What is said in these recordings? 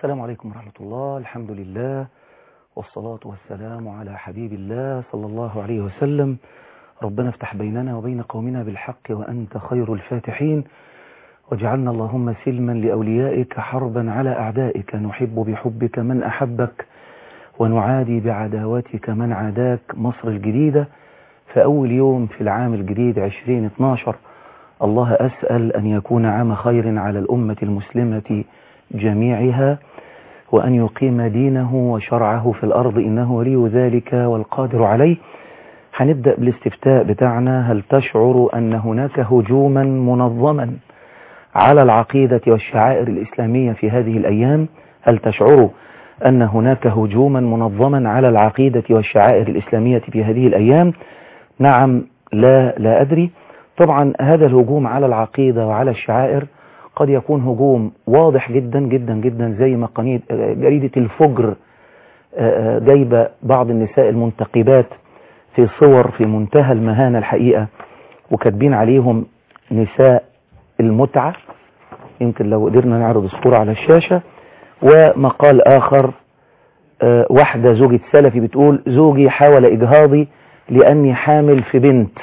السلام عليكم ورحمة الله. الحمد لله والصلاة والسلام على حبيب الله صلى الله عليه وسلم. ربنا افتح بيننا وبين قومنا بالحق وأنت خير الفاتحين، واجعلنا اللهم سلما لأوليائك حربا على أعدائك، نحب بحبك من أحبك ونعادي بعداوتك من عاداك. مصر الجديدة في أول يوم في العام الجديد 2012، الله أسأل أن يكون عام خير على الأمة المسلمة جميعها، وأن يقيم دينه وشرعه في الأرض، إنه ولي ذلك والقادر عليه. هنبدأ بالاستفتاء بتاعنا. هل تشعر أن هناك هجوما منظما على العقيدة والشعائر الإسلامية في هذه الأيام؟ هل تشعر أن هناك هجوما منظما على العقيدة والشعائر الإسلامية في هذه الأيام؟ نعم، لا أدري. طبعا هذا الهجوم على العقيدة وعلى الشعائر قد يكون هجوم واضح جدا جدا جدا، زي ما جريدة الفجر جايبة بعض النساء المنتقبات في صور في منتهى المهانة الحقيقة، وكاتبين عليهم نساء المتعة. يمكن لو قدرنا نعرض الصورة على الشاشة. ومقال آخر، واحدة زوجة سلفي بتقول: زوجي حاول إجهاضي لأني حامل في بنت.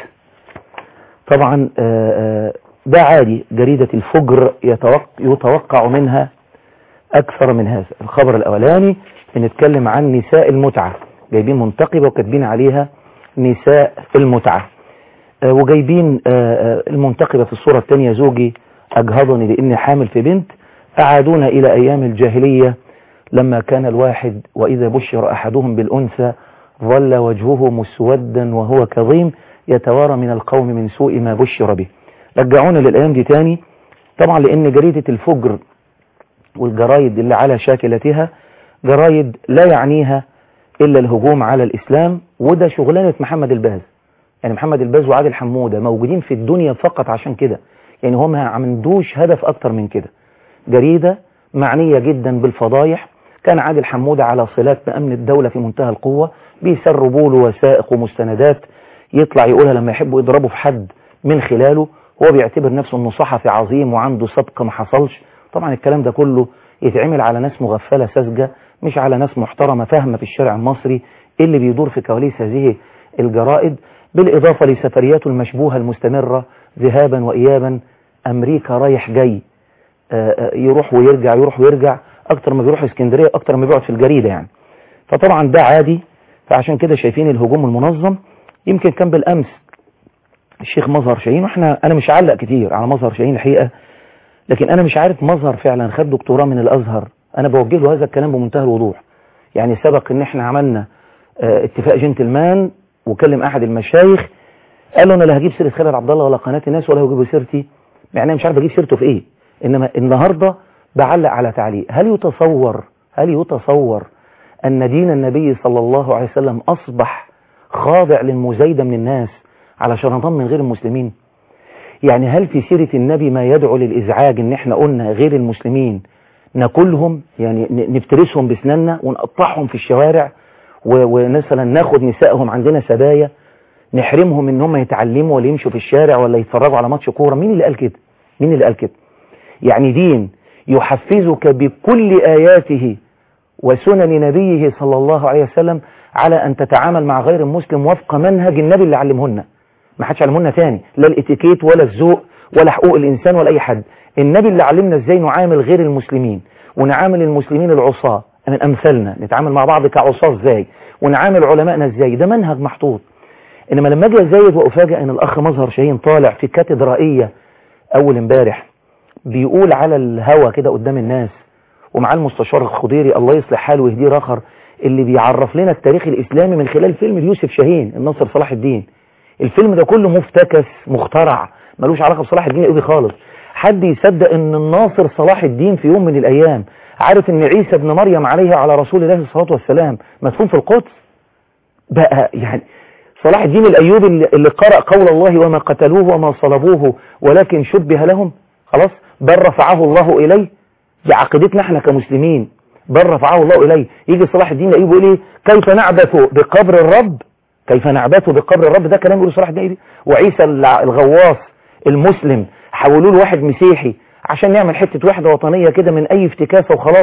طبعا ده عادي، جريدة الفجر يتوقع منها أكثر من هذا. الخبر الأولاني بنتكلم عن نساء المتعة، جايبين منتقبة وكاتبين عليها نساء المتعة، وجايبين المنتقبة في الصورة الثانية: زوجي أجهضني لأني حامل في بنت. أعادونا إلى أيام الجاهلية لما كان الواحد وإذا بشر أحدهم بالأنثى ظل وجهه مسودا وهو كظيم يتوارى من القوم من سوء ما بشر به. رجعونا للأيام دي تاني، طبعا لأن جريدة الفجر والجرايد اللي على شاكلتها جرايد لا يعنيها إلا الهجوم على الإسلام، وده شغلانة محمد الباز. يعني محمد الباز وعادل حمودة موجودين في الدنيا فقط عشان كده، يعني هم ما عندوش هدف أكتر من كده. جريدة معنية جدا بالفضايح. كان عادل حمودة على صلات بأمن الدولة في منتهى القوة، بيسربوا له وثائق ومستندات يطلع يقولها لما يحبوا يضربوا في حد من خلاله. هو بيعتبر نفسه انه صحفي عظيم وعنده سبق ما حصلش. طبعا الكلام ده كله يتعمل على ناس مغفلة ساذجة، مش على ناس محترمة فاهمة في الشارع المصري اللي بيدور في كواليس هذه الجرائد، بالإضافة لسفرياته المشبوهة المستمرة ذهابا وإيابا، أمريكا رايح جاي، يروح ويرجع يروح ويرجع، أكتر ما بيروح اسكندرية أكتر ما بيقعد في الجريدة يعني. فطبعا ده عادي، فعشان كده شايفين الهجوم المنظم. يمكن كان بالأمس الشيخ مظهر شاهين، أنا مش هعلق كتير على مظهر شاهين الحقيقة، لكن أنا مش عارف مظهر فعلا خد دكتوراه من الأزهر. أنا بوجه له هذا الكلام بمنتهى الوضوح. يعني سبق إن إحنا عملنا اتفاق جنتلمان، وكلم أحد المشايخ قال له: أنا لا هجيب سيرة خالد عبد الله ولا قناة الناس ولا هجيبوا سيرتي. يعني أنا مش عارف أجيب سيرته في إيه، إنما النهاردة بعلق على تعليق. هل يتصور أن دين النبي صلى الله عليه وسلم أصبح خاضع للمزايدة من الناس علشان نضم غير المسلمين؟ يعني هل في سيرة النبي ما يدعو للإزعاج إن إحنا قلنا غير المسلمين ناكلهم، يعني نفترسهم بسناننا ونقطعهم في الشوارع، ومثلا ناخد نسائهم عندنا سبايا، نحرمهم إن هم يتعلموا ولا يمشوا في الشارع ولا يتفرجوا على ماتش كورة؟ مين اللي قال كده؟ يعني دين يحفزك بكل آياته وسنن نبيه صلى الله عليه وسلم على أن تتعامل مع غير المسلم وفق منهج النبي اللي علمهن. ما حدش علمهن تاني، لا الاتيكيت ولا الذوق ولا حقوق الإنسان ولا أي حد. النبي اللي علمنا إزاي نعامل غير المسلمين، ونعامل المسلمين العصاة من أمثالنا، نتعامل مع بعض كعصاة إزاي، ونعامل علمائنا إزاي. ده منهج محطوط. إنما لما أجي أزايد وأفاجأ إن الأخ مظهر شاهين طالع في كاتدرائية أول امبارح بيقول على الهوا كده قدام الناس، ومعاه المستشار الخضيري الله يصلح حاله ويهديه آخر، اللي بيعرف لنا التاريخ الإسلامي من خلال فيلم يوسف شاهين الناصر صلاح الدين. الفيلم ده كله مفتكس مخترع، ملوش علاقة بصلاح الدين الأيوبي خالص. حد يصدق ان الناصر صلاح الدين في يوم من الأيام عارف ان عيسى ابن مريم عليه على رسول الله صلى الله عليه وسلم مدفون في القدس؟ بقى يعني صلاح الدين الأيوبي اللي قرأ قول الله: وما قتلوه وما صلبوه ولكن شبه لهم، خلاص بل رفعه الله إليه. دي عقيدتنا احنا كمسلمين، بل رفعه الله إليه. يجي صلاح الدين الأيوبي يقول ايه؟ كيف نعبث بقبر الرب، كيف نعبث بقبر الرب. ده كلام يقوله صلاح الدين الأيوبي. وعيسى الغواص المسلم حولوه لواحد مسيحي عشان نعمل حتة وحدة وطنية كده من أي افتكاسة وخلاص،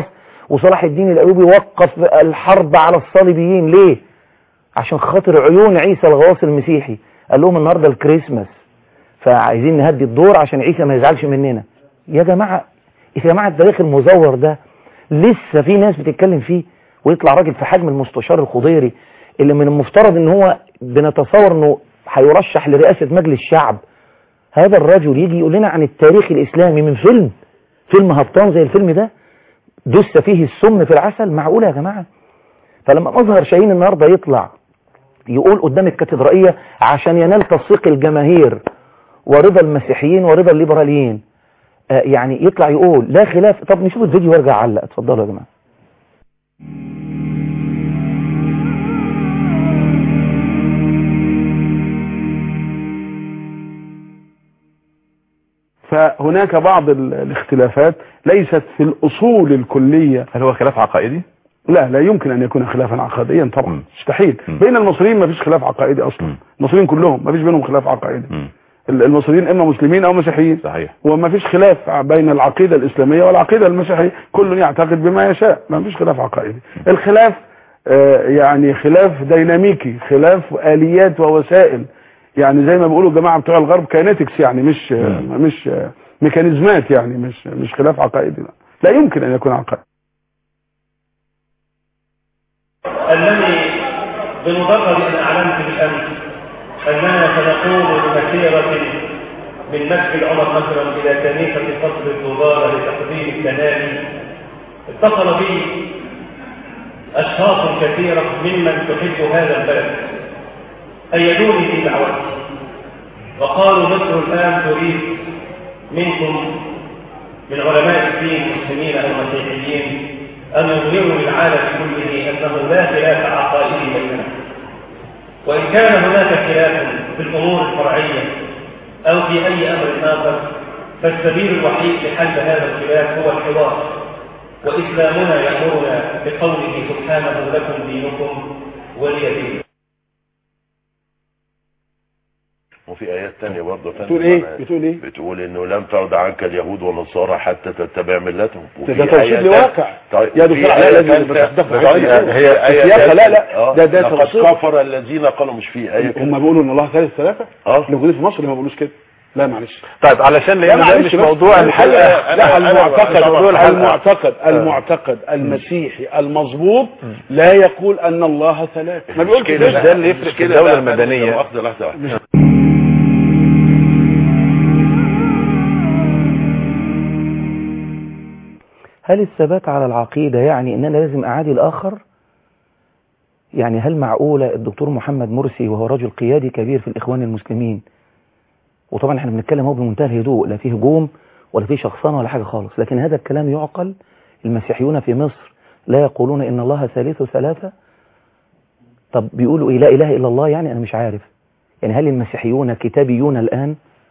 وصلاح الدين الايوبي وقف الحرب على الصليبيين ليه؟ عشان خاطر عيون عيسى الغواص المسيحي. قال لهم النهارده الكريسماس فعايزين نهدي الدور عشان عيسى ما يزعلش مننا. يا جماعه التاريخ المزور ده لسه في ناس بتتكلم فيه، ويطلع راجل في حجم المستشار الخضيري اللي من المفترض ان هو بنتصور انه هيرشح لرئاسة مجلس الشعب. هذا الرجل يجي يقول لنا عن التاريخ الاسلامي من فيلم هبطان زي الفيلم ده دس فيه السم في العسل؟ معقولة يا جماعة؟ فلما مظهر شاهين النهاردة يطلع يقول قدام الكاتدرائية عشان ينال تصفيق الجماهير ورضا المسيحيين ورضا الليبراليين، يعني يطلع يقول لا خلاف. طب نشوف الفيديو وارجع علق. اتفضلوا يا جماعة. فهناك بعض الاختلافات ليست في الأصول الكلية. هل هو خلاف عقائدي؟ لا يمكن أن يكون خلافا عقائديا طبعا، مستحيل. بين المصريين ما فيش خلاف عقائدي أصلا. المصريين كلهم ما فيش بينهم خلاف عقائدي. المصريين إما مسلمين أو مسيحيين. صحيح. وما فيش خلاف بين العقيدة الإسلامية والعقيدة المسيحية، كل يعتقد بما يشاء، ما فيش خلاف عقائدي. الخلاف يعني خلاف ديناميكي، خلاف آليات ووسائل، يعني زي ما بيقولوا الجماعه بتوع الغرب كاينetics، يعني مش ميكانيزمات، يعني مش خلاف عقائدي. لا يمكن ان يكون عقائدي. انني بمجرد ان اعلنت بالامس اننا سنقوم بمسيره من مسجد عمر مثلا الى كنيسه قصر الدولار لتقديم التنادي، اتصل بي اشخاص كثيره ممن تحب هذا البلد أيدوني في دعوتي وقالوا مصر الآن تريد منكم من علماء الدين المسلمين أو المسيحيين أن يظهروا للعالم كله أنه لا خلاف عقائدي بيننا، وإن كان هناك خلاف في الأمور الفرعية أو في أي أمر آخر فالسبيل الوحيد لحل هذا الخلاف هو الحوار، وإسلامنا يأمرنا بقوله سبحانه لكم دينكم ولي دين. وفي آيات تانية برضه بتقول ايه؟ بتقول انه لم ترض عنك اليهود والنصارى حتى تتبع ملتهم. ده توصيف لواقع. طيب يا دكتور علاء لازم هي آية لا ده توصيف. كفر الذين قالوا مش في آية كده. هم بيقولوا ان الله ثلاثة اللي موجودين في مصر ما بيقولوش كده. لا معلش. طيب علشان لا مش موضوع الحلقة. لا المعتقد المسيحي المظبوط لا يقول ان الله ثلاثة. ما بيقولش كده. ده اللي يفرق في الدولة المدنية. هل الثبات على العقيدة يعني ان انا لازم اعادي الاخر؟ يعني هل معقولة الدكتور محمد مرسي وهو رجل قيادي كبير في الاخوان المسلمين، وطبعا احنا بنتكلم هو بمنتهى الهدوء، لا فيه هجوم ولا فيه شخصنة ولا حاجة خالص، لكن هذا الكلام يعقل؟ المسيحيون في مصر لا يقولون ان الله ثالث ثلاثة؟ طب بيقولوا ايه؟ لا اله الا الله؟ يعني انا مش عارف، يعني هل المسيحيون كتابيون الان؟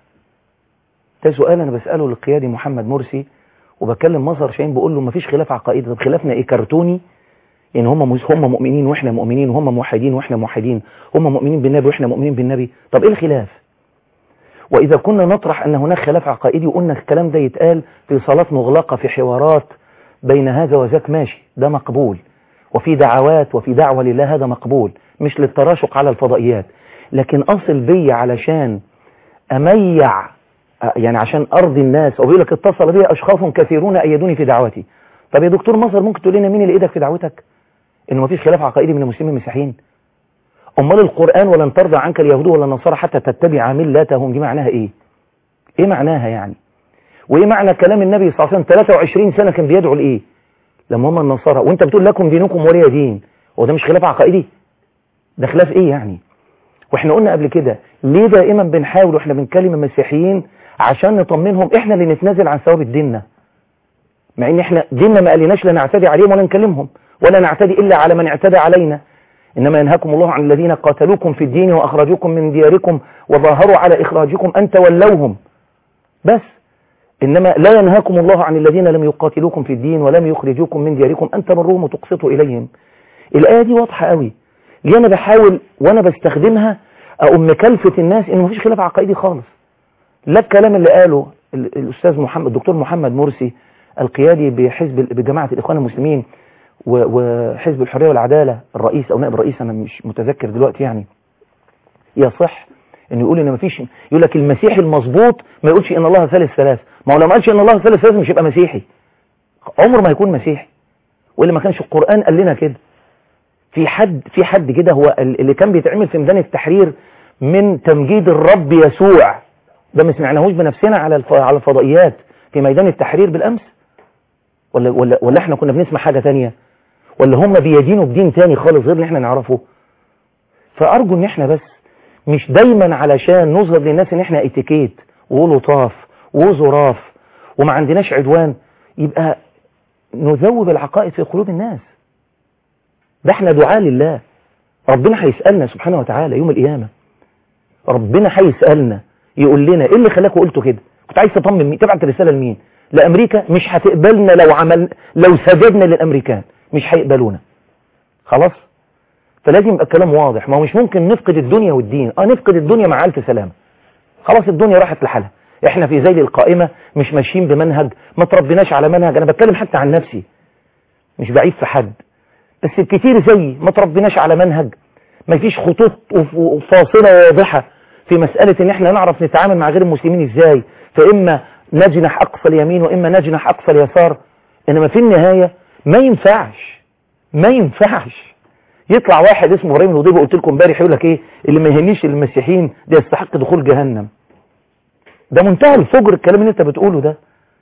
ده سؤال انا بسأله للقيادي محمد مرسي، وبكلم مظهر شاهين بقول له مفيش خلاف عقائدي. طب خلافنا ايه؟ كرتوني؟ يعني هم مؤمنين واحنا مؤمنين، وهم موحدين واحنا موحدين، هم مؤمنين بالنبي واحنا مؤمنين بالنبي. طب ايه الخلاف؟ واذا كنا نطرح ان هناك خلاف عقائدي وقلنا الكلام ده يتقال في صالات مغلقة في حوارات بين هذا وذاك، ماشي، ده مقبول، وفي دعوات وفي دعوة لله، هذا مقبول، مش للتراشق على الفضائيات. لكن اصل بي علشان اميع، يعني عشان ارضي الناس، وبيقول لك اتصل بي اشخاص كثيرون ايدوني في دعوتي. طب يا دكتور مصر ممكن تقول لنا مين اللي ايدك في دعوتك؟ انه مفيش خلاف عقائدي من المسلمين المسيحيين؟ امال القرآن ولن ترضى عنك اليهود ولا النصارى حتى تتبع ملتهم، دي معناها ايه؟ ايه معناها يعني؟ وايه معنى كلام النبي صلى الله عليه وسلم 23 سنة كان بيدعو لايه لما هم النصارى، وانت بتقول لكم دينكم ولي دين؟ هو ده مش خلاف عقائدي؟ ده خلاف ايه يعني؟ واحنا قلنا قبل كده ليه دائما بنحاول واحنا بنكلم المسيحيين عشان نطمنهم احنا اللي نتنازل عن ثوابت ديننا، مع ان احنا ديننا ما قالناش لا نعتدي عليهم ولا نكلمهم ولا نعتدي الا على من اعتدى علينا، انما ينهاكم الله عن الذين قاتلوكم في الدين واخرجوكم من دياركم وظاهروا على اخراجكم ان تولوهم بس، انما لا ينهاكم الله عن الذين لم يقاتلوكم في الدين ولم يخرجوكم من دياركم ان تبروهم وتقسطوا اليهم. الايه دي واضحه قوي، ليه انا بحاول وانا بستخدمها اقوم مكلفه الناس انه مفيش خلاف عقائدي خالص. لا الكلام اللي قاله الاستاذ محمد الدكتور محمد مرسي القيادي بجماعة الإخوان المسلمين وحزب الحرية والعدالة الرئيس أو نائب الرئيس، أنا مش متذكر دلوقتي يعني، يصح إنه يقول إن مفيش، يقول لك المسيحي المظبوط ما يقولش إن الله ثالث ثلاث. ما هو لو ما قالش إن الله ثالث ثلاث مش يبقى مسيحي، عمره ما هيكون مسيحي، واللي ما كانش القرآن قال لنا كده. في حد كده هو اللي كان بيتعمل في ميدان التحرير من تمجيد الرب يسوع، ده ما سمعناهوش بنفسنا على الفضائيات في ميدان التحرير بالأمس، ولا احنا كنا بنسمع حاجة تانية، ولا هم بيدينوا بدين تاني خالص غير اللي احنا نعرفه. فأرجو ان احنا بس مش دايما علشان نظهر للناس ان احنا اتيكيت ولطاف وظراف وما عندناش عدوان يبقى نذوب العقائد في قلوب الناس. ده احنا دعاء لله، ربنا هيسألنا سبحانه وتعالى يوم القيامة، ربنا هيسألنا يقول لنا ايه اللي خلاكوا قلتوا كده؟ كنت عايز تطمن مين؟ تبعت رسالة لمين؟ لأمريكا مش هتقبلنا لو سجدنا للأمريكان مش هيقبلونا. خلاص؟ فلازم يبقى الكلام واضح. ما هو مش ممكن نفقد الدنيا والدين، نفقد الدنيا مع ألف سلامة. خلاص الدنيا راحت لحالها، احنا في ذيل القائمة مش ماشيين بمنهج، ما تربيناش على منهج. انا بتكلم حتى عن نفسي، مش بعيب في حد، بس الكتير زي ما تربيناش على منهج، ما فيش خطوط فاصلة واضحة في مسألة ان احنا نعرف نتعامل مع غير المسلمين ازاي، فإما نجنح أقصى اليمين وإما نجنح أقصى اليسار. إنما في النهاية ما ينفعش يطلع واحد اسمه ابراهيم الوضيبي، قلت لكم امبارح، يقول لك ايه اللي ما يهنيش المسيحيين ده يستحق دخول جهنم. ده منتهى الفجر الكلام اللي انت بتقوله ده.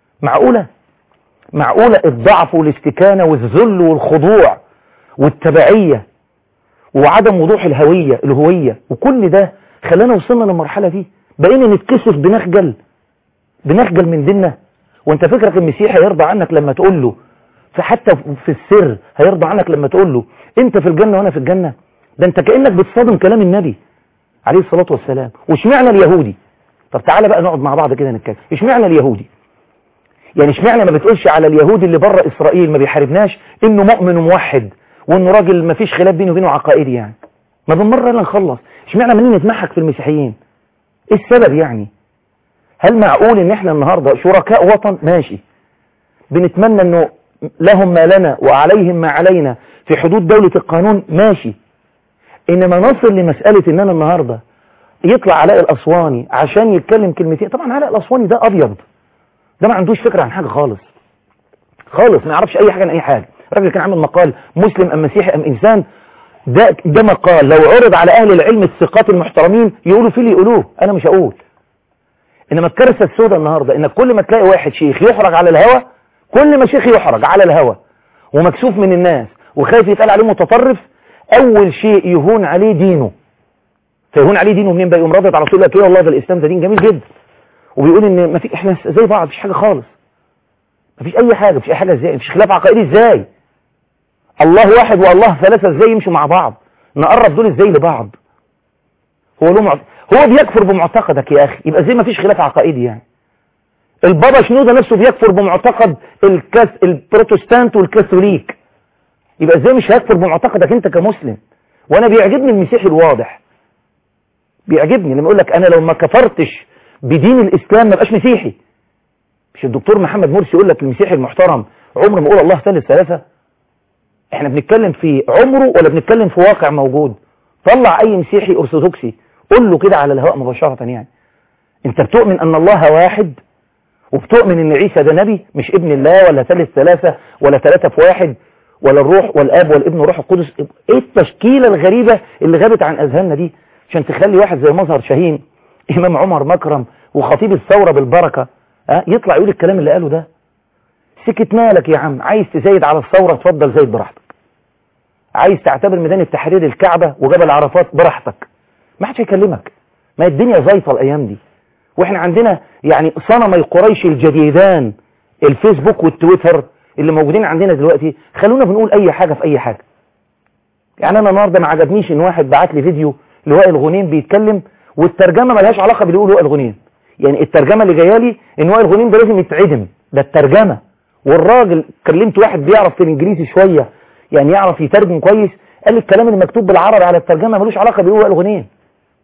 معقولة الضعف والاستكانة والذل والخضوع والتبعية وعدم وضوح الهوية وكل ده خلانا وصلنا للمرحلة دي، بقينا نتكسف بنخجل من ديننا. وانت فكرك المسيحي هيرضى عنك لما تقول له، فحتى في السر هيرضى عنك لما تقول له انت في الجنة وانا في الجنة؟ ده انت كأنك بتصادم كلام النبي عليه الصلاة والسلام. واشمعنى اليهودي؟ طب تعالى بقى نقعد مع بعض كده نتكلم. اشمعنى اليهودي؟ يعني اشمعنى ما بتقولش على اليهودي اللي بره اسرائيل ما بيحاربناش انه مؤمن وموحد وانه راجل ما فيش خلاف بينه وبينه عقائدي؟ يعني ما بالمره يلا نخلص. اشمعنى منين نتمحك في المسيحيين؟ ايه السبب يعني؟ هل معقول ان احنا النهارده شركاء وطن؟ ماشي، بنتمنى انه لهم ما لنا وعليهم ما علينا في حدود دولة القانون، ماشي. انما نصل لمسألة ان انا النهارده يطلع علاء الاسواني عشان يتكلم كلمتين. طبعا علاء الاسواني ده ابيض، ده ما عندوش فكرة عن حاجة خالص، ما يعرفش اي حاجة عن اي حاجة. الراجل كان عامل مقال مسلم ام مسيحي ام انسان، ده مقال لو عرض على اهل العلم الثقات المحترمين يقولوا فيه اللي يقولوه، انا مش هقول. انما الكارثة السوداء النهاردة انك كل ما تلاقي واحد شيخ يحرج على الهوى، كل ما شيخ يحرج على الهوى ومكسوف من الناس وخايف يتقال عليه متطرف، اول شيء يهون عليه دينه. فيهون عليه دينه منين بقى؟ يقوم رافض على طول، لك ايه والله ده الاسلام ده دين جميل جدا، وبيقول ان ما في، احنا زي بعض، مفيش حاجه خالص، مفيش اي حاجه ازاي؟ مفيش خلاف عقائدي ازاي؟ الله واحد والله ثلاثه ازاي يمشوا مع بعض؟ نقرب دول ازاي لبعض؟ هو بيكفر بمعتقدك يا اخي، يبقى زي ما فيش خلاف عقائدي يعني. البابا شنودة نفسه بيكفر بمعتقد البروتستانت والكاثوليك، يبقى ازاي مش هيكفر بمعتقدك انت كمسلم؟ وانا بيعجبني المسيحي الواضح، بيعجبني لما يقول لك انا لو ما كفرتش بدين الاسلام ما بقاش مسيحي. مش الدكتور محمد مرسي يقول لك المسيحي المحترم عمره ما يقول الله ثالث ثلاثة؟ احنا بنتكلم في عمره ولا بنتكلم في واقع موجود؟ طلع اي مسيحي ارثوذكسي قول له كده على الهواء مباشرة يعني، انت بتؤمن ان الله واحد وبتؤمن ان عيسى ده نبي مش ابن الله ولا ثالث ثلاثة ولا ثلاثة في واحد ولا الروح والاب والابن والروح القدس؟ ايه التشكيلة الغريبة اللي غابت عن اذهاننا دي عشان تخلي واحد زي مظهر شاهين امام عمر مكرم وخطيب الثورة بالبركة يطلع يقول الكلام اللي قاله ده؟ سكتنا لك يا عم، عايز تزايد على الثورة اتفضل زايد براحتك، عايز تعتبر ميدان التحرير الكعبة وجبل عرفات براحتك، ما حدش هيكلمك. ما الدنيا زيطة الايام دي، واحنا عندنا يعني صنمي قريش الجديدان الفيسبوك والتويتر اللي موجودين عندنا دلوقتي خلونا بنقول اي حاجة في اي حاجة. يعني انا النهارده ما عجبنيش ان واحد بعت لي فيديو لوائل غنيم بيتكلم والترجمة ملهاش علاقة باللي يقوله وائل غنيم، يعني الترجمة اللي جايه لي ان وائل غنيم ده لازم يتعدم، ده الترجمة. والراجل كلمت واحد بيعرف في الانجليزي شوية يعني يعرف يترجم كويس، قال لي الكلام اللي مكتوب بالعربي على الترجمة ملوش علاقة باللي وائل غنيم.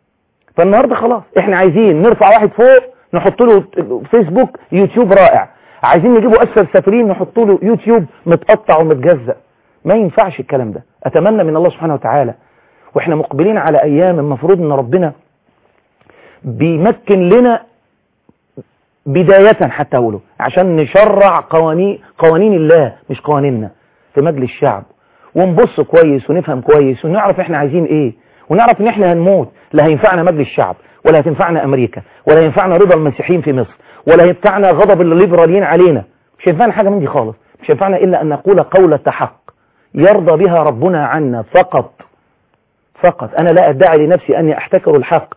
فالنهارده خلاص احنا عايزين نرفع واحد فوق نحط له فيسبوك يوتيوب رائع، عايزين نجيبوا اسفل سافلين نحطوا له يوتيوب متقطع ومتجزأ. ما ينفعش الكلام ده. اتمنى من الله سبحانه وتعالى واحنا مقبلين على ايام المفروض ان ربنا بيمكن لنا بداية حتى اقوله عشان نشرع قوانين الله مش قوانيننا في مجلس الشعب، ونبص كويس ونفهم كويس ونعرف احنا عايزين ايه، ونعرف ان احنا هنموت. لا هينفعنا مجلس الشعب، ولا هتنفعنا امريكا، ولا هينفعنا رضا المسيحيين في مصر، ولا هينفعنا غضب الليبراليين علينا. مش هينفعنا حاجة من دي خالص. مش هينفعنا الا ان نقول قولة حق يرضى بها ربنا عنا فقط. انا لا ادعي لنفسي اني احتكر الحق،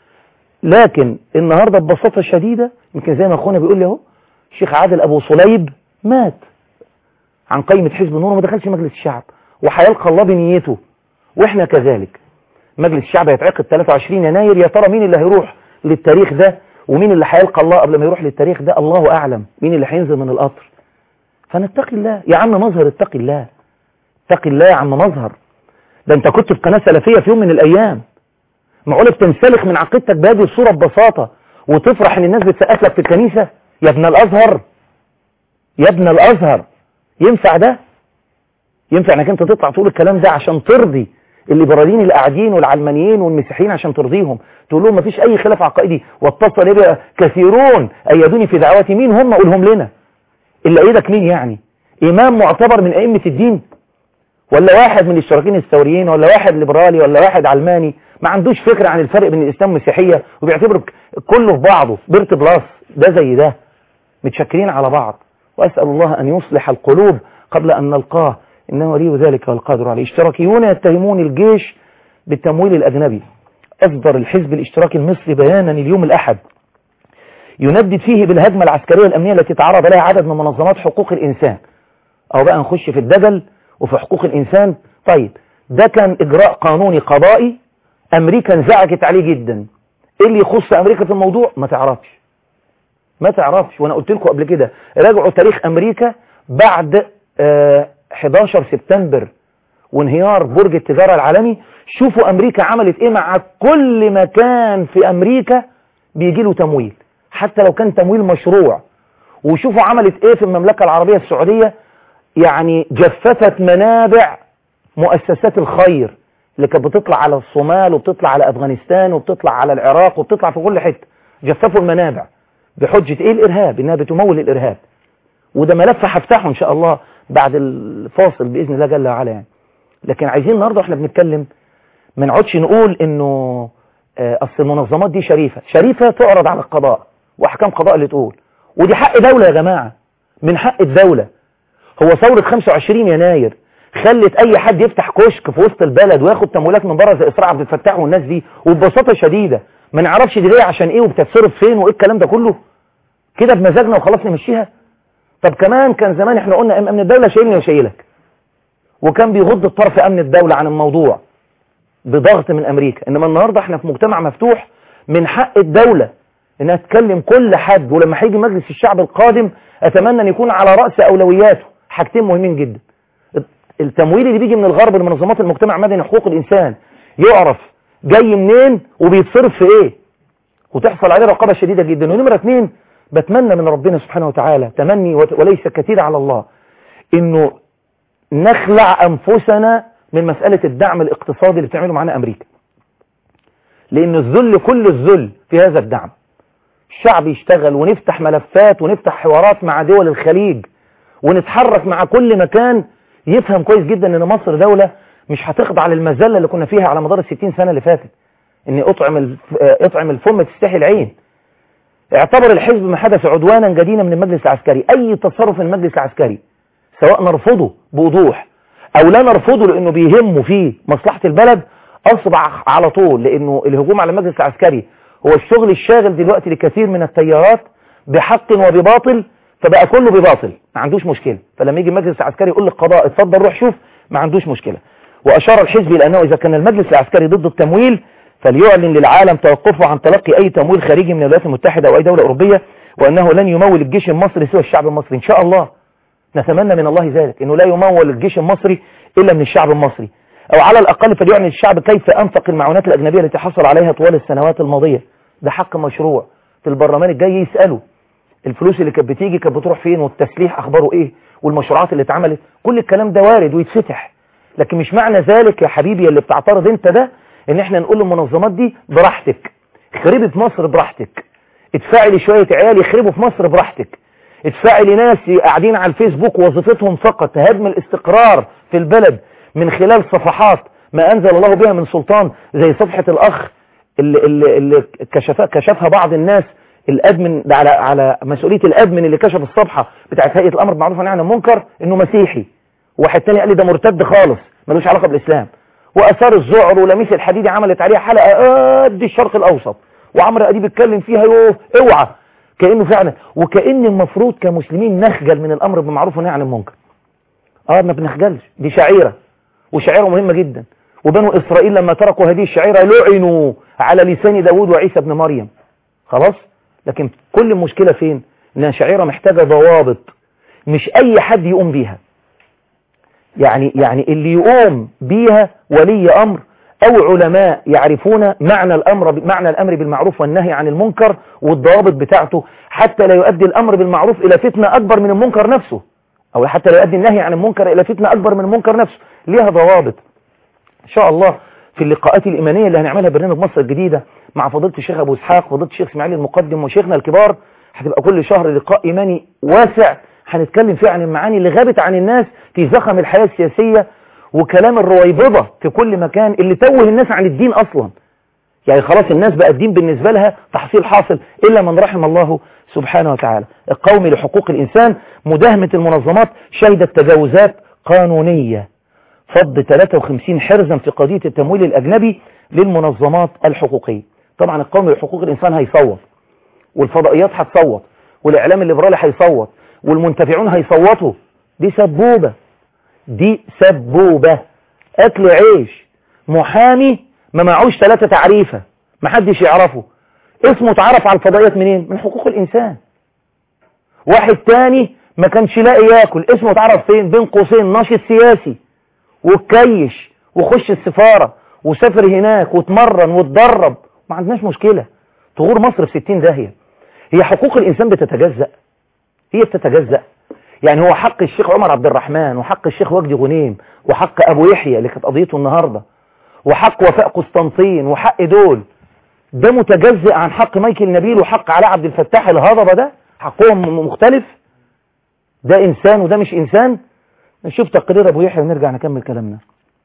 لكن النهاردة ببساطة شديدة يمكن زي ما اخونا بيقول لي اهو الشيخ عادل ابو صليب مات عن قائمة حزب النور وما دخلش مجلس الشعب، وهيلقى الله بنيته. واحنا كذلك مجلس الشعب هيتعقد 23 يناير. يا ترى مين اللي هيروح للتاريخ ده ومين اللي هيلقى الله قبل ما يروح للتاريخ ده؟ الله اعلم مين اللي هينزل من القطر. فنتقي الله يا عم مظهر، اتقي الله، اتقي الله يا عم مظهر. ده انت كنت في قناة سلفية في يوم من الايام، معقولة بتنسلخ من عقيدتك بهذه الصورة ببساطة وتفرح ان الناس بتسقف لك في الكنيسة؟ يا ابن الازهر، يا ابن الازهر، ينفع ده؟ ينفع انك انت تطلع تقول الكلام ده عشان ترضي الليبراليين اللي قاعدين والعلمانيين والمسيحيين عشان ترضيهم، تقول لهم مفيش اي خلاف عقائدي واتصل بي كثيرون ايدوني في دعواتي؟ مين هم؟ قولهم لنا. اللي ايدك مين يعني؟ امام معتبر من ائمة الدين، ولا واحد من الاشتراكيين الثوريين، ولا واحد ليبرالي، ولا واحد علماني ما عندوش فكرة عن الفرق بين الاسلام والمسيحية وبيعتبر كله في بعضه بيرت بلاس ده زي ده، متشكلين على بعض. واسأل الله ان يصلح القلوب قبل ان نلقاه انه ولي ذلك والقادر عليه. اشتراكيون يتهمون الجيش بالتمويل الاجنبي. اصدر الحزب الاشتراكي المصري بيانا اليوم الاحد يندد فيه بالهجمة العسكرية الامنية التي تعرض لها عدد من منظمات حقوق الانسان. او بقى نخش في الدجل وفي حقوق الانسان. طيب ده كان اجراء قانوني قضائي امريكا انزعجت عليه جدا. ايه اللي يخص امريكا في الموضوع؟ ما تعرفش. وانا قلت لكم قبل كده راجعوا تاريخ امريكا بعد 11 سبتمبر وانهيار برج التجارة العالمي. شوفوا امريكا عملت ايه مع كل مكان في امريكا بيجي له تمويل حتى لو كان تمويل مشروع. وشوفوا عملت ايه في المملكة العربية السعودية، يعني جففت منابع مؤسسات الخير اللي كانت بتطلع على الصومال وبتطلع على افغانستان وبتطلع على العراق وبتطلع في كل حتة. جففوا المنابع بحجة ايه؟ الارهاب، انها بتمول الارهاب. وده ملف هفتحه ان شاء الله بعد الفاصل باذن الله جل وعلا يعني. لكن عايزين النهارده احنا بنتكلم ما نقعدش نقول انه اصل المنظمات دي شريفة تعرض على القضاء واحكام قضاء اللي تقول، ودي حق دولة يا جماعة، من حق الدولة. هو ثورة 25 يناير خلت اي حد يفتح كشك في وسط البلد وياخد تمويلات من بره زي اسراء عبد الفتاح والناس دي، وببساطة شديدة ما نعرفش دي جايه عشان ايه وبتتصرف فين وايه الكلام ده كله كده بمزاجنا وخلاص نمشيها؟ طب كمان كان زمان احنا قلنا امن الدولة شايلني وشايلك، وكان بيغض الطرف امن الدولة عن الموضوع بضغط من امريكا. انما النهاردة احنا في مجتمع مفتوح، من حق الدولة انها تكلم كل حد. ولما هيجي مجلس الشعب القادم اتمنى ان يكون على رأس اولوياته حاجتين مهمين جدا: التمويل اللي بيجي من الغرب لمنظمات المجتمع المدني حقوق الانسان يعرف جاي منين وبيتصرف في ايه وتحصل عليه رقابة شديدة جدا. ونمرة 2 بتمنى من ربنا سبحانه وتعالى تمني وليس كثير على الله انه نخلع انفسنا من مسألة الدعم الاقتصادي اللي بتعمله معنا امريكا، لان الذل كل الذل في هذا الدعم. الشعب يشتغل ونفتح ملفات ونفتح حوارات مع دول الخليج ونتحرك مع كل مكان يفهم كويس جدا ان مصر دولة مش هتخضع للمذلة اللي كنا فيها على مدار 60 سنة اللي فاتت، ان اطعم الفم تستحي العين. اعتبر الحزب ما حدث عدوانا جديدا من المجلس العسكري. اي تصرف من المجلس العسكري سواء نرفضه بوضوح او لا نرفضه لانه بيهمه فيه مصلحة البلد اصبح على طول، لانه الهجوم على المجلس العسكري هو الشغل الشاغل دلوقتي لكثير من التيارات بحق وبباطل، فبقى كله بباطل ما عندوش مشكلة. فلما يجي المجلس العسكري يقول للقضاء اتفضل روح شوف، ما عندوش مشكلة. واشار الحزب الى انه اذا كان المجلس العسكري ضد التمويل فليعلن للعالم توقفه عن تلقي اي تمويل خارجي من الولايات المتحدة او اي دولة اوروبية، وانه لن يمول الجيش المصري سوى الشعب المصري. ان شاء الله نتمنى من الله ذلك، انه لا يمول الجيش المصري الا من الشعب المصري، او على الاقل فليعلن الشعب كيف انفق المعونات الاجنبية التي حصل عليها طوال السنوات الماضية. ده حق مشروع، في البرلمان الجاي يسألوا الفلوس اللي كانت بتيجي كانت بتروح فين، والتسليح اخباره ايه، والمشروعات اللي اتعملت، كل الكلام ده وارد ويتفتح. لكن مش معنى ذلك يا حبيبي اللي بتعترض انت ده ان احنا نقول للمنظمات دي براحتك، خربي في مصر براحتك، ادفعي لشويه عيال يخربوا في مصر براحتك، ادفعي لناس قاعدين على الفيسبوك وظيفتهم فقط هدم الاستقرار في البلد من خلال صفحات ما انزل الله بها من سلطان، زي صفحه الاخ اللي كشفها بعض الناس، الادمن ده على مسؤوليه الادمن اللي كشف الصفحه بتاعت هيئه الامر بالمعروف والنهي عن المنكر انه مسيحي، وواحد تاني قال لي ده مرتد خالص ملوش علاقه بالاسلام، واثار الذعر ولميس الحديدي عملت عليها حلقه قد الشرق الاوسط، وعمرو اديب اتكلم فيها يوه اوعى، كانه فعلا، وكأن المفروض كمسلمين نخجل من الامر بالمعروف والنهي عن المنكر. ما بنخجلش، دي شعيره، وشعيره مهمه جدا، وبنو اسرائيل لما تركوا هذه الشعيره لعنوا على لسان داوود وعيسى ابن مريم. خلاص؟ لكن كل المشكله فين؟ انها شعيره محتاجه ضوابط، مش اي حد يقوم بيها. يعني اللي يقوم بيها ولي امر او علماء يعرفون معنى الامر بالمعروف والنهي عن المنكر والضوابط بتاعته، حتى لا يؤدي الامر بالمعروف الى فتنه اكبر من المنكر نفسه، او حتى لا يؤدي النهي عن المنكر الى فتنه اكبر من المنكر نفسه. ليها ضوابط ان شاء الله في اللقاءات الايمانيه اللي هنعملها برنامج مصر الجديده مع فضيله الشيخ ابو اسحاق، فضيله الشيخ اسماعيل المقدم وشيخنا الكبار، هتبقى كل شهر لقاء ايماني واسع هنتكلم فيه عن المعاني اللي غابت عن الناس في زخم الحياه السياسيه، وكلام الرويبضه في كل مكان اللي توه الناس عن الدين اصلا. يعني خلاص الناس بقى الدين بالنسبه لها تحصيل حاصل الا من رحم الله سبحانه وتعالى. القومي لحقوق الانسان مداهمه المنظمات شهدت تجاوزات قانونيه، فض 53 حرزا في قضيه التمويل الاجنبي للمنظمات الحقوقيه. طبعا القومي لحقوق الانسان هيصوت، والفضائيات هتصوت، والاعلام الليبرالي هيصوت، والمنتفعون هيصوتوا. دي سبوبه، دي سبوبه، اكل عيش. محامي ما معوش 3 تعريفه محدش يعرفه، اسمه اتعرف على الفضائيات منين؟ من حقوق الانسان. واحد تاني ما كانش لاقي ياكل، اسمه اتعرف فين؟ بين قوسين ناشط سياسي، وكيش وخش السفاره وسافر هناك واتمرن واتدرب، ما عندناش مشكله. تغور مصر في 60 داهيه. هي حقوق الانسان بتتجزأ، هي بتتجزأ. يعني هو حق الشيخ عمر عبد الرحمن، وحق الشيخ وجدي غنيم، وحق ابو يحيى اللي كانت قضيته النهارده، وحق وفاء قسطنطين، وحق دول، ده متجزئ عن حق مايكل نبيل وحق علاء عبد الفتاح الهضبه؟ ده حقهم مختلف؟ ده انسان وده مش انسان؟ نشوف تقرير ابو يحيى ونرجع نكمل كلامنا.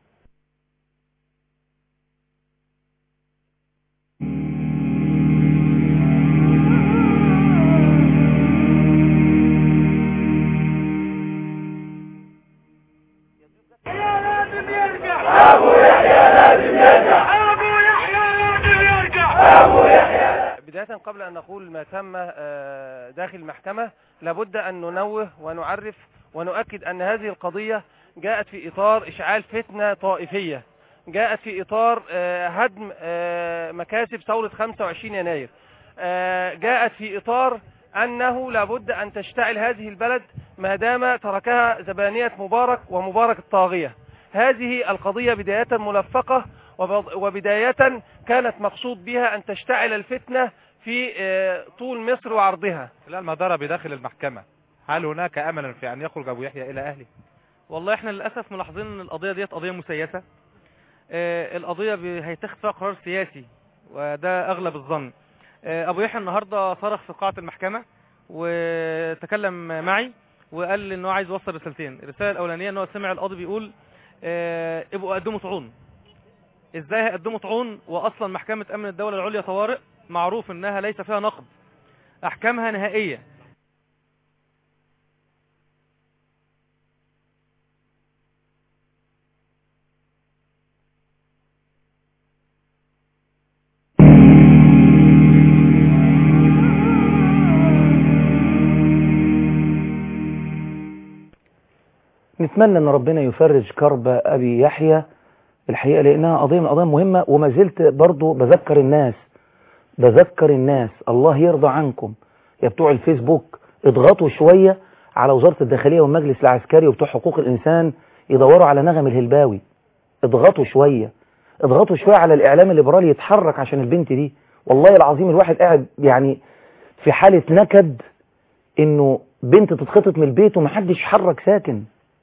بداية قبل أن نقول ما تم داخل المحكمة لابد أن ننوه ونعرف ونؤكد أن هذه القضية جاءت في إطار إشعال فتنة طائفية، جاءت في إطار هدم مكاسب ثورة 25 يناير، جاءت في إطار أنه لابد أن تشتعل هذه البلد ما دام تركها زبانية مبارك ومبارك الطاغية. هذه القضية بداية ملفقة، وبداية كانت مقصود بها أن تشتعل الفتنة في طول مصر وعرضها. خلال ما دار بداخل المحكمة، هل هناك أملا في أن يخرج أبو يحيى إلى أهله؟ والله احنا للأسف ملاحظين أن القضية ديت قضية مسيسة. القضية هيتخذ فيها قرار سياسي، وده أغلب الظن. أبو يحيى النهاردة صرخ في قاعة المحكمة وتكلم معي وقال أنه عايز يوصل رسالتين. الرسالة الأولانية أنه سمع القاضي بيقول ابقوا قدموا طعون. ازاي هيقدموا طعون واصلا محكمة امن الدولة العليا طوارئ معروف انها ليس فيها نقد، احكامها نهائية. نتمنى ان ربنا يفرج كرب ابي يحيى الحقيقة، لانها قضية من القضايا مهمة. وما زلت برضو بذكر الناس الله يرضى عنكم يا بتوع الفيسبوك، اضغطوا شوية على وزارة الداخلية والمجلس العسكري وبتوع حقوق الانسان يدوروا على نغم الهلباوي. اضغطوا شوية على الاعلام الليبرالي يتحرك عشان البنت دي. والله العظيم الواحد قاعد يعني في حالة نكد انه بنت تتخطط من البيت ومحدش حرك ساكن،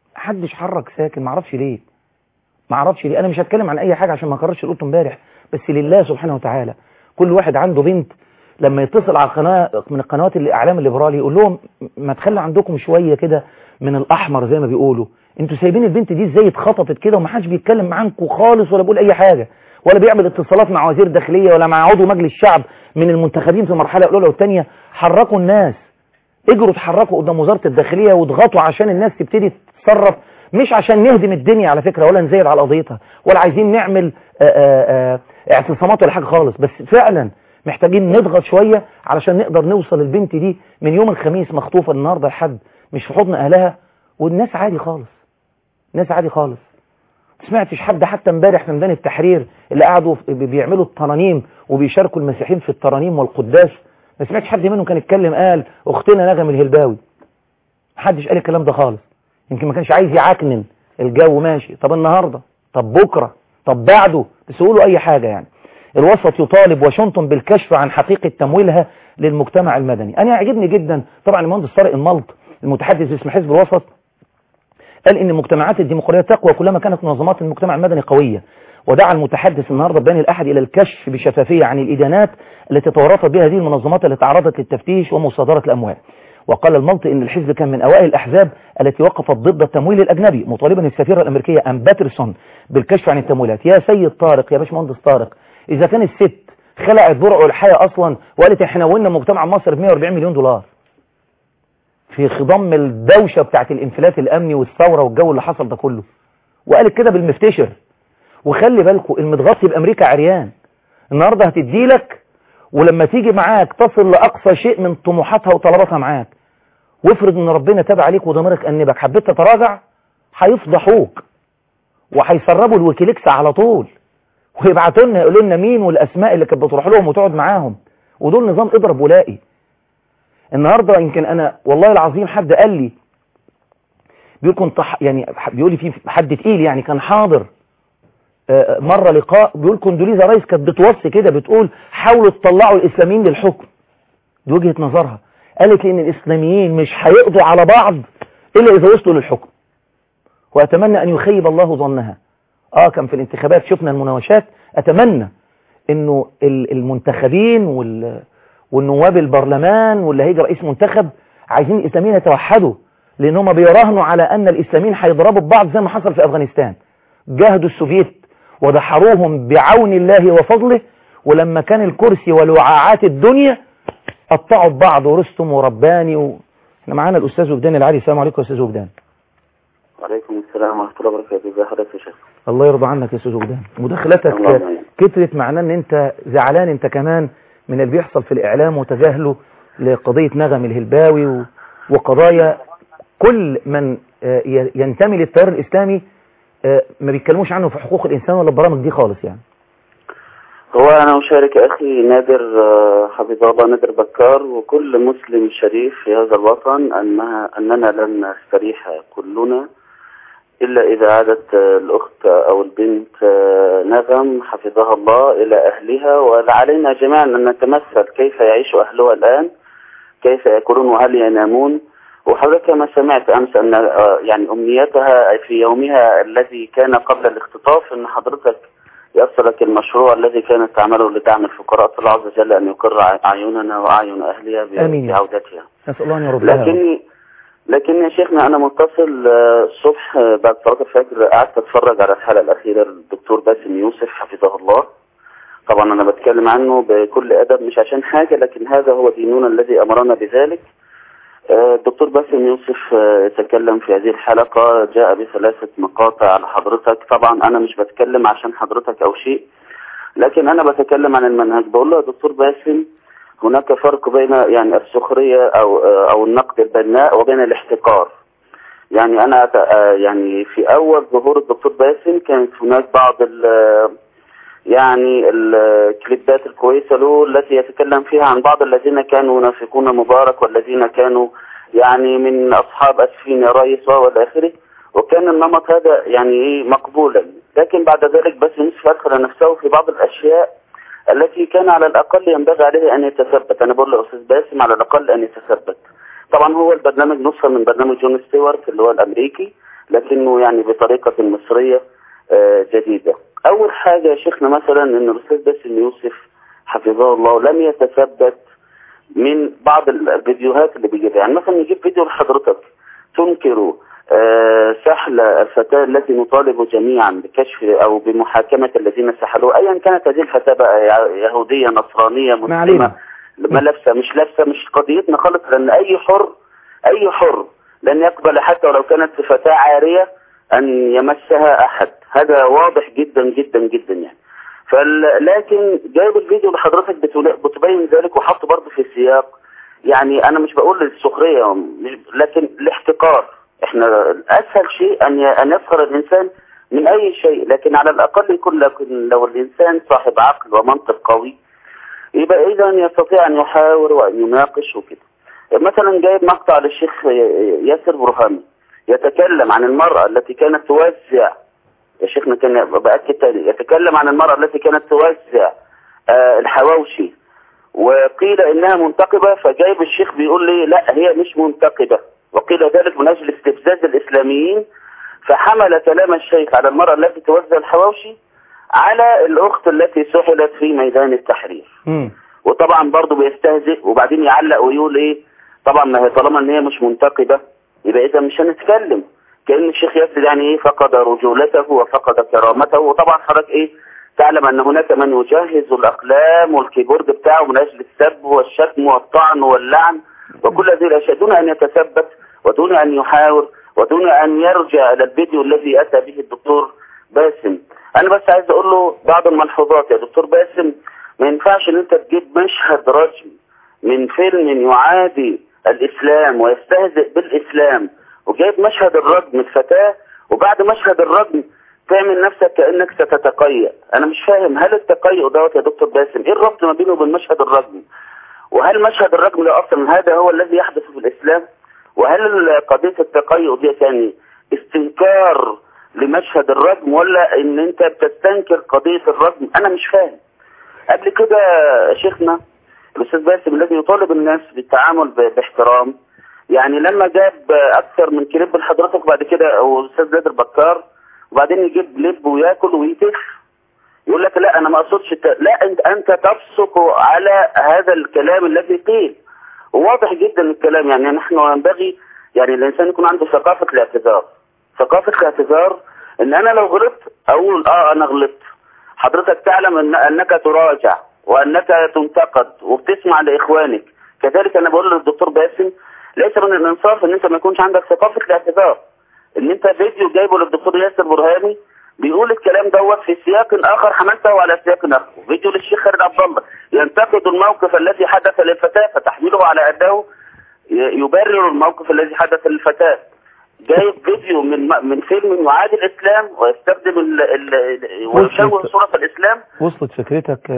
معرفش ليه. انا مش هتكلم عن اي حاجة عشان ما اكررش اللي قلته امبارح، بس لله سبحانه وتعالى كل واحد عنده بنت لما يتصل على قناة من القنوات الاعلام الليبرالي يقول لهم ما تخلي عندكم شوية كده من الاحمر زي ما بيقولوا، انتوا سايبين البنت دي ازاي اتخطفت كده ومحدش بيتكلم معاكم خالص ولا بيقول اي حاجة ولا بيعمل اتصالات مع وزير داخلية ولا مع عضو مجلس الشعب من المنتخبين في المرحلة الاولى والثانية. حركوا الناس، اجروا اتحركوا قدام وزارة الداخلية واضغطوا عشان الناس تبتدي تتصرف، مش عشان نهدم الدنيا على فكرة ولا نزيد على قضيتها ولا عايزين نعمل اعتصامات ولا حاجة خالص، بس فعلا محتاجين نضغط شوية علشان نقدر نوصل البنت دي من يوم الخميس مخطوفة النهاردة لحد مش في حضن اهلها، والناس عادي خالص، ما سمعتش حد حتى امبارح في ميدان التحرير اللي قعدوا بيعملوا الترانيم وبيشاركوا المسيحيين في الترانيم والقداس، ما سمعتش حد منهم كان اتكلم قال اختنا نغم الهلباوي، محدش قال الكلام ده خالص. يمكن ما كانش عايز يعكنن الجو، ماشي، طب النهارده، طب بكره، طب بعده، بس يقولوا اي حاجه يعني. الوسط يطالب واشنطن بالكشف عن حقيقه تمويلها للمجتمع المدني. انا يعجبني جدا طبعا المهندس طارق الملط المتحدث باسم حزب الوسط قال ان المجتمعات الديمقراطيه تقوى كلما كانت منظمات المجتمع المدني قويه، ودعا المتحدث النهارده بيان الاحد الى الكشف بشفافيه عن الادانات التي تورطت بها هذه المنظمات التي تعرضت للتفتيش ومصادره الاموال. وقال الملط ان الحزب كان من اوائل الاحزاب التي وقفت ضد التمويل الاجنبي، مطالبا السفيره الامريكيه ام باترسون بالكشف عن التمويلات. يا سيد طارق، يا باشمهندس طارق، اذا كان الست خلعت درع الحياه اصلا وقالت احنا ولنا مجتمع مصر ب 140 مليون دولار في خضم الدوشه بتاعت الانفلات الامني والثوره والجو اللي حصل ده كله، وقالت كده بالمفتشر، وخلي بالكم المتغطي بامريكا عريان النهارده هتديلك، ولما تيجي معاك تصل لاقصى شيء من طموحاتها وطلباتها معاك، وافرض ان ربنا تاب عليك وضميرك انبك حبيت تتراجع، هيفضحوك وهيسربوا الويكيليكس على طول ويبعتوا لنا يقولوا لنا مين والاسماء اللي كانت بتروح لهم وتقعد معاهم، ودول نظام اضرب ولاقي. النهارده يمكن انا والله العظيم حد قال لي بيقول كنت يعني بيقول لي في حد تقيل يعني كان حاضر مرة لقاء، بيقول كوندوليزا رايس كانت بتوصي كده بتقول حاولوا تطلعوا الإسلاميين للحكم، دي وجهة نظرها، قالت لي إن الإسلاميين مش هيقضوا على بعض إلا إذا وصلوا للحكم، وأتمنى أن يخيب الله ظنها. كان في الانتخابات شفنا المناوشات، أتمنى إنه المنتخبين والنواب البرلمان واللي هيجي رئيس منتخب عايزين الإسلاميين يتوحدوا، لأنهم بيراهنوا على أن الإسلاميين هيضربوا ببعض زي ما حصل في أفغانستان. جاهدوا السوفيت ودحروهم بعون الله وفضله، ولما كان الكرسي ولعاعات الدنيا قطعوا ببعض ورستم ورباني احنا معانا الأستاذ وجدان العالي. السلام عليكم يا أستاذ وجدان. وعليكم السلام ورحمة الله وبركاته. ازي حضرتك يا شيخ؟ الله يرضى عنك يا أستاذ وجدان. مداخلتك كترت معناه ان انت زعلان انت كمان من اللي بيحصل في الإعلام وتجاهله لقضية نغم الهلباوي وقضايا كل من ينتمي للتيار الإسلامي ما بيتكلموش عنه في حقوق الإنسان ولا البرامج دي خالص يعني. هو أنا أشارك أخي نادر حفظه الله نادر بكار وكل مسلم شريف في هذا الوطن أننا لن نستريح كلنا إلا إذا عادت الأخت أو البنت نغم حفظها الله إلى أهلها، وعلينا جميعا أن نتمثل كيف يعيش أهلها الآن، كيف يأكلون وهل ينامون. وحضرتك ما سمعت أمس أن يعني أمنيتها في يومها الذي كان قبل الاختطاف أن حضرتك يصلك المشروع الذي كانت تعمله لدعم الفقراء، الله عز وجل أن يقر أعيننا وأعين أهلها بعودتها. نسأل الله أن يرضيها. لكن يا شيخنا أنا متصل الصبح بعد صلاة الفجر قعدت أتفرج على الحلقة الأخيرة للدكتور باسم يوسف حفظه الله. طبعا أنا بتكلم عنه بكل أدب مش عشان حاجة، لكن هذا هو ديننا الذي أمرنا بذلك. الدكتور باسم يوسف تكلم في هذه الحلقة، جاء بثلاثة مقاطع على حضرتك. طبعا أنا مش بتكلم عشان حضرتك أو شيء، لكن أنا بتكلم عن المنهج. بقول له يا دكتور باسم هناك فرق بين يعني السخرية أو النقد البناء وبين الاحتقار. يعني أنا يعني في أول ظهور الدكتور باسم كانت هناك بعض يعني الكليبات الكويسة له التي يتكلم فيها عن بعض الذين كانوا ينافقون مبارك والذين كانوا يعني من أصحاب أسفين يا رئيس والى آخره، وكان النمط هذا يعني مقبولا. لكن بعد ذلك بس نصف أدخل نفسه في بعض الأشياء التي كان على الأقل ينبغي عليه أن يتثبت. أنا بقول لأستاذ باسم على الأقل أن يتثبت، طبعا هو البرنامج نسخة من برنامج جون ستيوارت اللي هو الأمريكي، لكنه يعني بطريقة مصرية جديدة. أول حاجة يا شيخنا مثلا أن الأستاذ باسم يوسف حفظه الله لم يتثبت من بعض الفيديوهات اللي بيجيبها. يعني مثلا يجيب فيديو لحضرتك تنكر سحل الفتاة التي نطالب جميعا بكشف أو بمحاكمة الذين سحلوها، أيا كانت هذه الفتاة بقى يهودية نصرانية مسلمة ما لابسة مش لابسة، مش قضيتنا خالص، لأن أي حر لن يقبل حتى ولو كانت فتاة عارية أن يمسها أحد. هذا واضح جدا جدا جدا يعني. لكن جايب الفيديو لحضرتك بتبين ذلك، وحط برضه في سياق، يعني أنا مش بقول للسخرية لكن الاحتقار. احنا أسهل شيء أن يسخر الإنسان من أي شيء، لكن على الأقل يكون لو الإنسان صاحب عقل ومنطق قوي يبقى إذا يستطيع أن يحاور وأن يناقش وكده. مثلا جايب مقطع للشيخ ياسر برهامي يتكلم عن المرأة التي كانت توزع، يا شيخنا كان بأكد تاني، يتكلم عن المرأة التي كانت توزع الحواوشي وقيل إنها منتقبة، فجايب الشيخ بيقول لي لا هي مش منتقبة، وقيل ذلك من أجل استفزاز الإسلاميين، فحمل كلام الشيخ على المرأة التي توزع الحواوشي على الأخت التي سحلت في ميدان التحرير. وطبعا برضه بيستهزئ، وبعدين يعلق ويقول ايه، طبعا ما هي طالما ان هي مش منتقبة يبقى اذا مش هنتكلم، كأن الشيخ ياسر يعني ايه فقد رجولته وفقد كرامته. وطبعا حضرتك ايه تعلم ان هناك من يجهز الاقلام والكيبورد بتاعه من اجل السب والشتم والطعن واللعن وكل هذه الاشياء دون ان يتثبت ودون ان يحاور ودون ان يرجع الى الفيديو الذي اتى به الدكتور باسم. انا بس عايز اقول له بعض الملحوظات يا دكتور باسم. ما ينفعش ان انت تجيب مشهد رجم من فيلم يعادي الاسلام ويستهزئ بالاسلام، وجايب مشهد الرجم الفتاة، وبعد مشهد الرجم تعمل نفسك كأنك ستتقيأ. انا مش فاهم، هل التقيؤ دوت يا دكتور باسم ايه الربط ما بينه وبين مشهد الرجم؟ وهل مشهد الرجم ده اصلا هذا هو الذي يحدث في الاسلام؟ وهل قضية التقيؤ دي يعني استنكار لمشهد الرجم ولا ان انت بتستنكر قضية الرجم؟ انا مش فاهم. قبل كده شيخنا الأستاذ باسم الذي يطالب الناس بالتعامل باحترام، يعني لما جاب أكثر من كليب لحضرتك وبعد كده الأستاذ نادر بكار وبعدين يجيب لب وياكل ويتف يقول لك لا أنا ما أقصدش لا أنت تفسق على هذا الكلام الذي قيل. وواضح جدا الكلام، يعني نحن ينبغي يعني الإنسان يكون عنده ثقافة الاعتذار. ثقافة الاعتذار إن أنا لو غلطت أقول أنا غلطت. حضرتك تعلم أنك تراجع وأنك تنتقد وبتسمع لإخوانك. كذلك أنا بقول للدكتور باسم ليس من الإنصاف أن أنت ما يكونش عندك ثقافة الاعتذار. أن أنت فيديو جايبه للدكتور ياسر برهامي بيقول الكلام دوت في سياق آخر حملته على سياق آخر. فيديو للشيخ خالد عبد الله ينتقد الموقف الذي حدث للفتاة فتحميله على أداه يبرر الموقف الذي حدث للفتاة. جايب فيديو من فيلم يعادي الإسلام ويستخدم ويشوه صورة الإسلام. وصلت فكرتك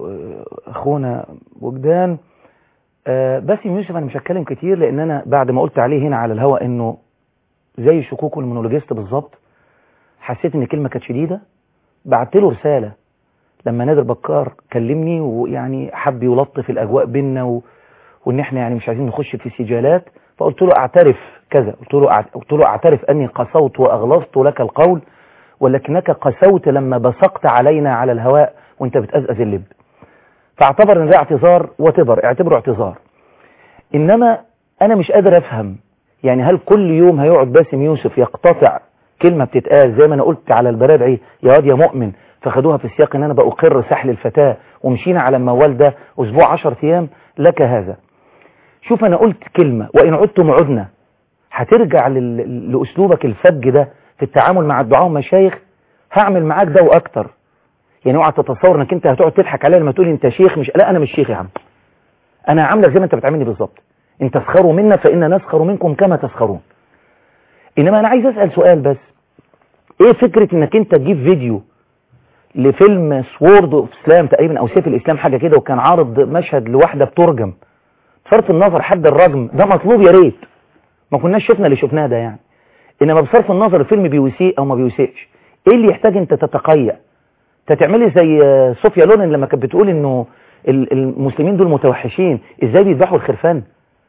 أخونا وجدان. باسم يوسف أنا مش هتكلم كتير لأن أنا بعد ما قلت عليه هنا على الهواء إنه زي شكوك المونولوجيست بالظبط، حسيت إن كلمة كانت شديدة. بعت له رسالة لما نادر بكار كلمني ويعني حب يلطف الأجواء بيننا وإن إحنا يعني مش عايزين نخش في سجالات، فقلت له أعترف كذا، قلت له أعترف أني قسوت وأغلظت لك القول ولكنك قسوت لما بصقت علينا على الهواء وانت بتأزأز اللب. فاعتبر ان ده اعتذار اعتبره اعتذار. انما انا مش قادر افهم يعني هل كل يوم هيقعد باسم يوسف يقتطع كلمة بتتقال زي ما انا قلت على البرادعي يا واد يا مؤمن، فخدوها في السياق ان انا بأقر سحل الفتاة ومشينا على الموال ده اسبوع 10 ايام لك هذا. شوف انا قلت كلمة وان عدتم عدنا، هترجع لأسلوبك الفج ده في التعامل مع الدعاء والمشايخ، هعمل معاك ده واكتر. يعني اوعى تتصور انك انت هتقعد تضحك عليا لما تقول انت شيخ. مش لا انا مش شيخ يا عم، انا عاملك زي ما انت بتعاملني بالظبط. ان تسخروا منا فإنا نسخر منكم كما تسخرون. انما انا عايز اسأل سؤال بس، ايه فكرة انك انت تجيب فيديو لفيلم سوورد اوف اسلام تقريبا او سيف الاسلام حاجة كده وكان عارض مشهد لواحدة بترجم، بصرف النظر حد الرجم ده مطلوب يا ريت ما كناش شفنا اللي شفناه ده يعني، انما بصرف النظر الفيلم بيسيء او ما بيسيئش، ايه اللي يحتاج انت تتقيأ؟ تعملي زي صوفيا لونن لما كانت بتقول انه المسلمين دول متوحشين ازاي بيذبحوا الخرفان؟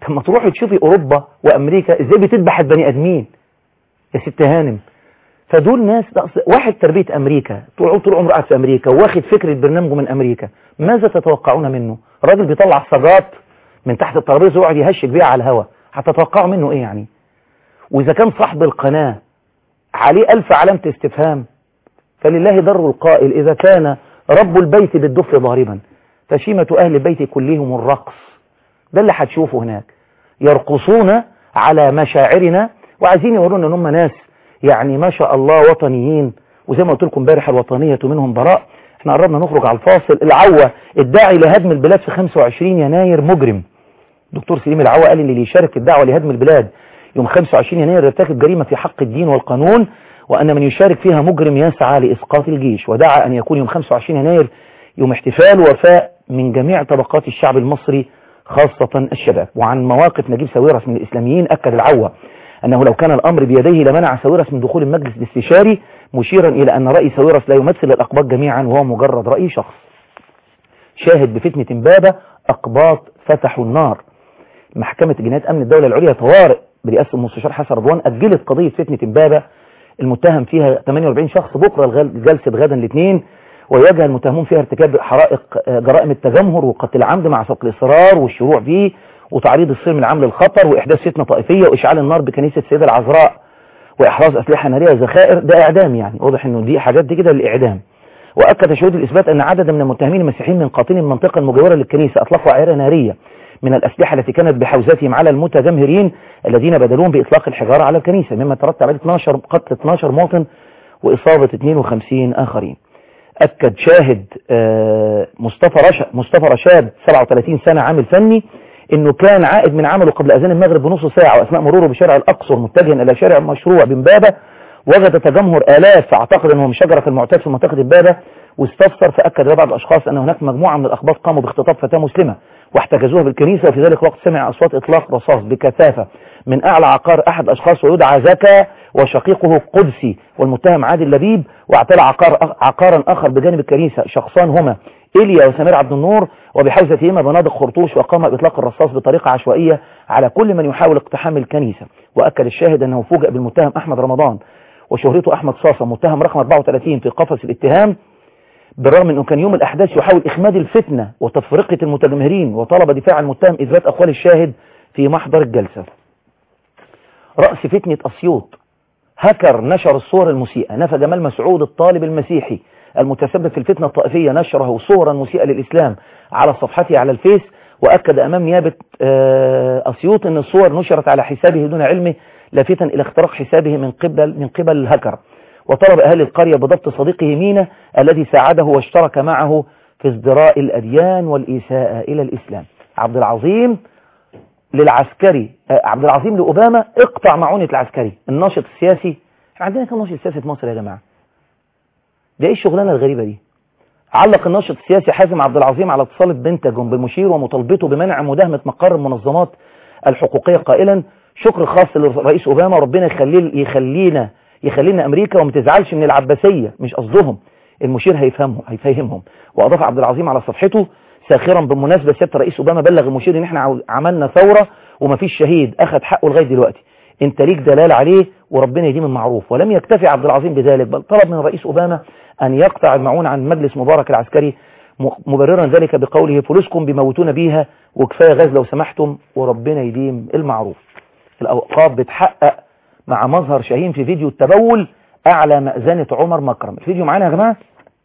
طب ما تروحي تشوفي اوروبا وامريكا ازاي بتذبح البني ادمين يا ست هانم. فدول ناس واحد تربية امريكا طول عمره قاعد في امريكا واخد فكرة برنامجه من امريكا، ماذا تتوقعون منه؟ راجل بيطلع سجات من تحت الترابيزه ويقعد يهشك بيها على الهواء، هتتوقعوا منه ايه يعني؟ واذا كان صاحب القناة عليه 1000 علامة استفهام، فلله در القائل إذا كان رب البيت بالدف ضاربا فشيمة أهل البيت كلهم الرقص. ده اللي هتشوفه هناك، يرقصون على مشاعرنا وعايزين يورونا ان هم ناس يعني ما شاء الله وطنيين، وزي ما قلت لكم امبارح الوطنية منهم براء. احنا قربنا نخرج على الفاصل. العوة الداعي لهدم البلاد في 25 يناير مجرم. دكتور سليم العوة قال ان اللي يشارك الدعوة لهدم البلاد يوم 25 يناير يرتكب جريمة في حق الدين والقانون، وأن من يشارك فيها مجرم يسعى لإسقاط الجيش. ودعا أن يكون يوم 25 يناير يوم احتفال ووفاء من جميع طبقات الشعب المصري خاصة الشباب. وعن مواقف نجيب ساويرس من الإسلاميين أكد العوة أنه لو كان الأمر بيديه لمنع ساويرس من دخول المجلس الاستشاري، مشيرا إلى أن رأي ساويرس لا يمثل الأقباط جميعا وهو مجرد رأي شخص. شاهد بفتنة إمبابة أقباط فتحوا النار. محكمة جنايات أمن الدولة العليا طوارئ برئاسة المستشار حسن رضوان أجلت قضية فتنة إمبابة المتهم فيها 48 شخص بكرة جلسة غدا الاثنين، ويواجه المتهمون فيها ارتكاب حرائق جرائم التجمهر وقتل عمد مع سبق الإصرار والشروع فيه وتعريض السلم العام للخطر وإحداث فتنة طائفية وإشعال النار بكنيسة السيدة العذراء وإحراز أسلحة نارية وذخائر. ده إعدام، يعني واضح إنه دي حاجات دي كده للإعدام. وأكد شهود الإثبات أن عددا من المتهمين المسيحيين من قاطني المنطقة المجاورة للكنيسة أطلقوا عيرة نارية من الأسلحة التي كانت بحوزتهم على المتجمهرين الذين بدلوهم بإطلاق الحجارة على الكنيسة، مما ترتب عليه قتل 12 مواطن وإصابة 52 آخرين. أكد شاهد مصطفى رشاد 37 سنة عامل فني إنه كان عائد من عمله قبل أذان المغرب بنص ساعة، وأثناء مروره بشارع الأقصر متجها إلى شارع مشروع بإمبابة وجد تجمهر آلاف، فاعتقد أنه من شجرة المعتاد في منطقة إمبابة واستفسر، فأكد لبعض الأشخاص أن هناك مجموعة من الأقباط قاموا باختطاف فتاة مسلمة واحتجزوها بالكنيسة، وفي ذلك الوقت سمع أصوات إطلاق رصاص بكثافة من أعلى عقار أحد أشخاص ويدعى زكا وشقيقه قدسي والمتهم عادل لبيب، واعتلى عقارا آخر بجانب الكنيسة شخصان هما إيليا وسمير عبد النور وبحوزتهما بنادق خرطوش، وقام بإطلاق الرصاص بطريقة عشوائية على كل من يحاول اقتحام الكنيسة. وأكد الشاهد أنه فوجئ بالمتهم أحمد رمضان وشهرته أحمد صاصة متهم رقم 34 في قفص الاتهام، بالرغم أنه كان يوم الأحداث يحاول إخماد الفتنة وتفرقة المتجمهرين، وطلب دفاع المتهم إثبات أقوال الشاهد في محضر الجلسة. رأس فتنة أسيوط، هاكر نشر الصور المسيئة. نفى جمال مسعود الطالب المسيحي المتسبب في الفتنة الطائفية نشره صورا مسيئة للإسلام على صفحته على الفيس، وأكد أمام نيابة أسيوط أن الصور نشرت على حسابه دون علمه، لافتا إلى اختراق حسابه من قبل الهاكر. وطلب أهل القرية بضبط صديقه مينا الذي ساعده واشترك معه في ازدراء الأديان والإساءة إلى الإسلام. عبد العظيم للعسكري، عبد العظيم لأوباما اقطع معونة العسكري. الناشط السياسي، عندنا كم ناشط سياسي في مصر يا جماعة؟ ده ايه الشغلانة الغريبة دي؟ علق الناشط السياسي حازم عبد العظيم على اتصال البنتاجون بالمشير ومطالبته بمنع مداهمة مقر المنظمات الحقوقية قائلا: شكر خاص للرئيس أوباما، ربنا يخلينا أمريكا وما تزعلش من العباسية، مش قصدهم، المشير هيفهمهم. وأضاف عبد العظيم على صفحته ساخرا: بالمناسبة سيادة الرئيس أوباما بلغ المشير إن احنا عملنا ثورة ومفيش شهيد أخذ حقه لغاية دلوقتي، انت ليك دلال عليه وربنا يديم المعروف. ولم يكتفي عبد العظيم بذلك، بل طلب من الرئيس أوباما أن يقطع المعون عن مجلس مبارك العسكري، مبررا ذلك بقوله: فلوسكم بيموتونا بيها وكفاية غاز لو سمحتم وربنا يديم المعروف. الأوقاف بتحقق مع مظهر شاهين في فيديو التبول أعلى مأذنة عمر مكرم. الفيديو معانا يا جماعة؟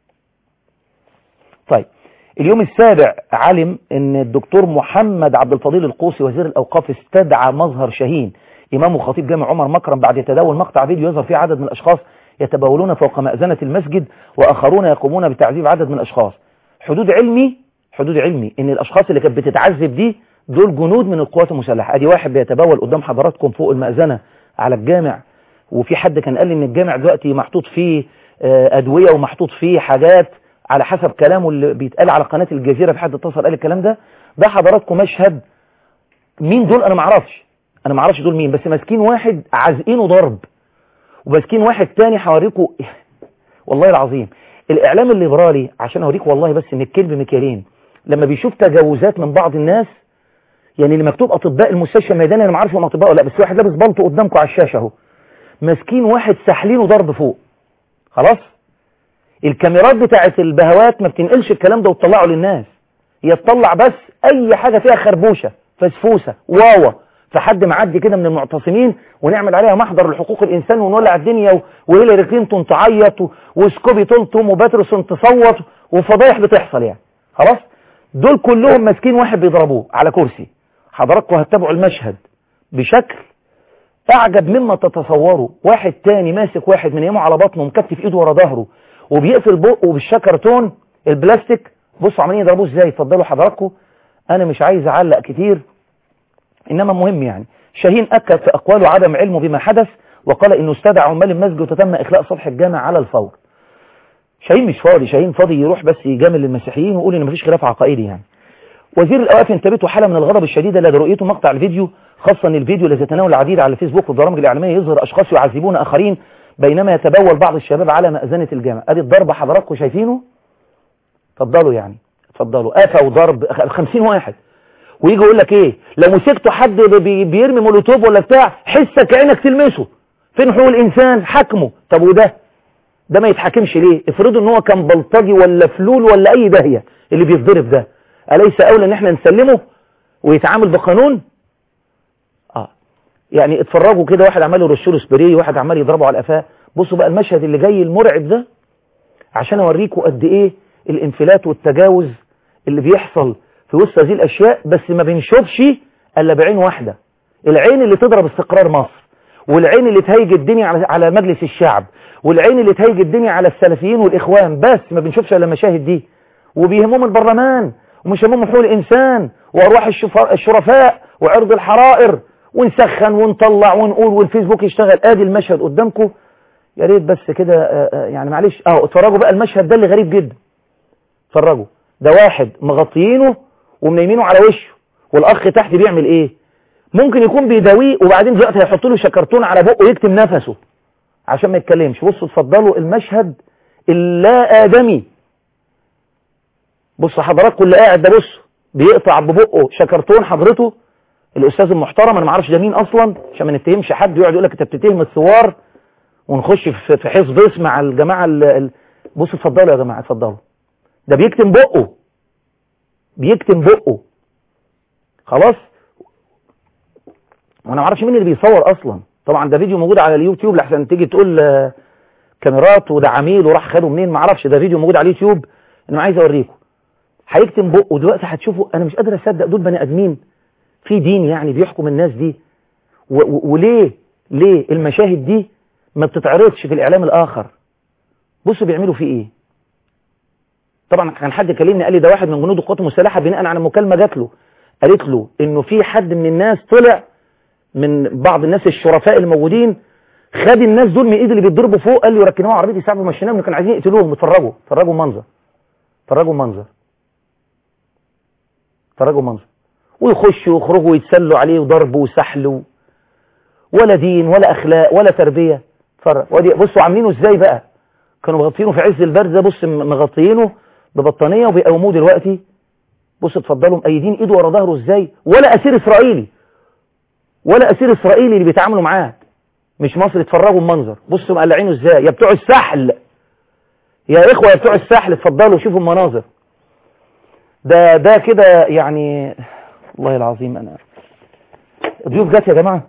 طيب، اليوم السابع علم ان الدكتور محمد عبد الفضيل القوسي وزير الأوقاف استدعى مظهر شاهين إمام وخطيب جامع عمر مكرم بعد تداول مقطع فيديو يظهر فيه عدد من الأشخاص يتبولون فوق مأذنة المسجد وآخرون يقومون بتعذيب عدد من الأشخاص. حدود علمي ان الأشخاص اللي كانت بتتعذب دي دول جنود من القوات المسلحة. ادي واحد بيتبول قدام حضراتكم فوق المأذنة على الجامع، وفي حد كان قال لي ان الجامع دلوقتي محطوط فيه أدوية ومحطوط فيه حاجات على حسب كلامه اللي بيتقال على قناة الجزيرة، في حد اتصل قال الكلام ده حضراتكم مشهد. مين دول؟ انا ما اعرفش دول مين، بس ماسكين واحد عازقينه ضرب وماسكين واحد تاني هوريكم. والله العظيم الاعلام الليبرالي، عشان اوريك والله بس ان الكلب مكيالين، لما بيشوف تجاوزات من بعض الناس يعني اللي مكتوب اطباء المستشفى الميداني انا ما عارف هم اطباء ولا لا، بس واحد لابس بلطو قدامكم على الشاشه اهو، ماسكين واحد ساحلينه ضرب فوق. خلاص الكاميرات بتاعت البهوات ما بتنقلش الكلام ده وتطلعه للناس، هي تطلع بس اي حاجه فيها خربوشه فسفوسه واوا فحد معدي كده من المعتصمين ونعمل عليها محضر لحقوق الانسان ونولع الدنيا وهيلاري كلينتون تعيط وسكوبي تلطم وباترسون تصوت وفضايح بتحصل يعني. خلاص دول كلهم ماسكين واحد بيضربوه على كرسي. حضراتكم هتتابعوا المشهد بشكل اعجب مما تتصوروا. واحد تاني ماسك واحد من يمه على بطنه مكتف ايده ورا ظهره وبيقفل بقه بالشكرتون البلاستيك. بصوا عمالين يضربوه ازاي. اتفضلوا حضراتكم، انا مش عايز اعلق كتير انما مهم يعني. شاهين اكد في اقواله عدم علمه بما حدث وقال انه استدعى عمال المسجد وتم اخلاء سطح الجامع على الفور. شاهين مش فاضي، شاهين فاضي يروح بس يجامل المسيحيين ويقول ان مفيش خلاف عقائدي يعني. وزير الاوقاف انتابته حاله من الغضب الشديد لدى رؤيته مقطع الفيديو، خاصه الفيديو الذي يتناول العديد على الفيسبوك والبرامج الاعلاميه يظهر اشخاص يعذبون اخرين بينما يتبول بعض الشباب على مأذنة الجامع. ادي الضربه حضراتكم شايفينه. اتفضلوا يعني اتفضلوا. قفا وضرب 50 واحد ويجي يقول لك ايه لو مسكتوا حد بيرمي مولوتوف ولا بتاع حسك عينك تلمسه. فين حقوق الانسان؟ حكمه. طب وده ما يتحكمش ليه؟ افرضوا ان هو كان بلطجي ولا فلول ولا اي داهيه اللي بيتضرب ده، اليس اولى ان احنا نسلمه ويتعامل بقانون؟ يعني اتفرجوا كده، واحد عمال يرش له سبراي واحد عمال يضربه على قفاه. بصوا بقى المشهد اللي جاي المرعب ده عشان اوريكم قد ايه الانفلات والتجاوز اللي بيحصل في وسط هذه الاشياء، بس ما بنشوفش الا بعين واحده، العين اللي تضرب استقرار مصر، والعين اللي تهيج الدنيا على مجلس الشعب، والعين اللي تهيج الدنيا على السلفيين والاخوان. بس ما بنشوفش الا المشاهد دي، وبيهمهم البرلمان ومش همهم حقوق الانسان وارواح الشرفاء وعرض الحرائر، ونسخن ونطلع ونقول والفيسبوك يشتغل. ادي المشهد قدامكم يا ريت بس كده يعني معلش اتفرجوا بقى المشهد ده اللي غريب جدا. اتفرجوا، ده واحد مغطيينه ومنيمينه على وشه والاخ تحت بيعمل ايه؟ ممكن يكون بيداويه وبعدين دلوقتي هيحط له شكرتون على بقه يكتم نفسه عشان ما يتكلمش. بصوا اتفضلوا المشهد اللا ادمي. بصوا حضراتكم اللي قاعد ده، بصوا بيقطع ببقه شكرتون حضرته الاستاذ المحترم، انا ما اعرفش ده مين اصلا عشان ما نتهمش حد يقعد يقول لك انت بتتهم الثوار ونخش في حزب اسم مع الجماعه بصوا اتفضلوا يا جماعه اتفضلوا. ده بيكتم بقه، بيكتم بقه. خلاص وانا ما اعرفش مين اللي بيصور اصلا. طبعا ده فيديو موجود على اليوتيوب لحسن تيجي تقول كاميرات وده عميل وراح خده منين، ما اعرفش. ده فيديو موجود على اليوتيوب انا عايز اوريكم. هيكتم بقه دلوقتي هتشوفوا. انا مش قادر اصدق دول بني ادمين في دين يعني بيحكم الناس دي. وليه المشاهد دي ما بتتعرضش في الاعلام الاخر؟ بصوا بيعملوا فيه ايه. طبعا كان حد كلمني قال لي ده واحد من جنود القوات المسلحه بناء على مكالمه جات له قالت له انه في حد من الناس طلع من بعض الناس الشرفاء الموجودين خد الناس دول من ايد اللي بيتضربوا فوق، قال له ركنوها عربيه اسعاف ومشيناهم، كانوا عايزين يقتلوهم. اتفرجوا المنظر، اتفرجوا المنظر ويخشوا ويخرجوا ويتسلوا عليه وضرب وسحل ولا دين ولا اخلاق ولا تربيه. اتفرج بصوا عاملينه ازاي بقى. كانوا مغطينه في عز البرد ده، بص مغطينه ببطانيه وبيقوموه دلوقتي. بصوا اتفضلوا مقيدين ايده ورا ظهره ازاي. ولا اسير اسرائيلي اللي بيتعاملوا معاه مش مصري. اتفرجوا المنظر، بصوا مقلعينه ازاي يا بتوع السحل يا اخوه، يا بتوع السحل اتفضلوا شوفوا المناظر. ده كده يعني والله العظيم. انا الضيوف جت يا جماعه.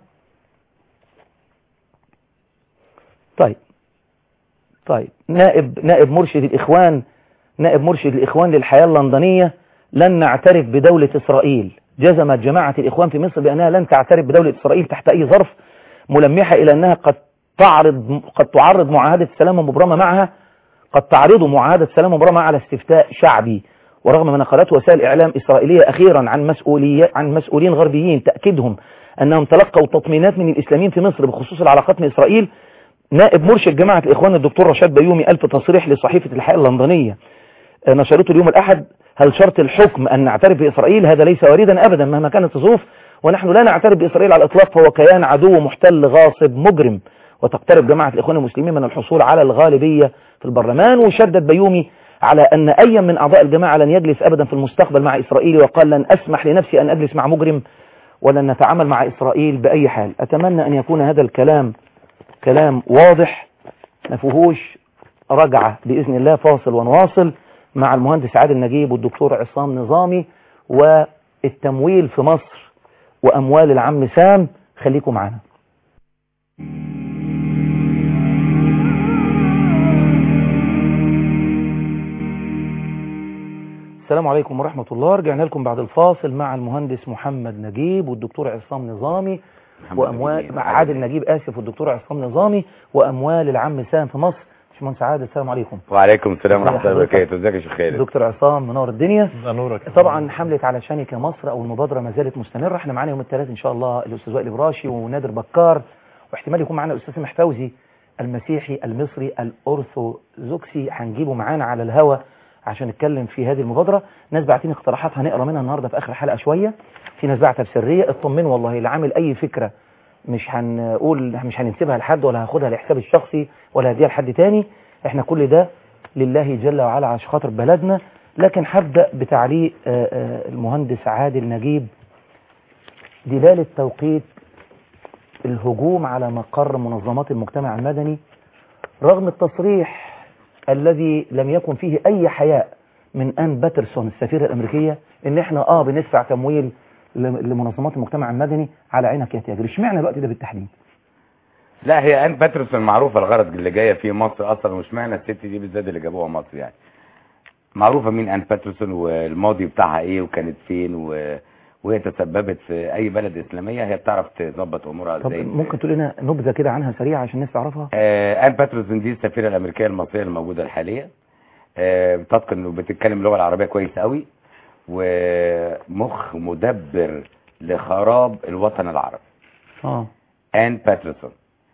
طيب نائب مرشد الإخوان للحياة اللندنية لن نعترف بدولة إسرائيل. جزمت جماعة الإخوان في مصر بأنها لن تعترف بدولة إسرائيل تحت أي ظرف، ملمحة إلى أنها قد تعرض معاهدة سلام مبرمة معها على استفتاء شعبي. ورغم ما نقلته وسائل إعلام إسرائيلية أخيرا عن مسؤولين غربيين تأكيدهم أنهم تلقوا تطمينات من الإسلاميين في مصر بخصوص العلاقات من إسرائيل، نائب مرشد جماعة الإخوان الدكتور رشاد بيومي ألف تصريح لصحيفة الحياة اللندنية نشرته اليوم الأحد: هل شرط الحكم أن نعترف بإسرائيل؟ هذا ليس واردا أبدا مهما كانت الظروف، ونحن لا نعترف بإسرائيل على الإطلاق، فهو كيان عدو محتل غاصب مجرم، وتقترب جماعة الإخوان المسلمين من الحصول على الغالبية في البرلمان. وشدد بيومي على أن أي من أعضاء الجماعة لن يجلس أبدا في المستقبل مع إسرائيل، وقال لن أسمح لنفسي أن أجلس مع مجرم ولن نتعامل مع إسرائيل بأي حال. أتمنى أن يكون هذا الكلام كلام واضح ما فيهوش رجعة بإذن الله. فاصل ونواصل مع المهندس عادل نجيب والدكتور عصام نظامي والتمويل في مصر وأموال العم سام. خليكم معنا. السلام عليكم ورحمة الله. رجعنا لكم بعد الفاصل مع المهندس محمد نجيب والدكتور عصام نظامي وأموال مع عادل نجيب والدكتور عصام نظامي وأموال العم سام في مصر. باشمهندس عادل السلام عليكم. وعليكم السلام ورحمة الله وبركاته. ازيك يا شيخ خالد؟ دكتور عصام منور الدنيا. نورك. طبعا حملة علشانك يا مصر أو المبادرة ما زالت مستمرة. احنا معانا يوم الثلاث إن شاء الله الأستاذ وائل إبراشي ونادر بكار، واحتمال يكون معانا الأستاذ سامح فوزي المسيحي المصري الأرثوذكسي، هنجيبه معانا على الهوا عشان نتكلم في هذه المبادرة. ناس بعتين اقتراحات هنقرا منها النهارده في آخر الحلقة شوية. في ناس بعتها بسرية. اطمنوا والله اللي عامل أي فكرة مش هننسبها لحد ولا هاخدها لحساب الشخصي ولا هديها لحد تاني. احنا كل ده لله جل وعلا عشان خاطر بلدنا. لكن هبدأ بتعليق المهندس عادل نجيب. دلالة توقيت الهجوم على مقر منظمات المجتمع المدني رغم التصريح الذي لم يكن فيه أي حياء من آن باترسون السفيرة الأمريكية إن احنا بندفع تمويل لمنظمات المجتمع المدني. على عينك يا تاجر. اشمعنى الوقت ده بالتحديد؟ لا، هي آن باترسون معروفة الغرض اللي جاية في مصر أصلا، ومش معنى الست دي بالذات اللي جابوها مصر يعني. معروفة مين آن باترسون والماضي بتاعها ايه وكانت فين وهي تسببت في أي بلد إسلامية. هي بتعرف تظبط أمورها ازاي. ممكن تقول لنا نبذة كده عنها سريعة عشان الناس تعرفها؟ آن باترسون دي السفيرة الأمريكية المصرية الموجودة الحالية. بتتقن وبتتكلم اللغة العربية كويس قوي، ومخ مدبر لخراب الوطن العربي. آن باترسون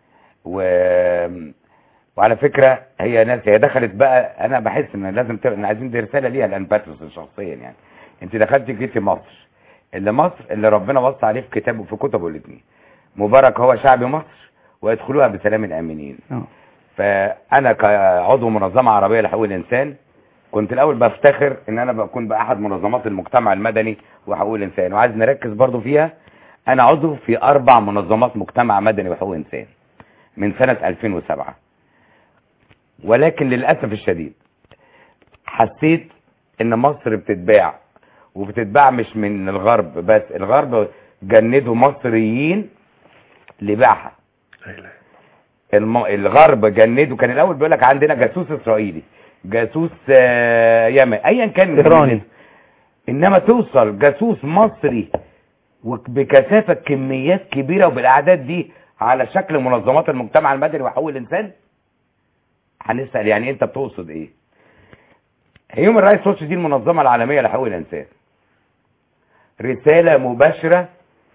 وعلى فكرة هي دخلت بقى. انا بحس ان لازم عايزين دي رسالة ليها لآن باترسون شخصيا يعني. انت دخلت جيتي مصر اللي ربنا وصى عليه في كتابه في كتبه الاثنين. مبارك هو شعب مصر ويدخلوها بسلام آمنين. فانا كعضو منظمة عربية لحقوق الانسان كنت الاول بفتخر ان انا بكون باحد منظمات المجتمع المدني وحقوق الانسان، وعايز نركز برضو فيها. انا عضو في 4 منظمات مجتمع مدني وحقوق انسان من سنة 2007. ولكن للأسف الشديد حسيت ان مصر بتتباع مش من الغرب بس. الغرب جندوا مصريين لباعها. الغرب جندوا. كان الاول بيقول لك عندنا جاسوس اسرائيلي، جاسوس يمني، ايا كان إيراني، انما توصل جاسوس مصري وبكثافة كميات كبيرة وبالاعداد دي على شكل منظمات المجتمع المدني وحقوق الانسان. هنسأل يعني انت بتقصد ايه؟ هيومن رايتس واتش دي المنظمة العالمية لحقوق الانسان. رسالة مباشرة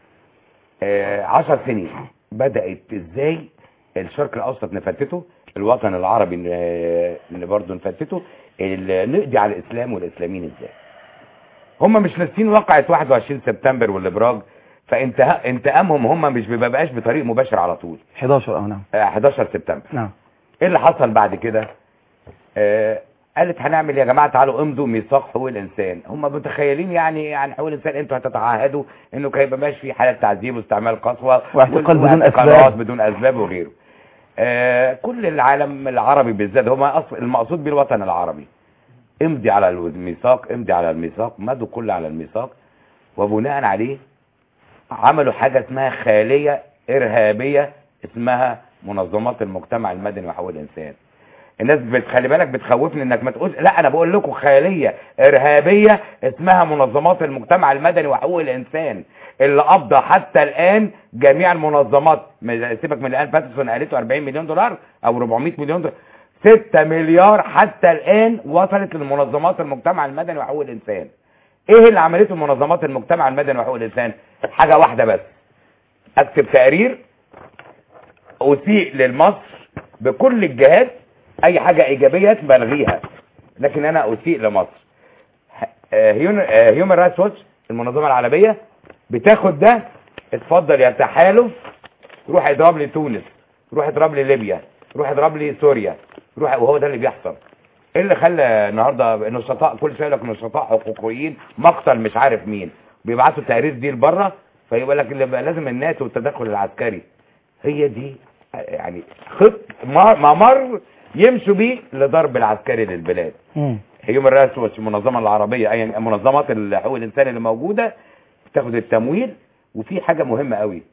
10 سنين. بدأت ازاي الشرق الاوسط نفتته، الوطن العربي برضه نفتته، نقضي على الاسلام والاسلاميين ازاي. هم مش ناسين واقعة 21 سبتمبر والابراج، فانتقامهم هم مش بيبقاش بطريق مباشر على طول. 11 سبتمبر. نعم. ايه اللي حصل بعد كده؟ قالت هنعمل يا جماعه تعالوا امضوا ميثاق حقوق الانسان. هم متخيلين يعني حقوق الانسان انتوا هتتعهدوا انه هيبقى ماشي في حالات تعذيب واستعمال قسوه واعتقال بدون اسباب وغيره. كل العالم العربي بالذات هم المقصود بالوطن العربي. امضي على الميثاق، مضوا كل على الميثاق، وبناء عليه عملوا حاجه اسمها خاليه ارهابيه اسمها منظمات المجتمع المدني وحقوق الانسان. الناس بتخلي بالك بتخوفني انك ما تقول لا، انا بقول لكم خاليه ارهابيه اسمها منظمات المجتمع المدني وحقوق الانسان اللي قبض حتى الان جميع المنظمات. سيبك من الان باترسون قالته 40 مليون دولار او 400 مليون دولار، 6 مليار حتى الان وصلت للمنظمات المجتمع المدني وحقوق الانسان. ايه اللي عملته منظمات المجتمع المدني وحقوق الانسان؟ حاجه واحده بس، اكتب تقرير اسيء لمصر بكل الجهات، اي حاجة ايجابية بلغيها، لكن انا اسيء لمصر. هيومن رايتس واتش المنظمة العالمية بتاخد ده، اتفضل يا تحالف روح اضرب لي تونس، روح اضرب لي ليبيا، روح اضرب لي سوريا، روح. وهو ده اللي بيحصل. ايه اللي خلى النهارده نشطاء كل شويه لك نشطاء حقوقيين مقتل مش عارف مين، بيبعتوا التقارير دي لبره، فيقول لك اللي بقى لازم الناتو والتدخل العسكري. هي دي يعني خط ممر يمشوا بيه لضرب العسكري للبلاد. هيومن رايتس واتش، المنظمه العربيه، اي منظمات حقوق الانسان اللي موجوده تاخد التمويل. وفي حاجه مهمه قوي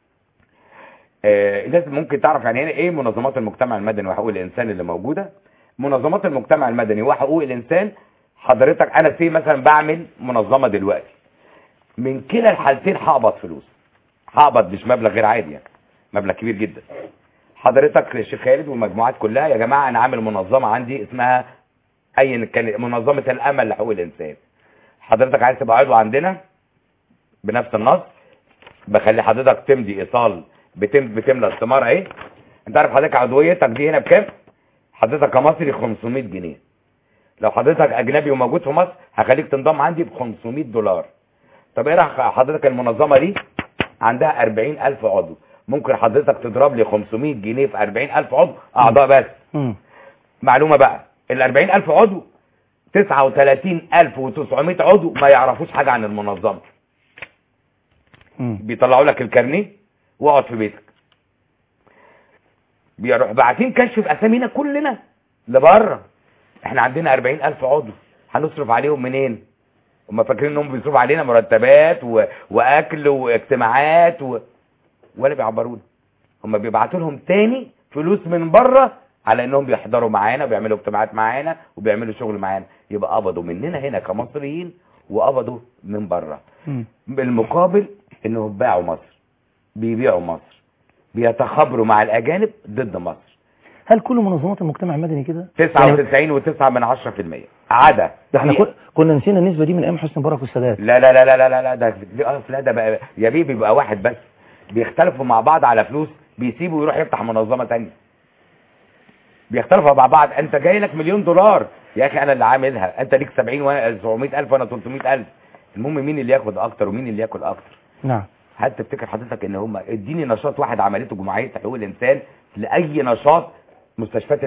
لازم ممكن تعرف يعني ايه منظمات المجتمع المدني وحقوق الانسان اللي موجوده. منظمات المجتمع المدني وحقوق الانسان حضرتك انا في مثلا بعمل منظمه دلوقتي، من كلا الحالتين هقبض فلوس، هقبض مش مبلغ غير عادي يعني، مبلغ كبير جدا. حضرتك الشيخ خالد والمجموعات كلها يا جماعه انا عامل منظمه عندي اسمها ايا كان منظمه الامل لحقوق الانسان، حضرتك عايز تبقى عضو عندنا بنفس النص، بخلي حضرتك تمضي ايصال بتملى استماره اهي. انت عارف حضرتك عضويتك دي هنا بكام؟ حضرتك كمصري 500 جنيه. لو حضرتك اجنبي وموجود في مصر هخليك تنضم عندي ب 500 دولار. طب ايه رايك حضرتك المنظمه دي عندها 40,000 عضو، ممكن حضرتك تضرب لي 500 جنيه في 40,000 عضو اعضاء بس. معلومه بقى، ال 40,000 عضو 39,900 عضو ما يعرفوش حاجه عن المنظمه. بيطلعوا لك الكارنيه واقعد في بيتك، بيروح باعتين كشف اسامينا كلنا لبره. احنا عندنا 40,000 عضو هنصرف عليهم منين؟ هم فاكرين انهم بيصرفوا علينا مرتبات واكل واجتماعات ولا بيعبرونا. هم بيبعتوا لهم تاني فلوس من بره على انهم بيحضروا معانا وبيعملوا اجتماعات معانا وبيعملوا شغل معانا. يبقى قبضوا مننا هنا كمصريين وقبضوا من بره. بالمقابل انهم باعوا مصر، بيبيعوا مصر، بيتخابروا مع الاجانب ضد مصر. هل كل منظمات المجتمع المدني كده؟ 99.9% عدا ده احنا كنا نسينا النسبه دي من ايام حسني مبارك والسادات. لا لا لا لا لا لا ده بقى يا بيه بيبقى واحد بس، بيختلفوا مع بعض على فلوس، بيسيبوا ويروح يفتح منظمه ثانيه. بيختلفوا مع بعض، انت جاي لك $1,000,000 يا اخي انا اللي عاملها، انت ليك 70 وانا 700,000 وانا 300,000. المهم مين اللي ياخد اكتر ومين اللي ياكل اكتر. نعم. هل تفتكر حضرتك ان هم اديني نشاط واحد عملته جمعيه حقوق الانسان لاي نشاط مستشفيات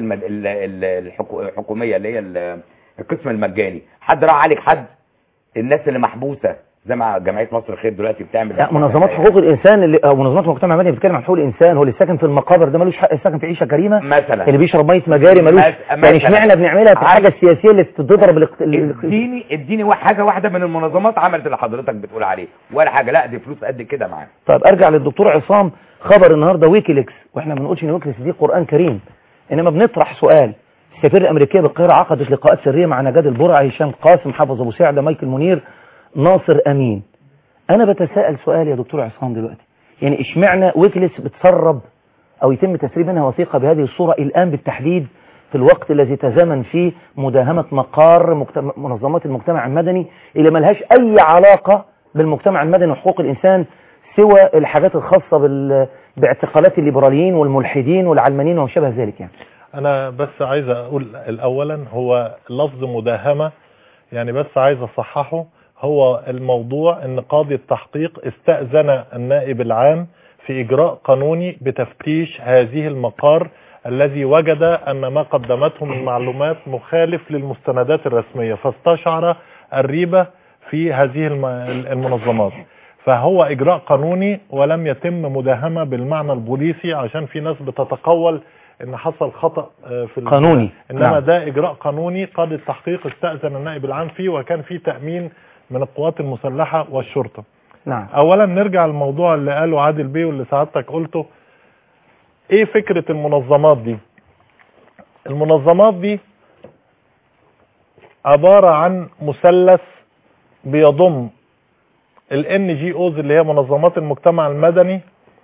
الحكوميه اللي هي القسم المجاني، حد راح عالج حد؟ الناس اللي محبوسه زي ما جمعيه مصر الخير دلوقتي بتعمل. لا منظمات حقوق الانسان او منظمات المجتمع المدني بتتكلم عن حقوق الانسان. هو اللي ساكن في المقابر ده ملوش حق يسكن في عيشه كريمه مثلا، اللي بيشرب ميه مجاري ملوش يعني اشمعنى بنعملها في الحاجه السياسيه اللي تضرب اديني حاجه واحده من المنظمات عملت اللي حضرتك بتقول عليه ولا حاجه. لا دي فلوس قد كده معانا. طيب ارجع للدكتور عصام، خبر النهارده ويكيليكس، واحنا ما بنقولش ان ويكيليكس دي قران كريم، انما بنطرح سؤال. السفير الامريكيه بالقاهره عقدت لقاءات سريه مع نجاد البرعي، هشام قاسم، حافظ ابو سعده، مايكل منير، ناصر امين. انا بتساءل سؤال يا دكتور عصام دلوقتي، يعني اشمعنى ويكيليكس بتسرب او يتم تسريب منها وثيقه بهذه الصوره الان بالتحديد في الوقت الذي تزامن فيه مداهمه مقار منظمات المجتمع المدني اللي ملهاش اي علاقه بالمجتمع المدني وحقوق الانسان سوى الحاجات الخاصه باعتقالات الليبراليين والملحدين والعلمانيين وما شابه ذلك يعني. انا بس عايز اقول اولا هو لفظ مداهمه يعني بس عايز اصححه. هو الموضوع ان قاضي التحقيق استأذن النائب العام في اجراء قانوني بتفتيش هذه المقار الذي وجد ان ما قدمته من معلومات مخالف للمستندات الرسمية، فاستشعر الريبة في هذه المنظمات. فهو اجراء قانوني ولم يتم مداهمة بالمعنى البوليسي، عشان في ناس بتتقول ان حصل خطأ في قانوني، انما ده اجراء قانوني قاضي التحقيق استأذن النائب العام فيه، وكان فيه تأمين من القوات المسلحة والشرطة. نعم. اولا نرجع للموضوع اللي قاله عادل بيه واللي سعادتك قلته. ايه فكرة المنظمات دي؟ المنظمات دي عبارة عن مثلث بيضم ال NGOs اللي هي منظمات المجتمع المدني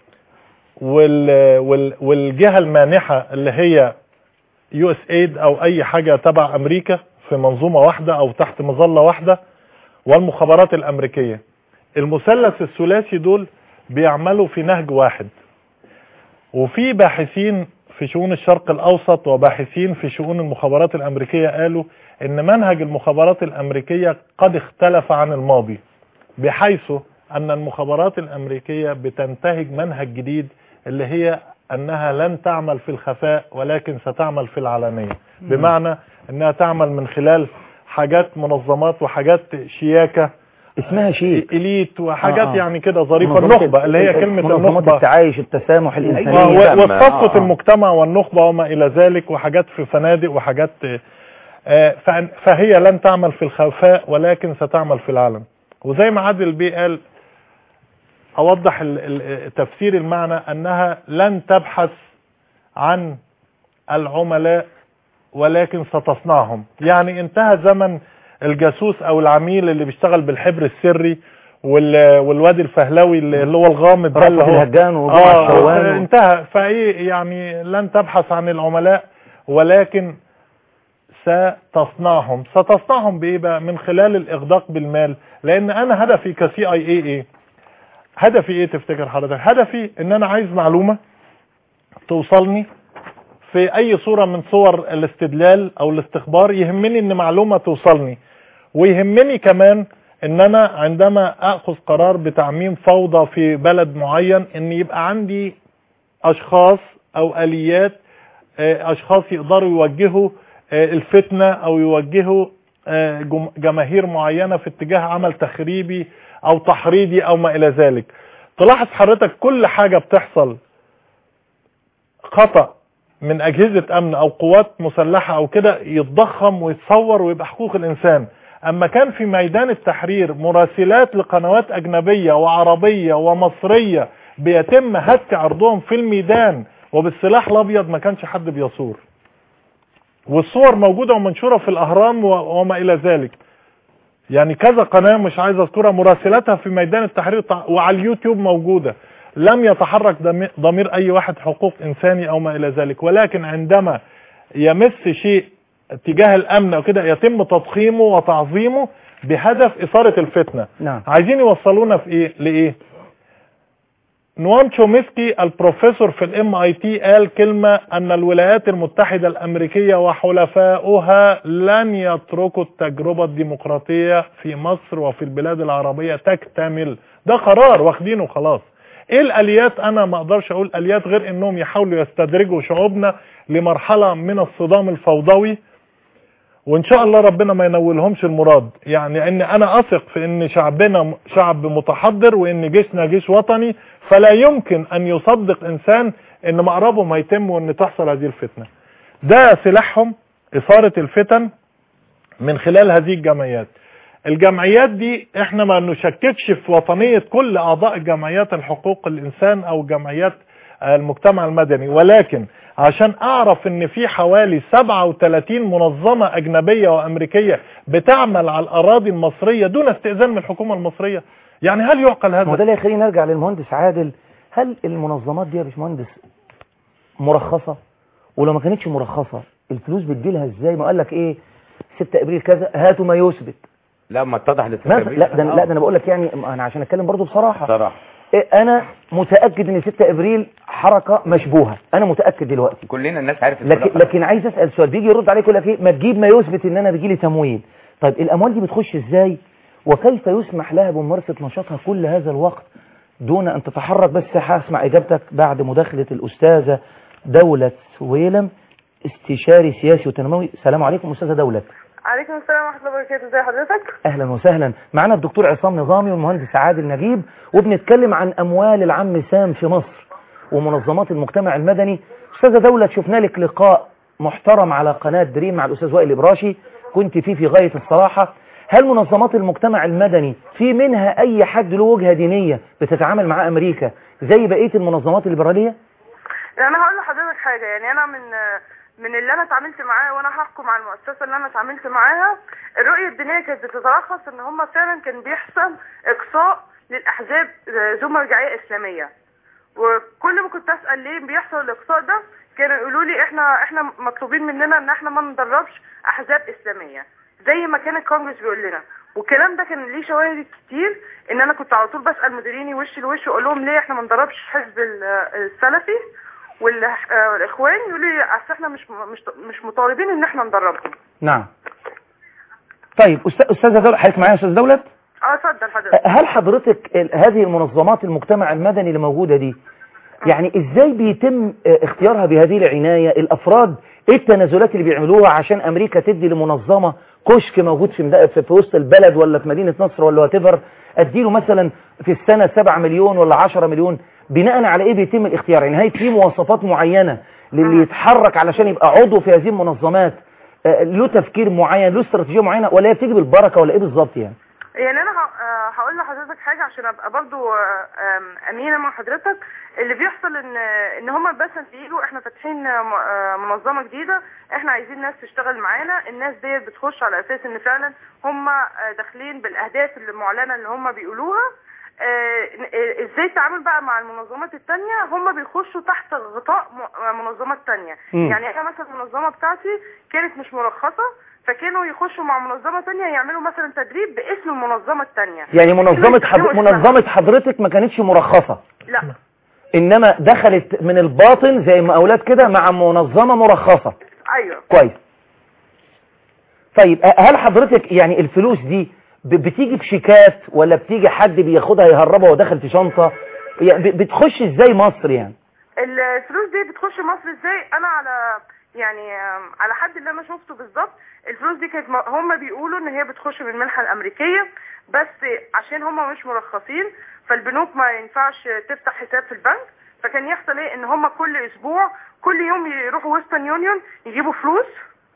والجهة المانحة اللي هي USAID او اي حاجة تبع امريكا في منظومة واحدة او تحت مظلة واحدة، والمخابرات الامريكية. المثلث الثلاثي دول بيعملوا في نهج واحد، وفي باحثين في شؤون الشرق الاوسط وباحثين في شؤون المخابرات الامريكية قالوا ان منهج المخابرات الامريكية قد اختلف عن الماضي، بحيث ان المخابرات الامريكية بتنتهج منهج جديد اللي هي أنها لن تعمل في الخفاء ولكن ستعمل في العلانية، بمعنى أنها تعمل من خلال حاجات منظمات وحاجات شياكة اسمها شيك إليت وحاجات يعني كده ظريفة. النخبة اللي هي كلمة النخبة، التعايش، التسامح الإنساني، وصفة المجتمع والنخبة وما إلى ذلك، وحاجات في فنادق وحاجات فهي لن تعمل في الخفاء ولكن ستعمل في العلن. وزي ما عادل بيه قال، أوضح تفسير المعنى، أنها لن تبحث عن العملاء ولكن ستصنعهم. يعني انتهى زمن الجاسوس أو العميل اللي بيشتغل بالحبر السري والواد الفهلوي اللي هو الغامض ده اللي هو انتهى. فايه يعني لن تبحث عن العملاء ولكن ستصنعهم بايه بقى؟ من خلال الاغداق بالمال. لان انا هدفي كسي اي ايه؟ هدفي ايه تفتكر حضرتك؟ هدفي ان انا عايز معلومة توصلني في اي صورة من صور الاستدلال او الاستخبار. يهمني ان معلومة توصلني، ويهمني كمان ان انا عندما اخذ قرار بتعميم فوضى في بلد معين ان يبقى عندي اشخاص او اليات، اشخاص يقدروا يوجهوا الفتنة او يوجهوا جماهير معينة في اتجاه عمل تخريبي او تحريضي او ما الى ذلك. تلاحظ حضرتك كل حاجة بتحصل خطأ من اجهزة امن او قوات مسلحة او كده يتضخم ويتصور ويبقى حقوق الانسان. اما كان في ميدان التحرير مراسلات لقنوات اجنبية وعربية ومصرية بيتم هتك عرضهم في الميدان وبالسلاح الابيض، ما كانش حد بيصور، والصور موجودة ومنشورة في الاهرام وما الى ذلك. يعني كذا قناة مش عايز اذكرها مراسلاتها في ميدان التحرير وعلى اليوتيوب موجودة. لم يتحرك ضمير اي واحد حقوق انساني او ما الى ذلك، ولكن عندما يمس شيء اتجاه الامن او كده يتم تضخيمه وتعظيمه بهدف اثارة الفتنة. نعم. عايزين يوصلونا في ايه لايه؟ نوام تشومسكي البروفيسور في الMIT قال كلمة ان الولايات المتحدة الامريكية وحلفاؤها لن يتركوا التجربة الديمقراطية في مصر وفي البلاد العربية تكتمل. ده قرار واخدينه خلاص. ايه الاليات؟ انا ما اقدرش اقول اليات غير انهم يحاولوا يستدرجوا شعوبنا لمرحلة من الصدام الفوضوي، وان شاء الله ربنا ما ينولهمش المراد. يعني ان انا اثق في ان شعبنا شعب متحضر وان جيشنا جيش وطني، فلا يمكن ان يصدق انسان ان مقربهم هيتم وان تحصل هذه الفتنة. ده سلاحهم، اثارة الفتن من خلال هذه الجمعيات. الجمعيات دي احنا ما نشككش في وطنية كل اعضاء الجمعيات الحقوق الانسان او جمعيات المجتمع المدني، ولكن عشان اعرف ان في حوالي 37 منظمة اجنبية وامريكية بتعمل على الاراضي المصرية دون استئذان من الحكومة المصرية، يعني هل يعقل هذا؟ وده اللي يخلينا نرجع للمهندس عادل. هل المنظمات دي يا باشمهندس مرخصة؟ ولو ما كانتش مرخصة الفلوس بتجيلها ازاي؟ ما قال لك ايه 6 ابريل كذا هاتوا ما يثبت. لا ما اتضح ل 6 ابريل. لا ده انا بقول لك يعني انا عشان اتكلم برضو بصراحة. انا متأكد ان 6 ابريل حركة مشبوهة، انا متأكد دلوقتي. كلنا الناس عارف. لكن عايز اسأل سؤال، بيجي يرد عليك يقول لك ايه؟ ما تجيب ما يثبت ان انا بيجيلي تمويل. طيب الاموال دي بتخش ازاي؟ وكيف يسمح لها بممارسة نشاطها كل هذا الوقت دون ان تتحرك؟ بس هسمع اجابتك بعد مداخلة الاستاذة دولة سويلم، استشاري سياسي وتنموي. السلام عليكم استاذة دولة. عليكم السلام ورحمة الله وبركاته. ازي حضرتك؟ اهلا وسهلا. معنا الدكتور عصام نظامي والمهندس عادل نجيب، وبنتكلم عن اموال العم سام في مصر ومنظمات المجتمع المدني. استاذة دولة، شفنا لك لقاء محترم على قناة دريم مع الاستاذ وائل الابراشي، كنت فيه في غاية الصراحة. هل منظمات المجتمع المدني في منها اي حد له وجهة دينية بتتعامل مع امريكا زي بقية المنظمات الليبرالية؟ انا هقول لحضرتك حاجة، يعني انا من اللي انا اتعاملت معاه، وانا هحكم على المؤسسة اللي انا اتعاملت معاها، الرؤية الدينية كانت بتتلخص ان هم فعلا كان بيحصل اقصاء للاحزاب ذو مرجعية اسلامية. وكل ما كنت اسأل ليه بيحصل الاقصاء ده كانوا يقولوا لي احنا مطلوبين مننا ان احنا ما ندربش احزاب اسلامية زي ما كان الكونجرس بيقول لنا. والكلام ده كان ليه شواهد كتير، ان انا كنت على طول بسأل مديريني وش لوش واقول لهم ليه احنا ما ندربش حزب السلفي، والاخوان يقولوا لي اصل احنا مش مطالبين ان احنا ندربهم. نعم. طيب استاذه دولة، حضرتك معايا يا استاذ دولة؟ اتفضل حضرتك. هل حضرتك هذه المنظمات المجتمع المدني اللي موجوده دي يعني ازاي بيتم اختيارها بهذه العناية؟ الافراد ايه التنازلات اللي بيعملوها عشان امريكا تدي لمنظمة كشك موجود في وسط البلد ولا في مدينة نصر ولا واتيفر اديله مثلا في السنة 7 مليون ولا 10 مليون؟ بناء على ايه بيتم الاختيار؟ يعني هي في مواصفات معينة للي يتحرك علشان يبقى عضو في هذه المنظمات؟ له تفكير معين، له استراتيجية معينة، ولا هي بتيجي بالبركة ولا ايه بالظبط يعني؟ يعني انا هقول لحضرتك حاجه عشان ابقى برضو امينه مع حضرتك. اللي بيحصل ان هم بس يجوا احنا فاتحين منظمه جديده، احنا عايزين ناس تشتغل معانا. الناس ديت بتخش على اساس ان فعلا هم داخلين بالاهداف المعلنه اللي هم بيقولوها. ازاي التعامل بقى مع المنظمات التانية؟ هم بيخشوا تحت غطاء منظمات تانية. يعني انا مثلا المنظمه بتاعتي كانت مش مرخصه، فكانوا يخشوا مع منظمة تانية يعملوا مثلا تدريب باسم المنظمة التانية. يعني منظمة حضرتك ما كانتش مرخصة؟ لا، انما دخلت من الباطن زي ما اولاد كده مع منظمة مرخصة. ايوه كويس. طيب هل حضرتك يعني الفلوس دي بتيجي بشيكات ولا بتيجي حد بياخدها يهربها وداخل في شنطة؟ يعني بتخش ازاي مصر يعني؟ الفلوس دي بتخش مصر ازاي؟ انا على حد اللي انا شفته بالظبط، الفلوس دي كانت هم بيقولوا ان هي بتخش من المنحة الامريكية، بس عشان هم مش مرخصين فالبنوك ما ينفعش تفتح حساب في البنك. فكان يحصل ايه؟ ان هم كل اسبوع كل يوم يروحوا ويسترن يونيون يجيبوا فلوس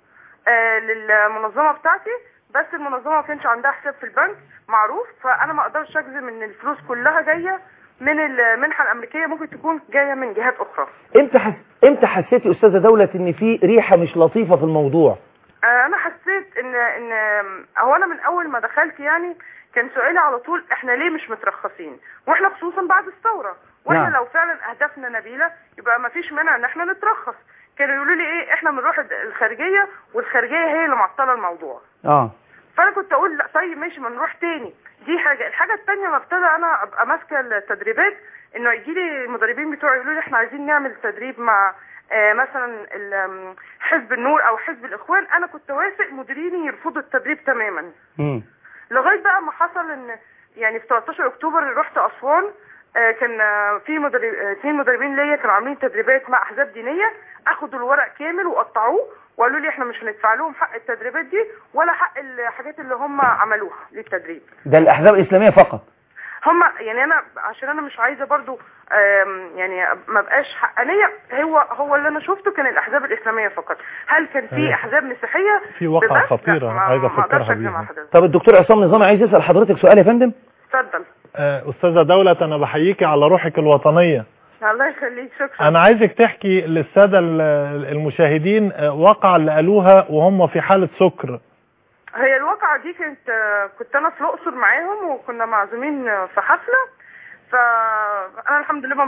للمنظمة بتاعتي، بس المنظمة ما كانش عندها حساب في البنك معروف. فانا ما اقدرش اجزم ان الفلوس كلها جاية من المنحة الامريكية، ممكن تكون جاية من جهات اخرى. امتى حسيتي استاذة دولة ان في ريحة مش لطيفة في الموضوع؟ انا حسيت ان هو انا من اول ما دخلت يعني كان سؤالي على طول احنا ليه مش مترخصين؟ واحنا خصوصا بعد الثورة، واحنا نعم. لو فعلا اهدافنا نبيلة يبقى ما فيش مانع ان احنا نترخص. كانوا يقولوا لي ايه؟ احنا بنروح الخارجية والخارجية هي اللي معطلة الموضوع. فانا كنت اقول لا طيب ماشي ما نروح تاني. دي حاجة. الحاجة التانية ما ابتدى انا ابقى ماسكة التدريبات، انه يجي لي المدربين بتوعي يقولوا لي احنا عايزين نعمل تدريب مع مثلا حزب النور او حزب الاخوان. انا كنت وافق، مديريني يرفضوا التدريب تماما. لغايه بقى ما حصل ان يعني في 13 اكتوبر رحت اسوان، كان في اثنين مدربين ليا كانوا عاملين تدريبات مع احزاب دينيه، اخدوا الورق كامل وقطعوه وقالوا لي احنا مش هندفع لهم حق التدريبات دي ولا حق الحاجات اللي هم عملوها للتدريب. ده الاحزاب الاسلاميه فقط؟ هم يعني انا عشان انا مش عايزه برضو يعني ما بقاش حقانيه، هو اللي انا شفته كان الاحزاب الاسلاميه فقط. هل كان في احزاب مسيحيه؟ في واقعه خطيره عايزه افكرها بيها. طب الدكتور عصام نظام عايز يسال حضرتك سؤال يا فندم. اتفضل. استاذه دولة، انا بحييكي على روحك الوطنيه. الله يخليك، شكرا. انا عايزك تحكي للساده المشاهدين واقعه اللي قالوها وهم في حاله سكر. هي الواقعة دي كنت انا في الاقصر معاهم وكنا معزومين في حفلة، فانا الحمد لله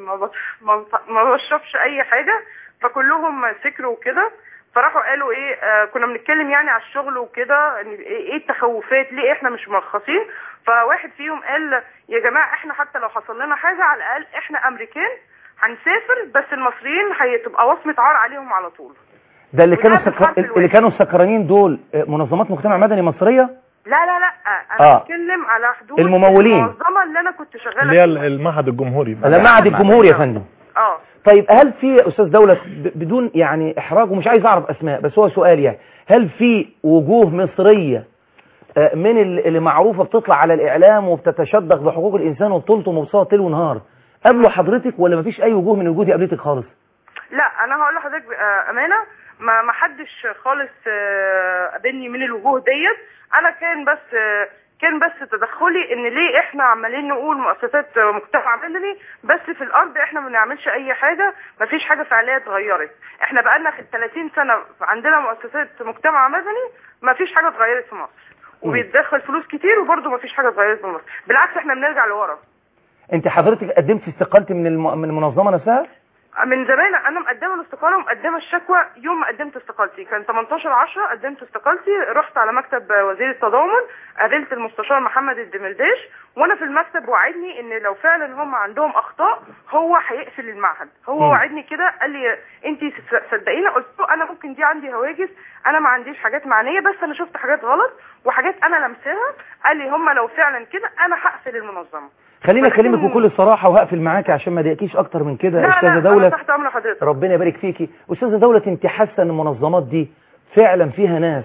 ما بشربش اي حاجة، فكلهم سكروا وكده. فراحوا قالوا ايه، كنا بنتكلم يعني على الشغل وكده، ايه التخوفات، ليه احنا مش مرخصين. فواحد فيهم قال يا جماعة احنا حتى لو حصل لنا حاجة على الاقل احنا امريكان هنسافر، بس المصريين هتبقى وصمة عار عليهم على طول. ده اللي كانوا السكرانين دول منظمات مجتمع مدني مصرية؟ لا انا بتكلم على حدود الممولين، المنظمة اللي انا كنت شغالة اللي هي المعهد الجمهوري. المعهد الجمهوري يا فندم. طيب هل في استاذ دولة بدون يعني احراج ومش عايز اعرف اسماء، بس هو سؤال يعني، هل في وجوه مصرية من اللي معروفة بتطلع على الاعلام وبتتشدق بحقوق الانسان وبتلطم وبتصوت ليل ونهار قابلوا حضرتك، ولا مفيش اي وجوه من الوجوه دي قابلتك خالص؟ لا انا هقول لحضرتك امانه، ما حدش خالص قابلني من الوجوه ديت. انا كان بس تدخلي ان ليه احنا عمالين نقول مؤسسات مجتمع مدني، بس في الارض احنا ما بنعملش اي حاجه، ما فيش حاجه فعليه اتغيرت. احنا بقالنا 30 سنه عندنا مؤسسات مجتمع مدني، ما فيش حاجه اتغيرت في مصر، وبيتدخل فلوس كتير وبرده ما فيش حاجه اتغيرت في مصر، بالعكس احنا بنرجع لورا. انت حضرتك قدمت استقالتي من المنظمه نفسها؟ من زمان انا مقدمه الاستقاله ومقدمه الشكوى. يوم ما قدمت استقالتي كان 18/10 قدمت استقالتي، رحت على مكتب وزير التضامن، قابلت المستشار محمد الدمرداش، وانا في المكتب وعدني ان لو فعلا هم عندهم اخطاء هو هيقفل المعهد. هو وعدني كده، قال لي انت صدقيني؟ قلت له انا ممكن دي عندي هواجس، انا ما عنديش حاجات معنيه، بس انا شفت حاجات غلط وحاجات انا لمساها. قال لي هم لو فعلا كده انا هقفل المنظمه. خليني اكلمك بكل صراحه وهقفل معاكي عشان ما اضايقكيش اكتر من كده. لا استاذه لا دولة، أنا تحت امر حضرتك. ربنا يبارك فيكي. استاذه دولة، انت حاسه ان المنظمات دي فعلا فيها ناس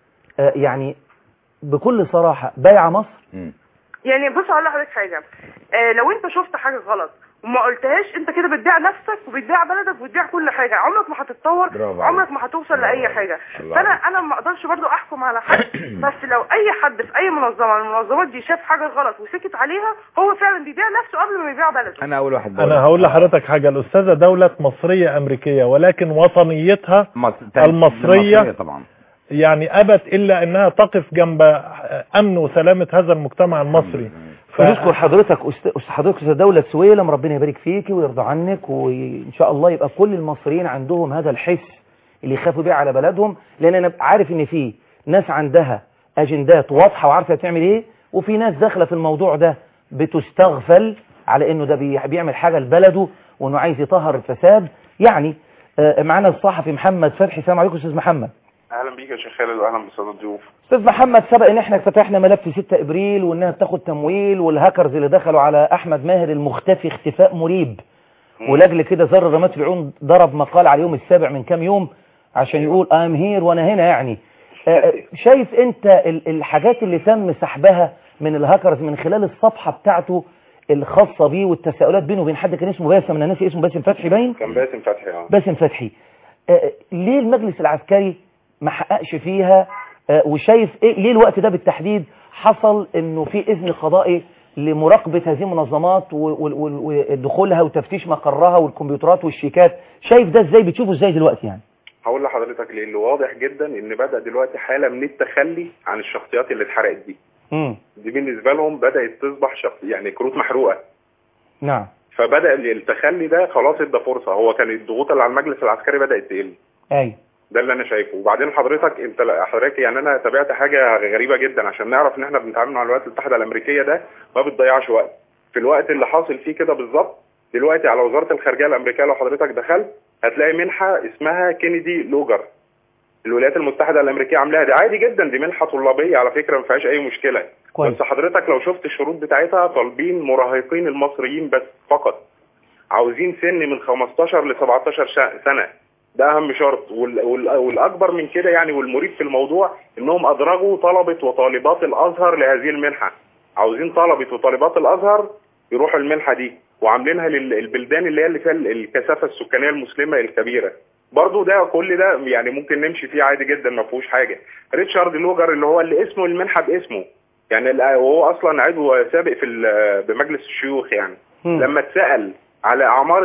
يعني بكل صراحه بايعه مصر؟ يعني بص هقول لحضرتك حاجه، لو انت شفت حاجه غلط وما قلتهاش انت كده بتبيع نفسك وبتبيع بلدك وبتبيع كل حاجه، عمرك ما هتتطور، عمرك ما هتوصل لاي حاجه. فانا ما اقدرش برضو احكم على حد بس لو اي حد في اي منظمه من المنظمات دي شاف حاجه غلط وسكت عليها هو فعلا بيبيع نفسه قبل ما يبيع بلده. انا اول واحد انا هقول لحضرتك حاجه. الاستاذه دولة مصريه امريكيه، ولكن وطنيتها المصريه طبعا يعني ابت الا انها تقف جنب امن وسلامه هذا المجتمع المصري. فنشكر حضرتك استاذ دولة سويلم، ربنا يبارك فيكي ويرضى عنك، وان شاء الله يبقى كل المصريين عندهم هذا الحس اللي يخافوا بيه على بلدهم، لان انا عارف ان في ناس عندها اجندات واضحه وعارفه تعمل ايه، وفي ناس داخله في الموضوع ده بتستغفل على انه ده بيعمل حاجه لبلده وانه عايز يطهر الفساد. يعني معانا الصحفي محمد فتحي. السلام عليكم استاذ محمد. اهلا بيك يا شيخ خالد واهلا بالساده الضيوف. استاذ محمد، سبق ان احنا فتحنا ملف 6 ابريل وانها بتاخد تمويل، والهاكرز اللي دخلوا على احمد ماهر المختفي اختفاء مريب، ولاجل كده زر رمات العيون ضرب مقال على اليوم السابع من كام يوم عشان يقول ام هير وانا هنا. يعني شايف انت الحاجات اللي تم سحبها من الهاكرز من خلال الصفحه بتاعته الخاصه بيه والتساؤلات بينه وبين حد كان اسمه باسم، انا ناسي اسمه، باسم فتحي باين؟ كان باسم فتحي. باسم فتحي. ليه المجلس العسكري ما حققش فيها؟ وشايف ايه ليه الوقت ده بالتحديد حصل انه في اذن قضائي لمراقبة هذه المنظمات ودخولها وتفتيش مقرها والكمبيوترات والشيكات؟ شايف ده ازاي؟ بتشوفه ازاي دلوقتي؟ يعني هقول لحضرتك ليه. اللي واضح جدا ان بدأ دلوقتي حالة من التخلي عن الشخصيات اللي اتحرقت دي. دي بالنسبة لهم بدأت تصبح يعني كروت محروقة. نعم. فبدأ التخلي ده خلاص ادى فرصة. هو كان الضغوط اللي على المجلس العسكري بدأت تقل. ايوه ده اللي انا شايفه. وبعدين حضرتك يعني انا تابعت حاجه غريبه جدا عشان نعرف ان احنا بنتعامل مع الولايات المتحده الامريكيه ده ما بتضيعش وقت. في الوقت اللي حاصل فيه كده بالظبط دلوقتي على وزاره الخارجيه الامريكيه، لو حضرتك دخلت هتلاقي منحه اسمها كينيدي لوجر الولايات المتحده الامريكيه عاملاها. دي عادي جدا، دي منحه طلابيه على فكره ما فيهاش اي مشكله. كويس. بس حضرتك لو شفت الشروط بتاعتها طالبين مراهقين المصريين بس فقط، عاوزين سن من 15 ل 17 سنه. ده اهم شرط. والاكبر من كده يعني والمريب في الموضوع انهم ادرجوا طلبة وطالبات الازهر لهذه المنحة. عاوزين طلبة وطالبات الازهر يروحوا المنحة دي، وعاملينها للبلدان اللي فيها الكثافة السكانية المسلمة الكبيرة. برضو ده كل ده يعني ممكن نمشي فيه عادي جدا ما فيهوش حاجة. ريتشارد لوجر اللي هو اللي اسمه المنحة باسمه يعني، وهو اصلا عضو سابق بمجلس الشيوخ يعني. لما اتسأل على اعمار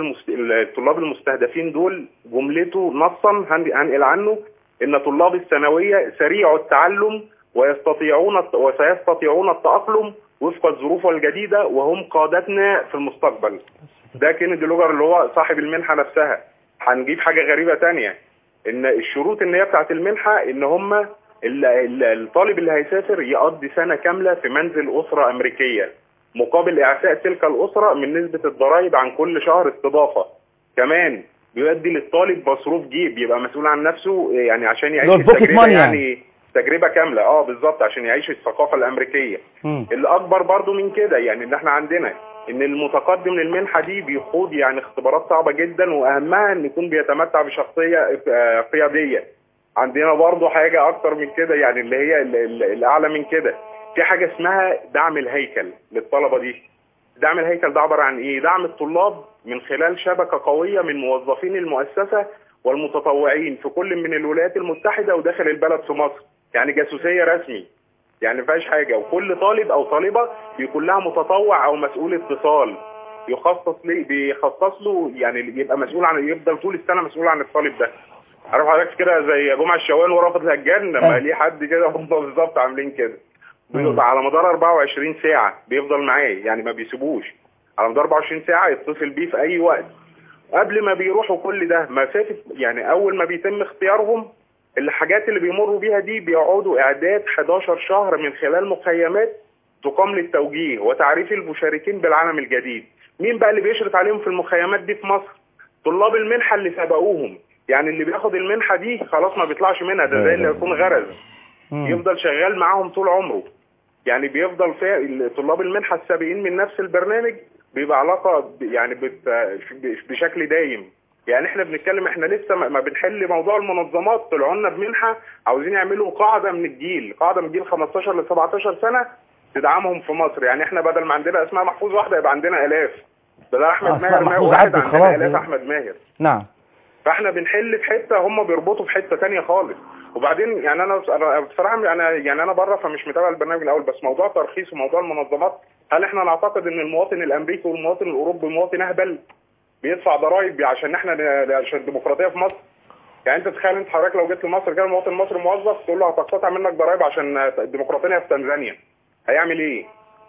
الطلاب المستهدفين دول، جملته نصا هنقل عنه ان طلاب الثانويه سريع التعلم وسيستطيعون التأقلم وفق الظروف الجديده وهم قادتنا في المستقبل. ده كينيدي لوجر اللي هو صاحب المنحه نفسها. هنجيب حاجه غريبه تانية، ان الشروط ان هي بتاعت المنحه ان هم الطالب اللي هيسافر يقضي سنه كامله في منزل اسره امريكيه مقابل إعفاء تلك الأسرة من نسبة الضرائب عن كل شهر استضافة. كمان بيؤدي للطالب مصروف جيب، يبقى مسؤول عن نفسه يعني عشان يعيش التجربة يعني تجربة كاملة. بالظبط عشان يعيش الثقافة الأمريكية. الأكبر برضو من كده يعني إن احنا عندنا إن المتقدم للمنحة دي بيخوض يعني اختبارات صعبة جدا، وأهمها إن يكون بيتمتع بشخصية قيادية. عندنا برضو حاجة أكتر من كده يعني اللي هي الأعلى من كده، في حاجة اسمها دعم الهيكل للطلبة دي. دعم الهيكل ده عبارة عن ايه؟ دعم الطلاب من خلال شبكة قوية من موظفين المؤسسة والمتطوعين في كل من الولايات المتحدة وداخل البلد في مصر. يعني جاسوسية رسمي يعني ما فيهاش حاجة. وكل طالب او طالبة بيكون لها متطوع او مسؤول اتصال بيخصص له يعني يبقى مسؤول عن، يفضل طول السنة مسؤول عن الطالب ده. عارف حضرتك كده زي جمعة الشوال ورافض الهجان لما ليه حد كده هم بالظبط عاملين كده. بيبقى على مدار 24 ساعة بيفضل معاه يعني ما بيسيبوش. على مدار 24 ساعة يتصل بيه في أي وقت. قبل ما بيروحوا كل ده مسافة يعني أول ما بيتم اختيارهم الحاجات اللي بيمروا بيها دي بيقعدوا إعداد 11 شهر من خلال مخيمات تقام للتوجيه وتعريف المشاركين بالعالم الجديد. مين بقى اللي بيشرف عليهم في المخيمات دي في مصر؟ طلاب المنحة اللي سبقوهم. يعني اللي بياخد المنحة دي خلاص ما بيطلعش منها، ده زي اللي يكون غرز يفضل شغال معاهم طول عمره. يعني بيفضل فيها طلاب المنحه السابقين من نفس البرنامج بيبقى علاقه يعني بشكل دايم. يعني احنا بنتكلم، احنا لسه ما بنحل موضوع المنظمات. طلعوا لنا بمنحه عاوزين يعملوا قاعده من الجيل 15 ل 17 سنه تدعمهم في مصر. يعني احنا بدل ما عندنا اسماء محفوظ واحده يبقى عندنا الاف، بدل احمد ماهر واحد عندنا الاف احمد ماهر. نعم. فاحنا بنحل في حته، هم بيربطوا في حته ثانيه خالص. وبعدين يعني انا بصراحه يعني انا بره فمش متابع البرنامج الاول، بس موضوع ترخيص وموضوع المنظمات، هل احنا نعتقد ان المواطن الامريكي والمواطن الاوروبي مواطن اهبل بيدفع ضرائب عشان عشان الديمقراطيه في مصر؟ يعني انت تخيل انت حضرتك لو جيت لمصر كده المواطن المصري موظف تقول له هتقتطع منك ضرائب عشان الديمقراطيه في تنزانيا، هيعمل ايه؟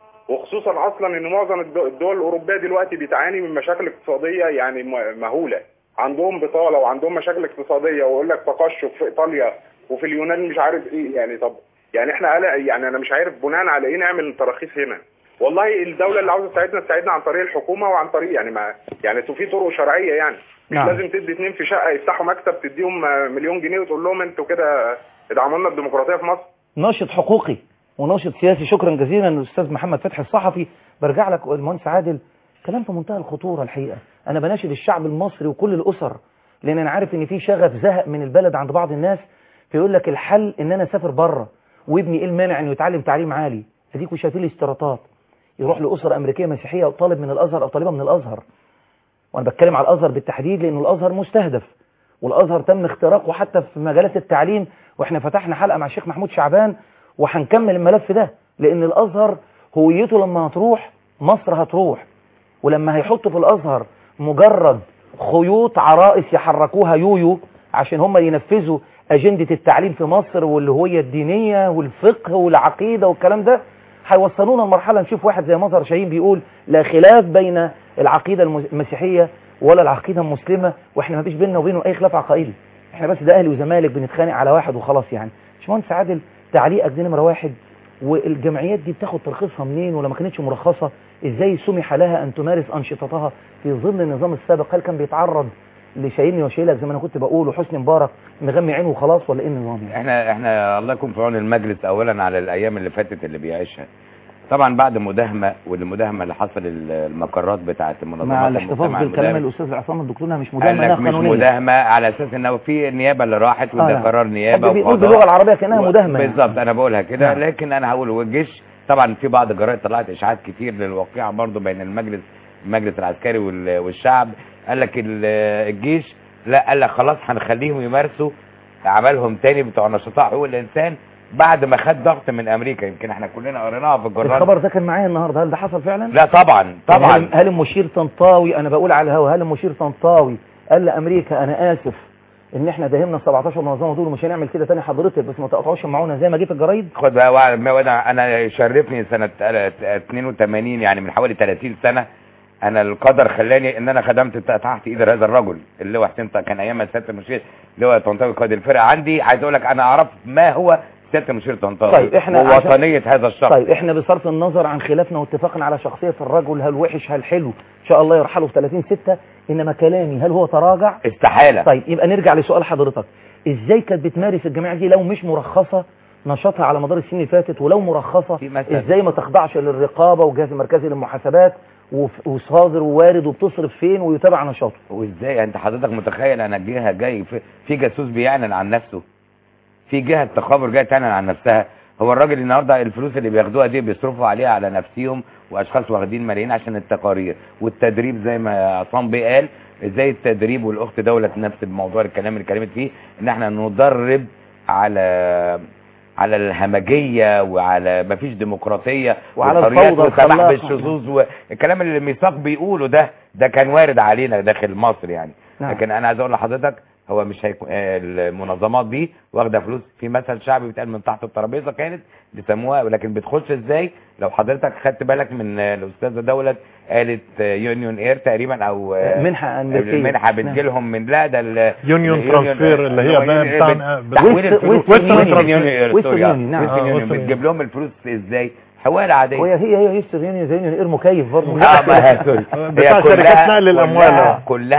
وخصوصا اصلا ان معظم الدول الاوروبيه دلوقتي بتعاني من مشاكل اقتصاديه يعني مهوله، عندهم بطاله وعندهم مشاكل اقتصاديه، ويقول لك تقشف في ايطاليا وفي اليونان مش عارف ايه. يعني طب يعني احنا يعني انا مش عارف بناء على ايه نعمل تراخيص هنا. والله الدوله اللي عاوزه تساعدنا عن طريق الحكومه وعن طريق يعني في طرق شرعيه، يعني مش نعم. لازم تدي 2 في شقه يفتحوا مكتب تديهم مليون جنيه وتقول لهم انتوا كده ادعموا لنا الديمقراطيه في مصر. ناشط حقوقي وناشط سياسي. شكرا جزيلا الاستاذ محمد فتحي الصحفي. برجع لك المهندس عادل، كلام في منتهى الخطوره الحقيقه. انا بناشد الشعب المصري وكل الاسر، لان انا عارف ان في شغف زهق من البلد عند بعض الناس، فيقول لك الحل ان انا اسافر بره، وابني ايه المانع انه يتعلم تعليم عالي؟ اديكوا شايفين الاشتراطات، يروح لاسره امريكيه مسيحيه او طالب من الازهر او طالبه من الازهر. وانا بتكلم على الازهر بالتحديد لانه الازهر مستهدف، والازهر تم اختراقه حتى في مجالات التعليم، واحنا فتحنا حلقه مع الشيخ محمود شعبان وهنكمل الملف ده، لان الازهر هويته لما هتروح مصر هتروح. ولما هيحطوا في الازهر مجرد خيوط عرائس يحركوها يويو عشان هم ينفذوا اجنده التعليم في مصر والهويه الدينيه والفقه والعقيده والكلام ده، هيوصلونا لمرحله نشوف واحد زي مظهر شاهين بيقول لا خلاف بين العقيده المسيحيه ولا العقيده المسلمه، واحنا ما فيش بيننا وبينه اي خلاف عقائدي، احنا بس ده اهلي وزمالك بنتخانق على واحد وخلاص. يعني باشمهندس عادل، تعليقك دي نمره واحد، والجمعيات دي بتاخد ترخيصها منين؟ ولا ما كانتش مرخصه ازاي سمح لها ان تمارس انشطتها في ظل النظام السابق؟ هل كان بيتعرض لشايلني وشايلك زي ما انا كنت بقول وحسني مبارك مغمي عينه وخلاص، ولا ايه النظام يعني؟ احنا الله يكون في عون المجلس اولا على الايام اللي فاتت اللي بيعيشها. طبعا بعد مداهمه، والمداهمه اللي حصل المقرات بتاعه المنظمات مع الاحتفاظ بالكلام الاستاذ عصام الدكتور انها مش مداهمه، انها قانونيه. مش مداهمه على اساس انه في النيابه اللي راحت وده قرار نيابه بيقول باللغه العربيه كانها مداهمه بالظبط. انا بقولها كده لكن انا هقول والجيش طبعا في بعض الجرائد طلعت اشاعات كتير للواقعه برضو بين المجلس العسكري والشعب. قال لك الجيش لا، قال لك خلاص هنخليهم يمارسوا عملهم تاني بتوع نشطاء حقوق الانسان بعد ما خد ضغط من امريكا. يمكن احنا كلنا قريناها في الجرائد. الخبر ده كان معايا النهارده، هل ده حصل فعلا؟ لا طبعا. هل المشير طنطاوي، انا بقول على الهوا، هل المشير طنطاوي قال لامريكا انا اسف ان احنا داهمنا 17 منظمه دول ومش هنعمل كده تاني حضرتك، بس ما تقطعوش معانا زي ما جه في الجرايد؟ خد بقى، انا يشرفني سنه 82 يعني من حوالي 30 سنه انا القدر خلاني ان انا خدمت تحت ايد هذا الرجل اللي هو حسين، كان ايام سياده المشير اللي هو طنطاوي قائد الفرقه عندي. عايز اقول لك انا اعرف ما هو سياده المشير طنطاوي. طيب احنا ووطنيه هذا الشخص. طيب احنا بصرف النظر عن خلافنا واتفاقنا على شخصيه الرجل، هل وحش هل حلو، ان شاء الله يرحله في 30/6، انما كلامي هل هو تراجع؟ استحاله. طيب يبقى نرجع لسؤال حضرتك، ازاي كانت بتمارس الجماعه دي لو مش مرخصه نشاطها على مدار السنين اللي فاتت؟ ولو مرخصه ازاي ما تخضعش للرقابه والجهاز المركزي للمحاسبات وصادر ووارد وبتصرف فين ويتابع نشاطه؟ وازاي انت حضرتك متخيل انا جهه جاي في جاسوس بيعلن عن نفسه، في جهه تخابر جايه تعلن عن نفسها؟ هو الراجل النهارده الفلوس اللي بياخدوها دي بيصرفوا عليها على نفسهم، واشخاص واخدين ملايين عشان التقارير والتدريب زي ما عصام بيه قال. ازاي التدريب والاخت دولة نفس الموضوع الكلام اللي اتكلمت فيه، ان احنا ندرب على الهمجيه وعلى مفيش ديمقراطيه وعلى الفوضى والسماح بالشذوذ والكلام اللي الميثاق بيقوله ده كان وارد علينا داخل مصر يعني. نعم. لكن انا عايز اقول لحضرتك هو مش هيكون المنظمات دي واخده فلوس. في مثل شعبي بيتقال من تحت الترابيزه كانت بيسموها، ولكن بتخش ازاي؟ لو حضرتك خدت بالك من الاستاذه دولة قالت يونيون اير تقريبا او منحه امريكيه، المنحه بتجي لهم من لا ده يونيون ترانسفير اللي هي بتاعنا تحويل الفلوس ويسترن يونيون بتجيب لهم الفلوس ازاي؟ حوالي عاديه. هي يستر يونيون زي يونيون اير مكيف برضه بتاع شركات نقل الاموال كلها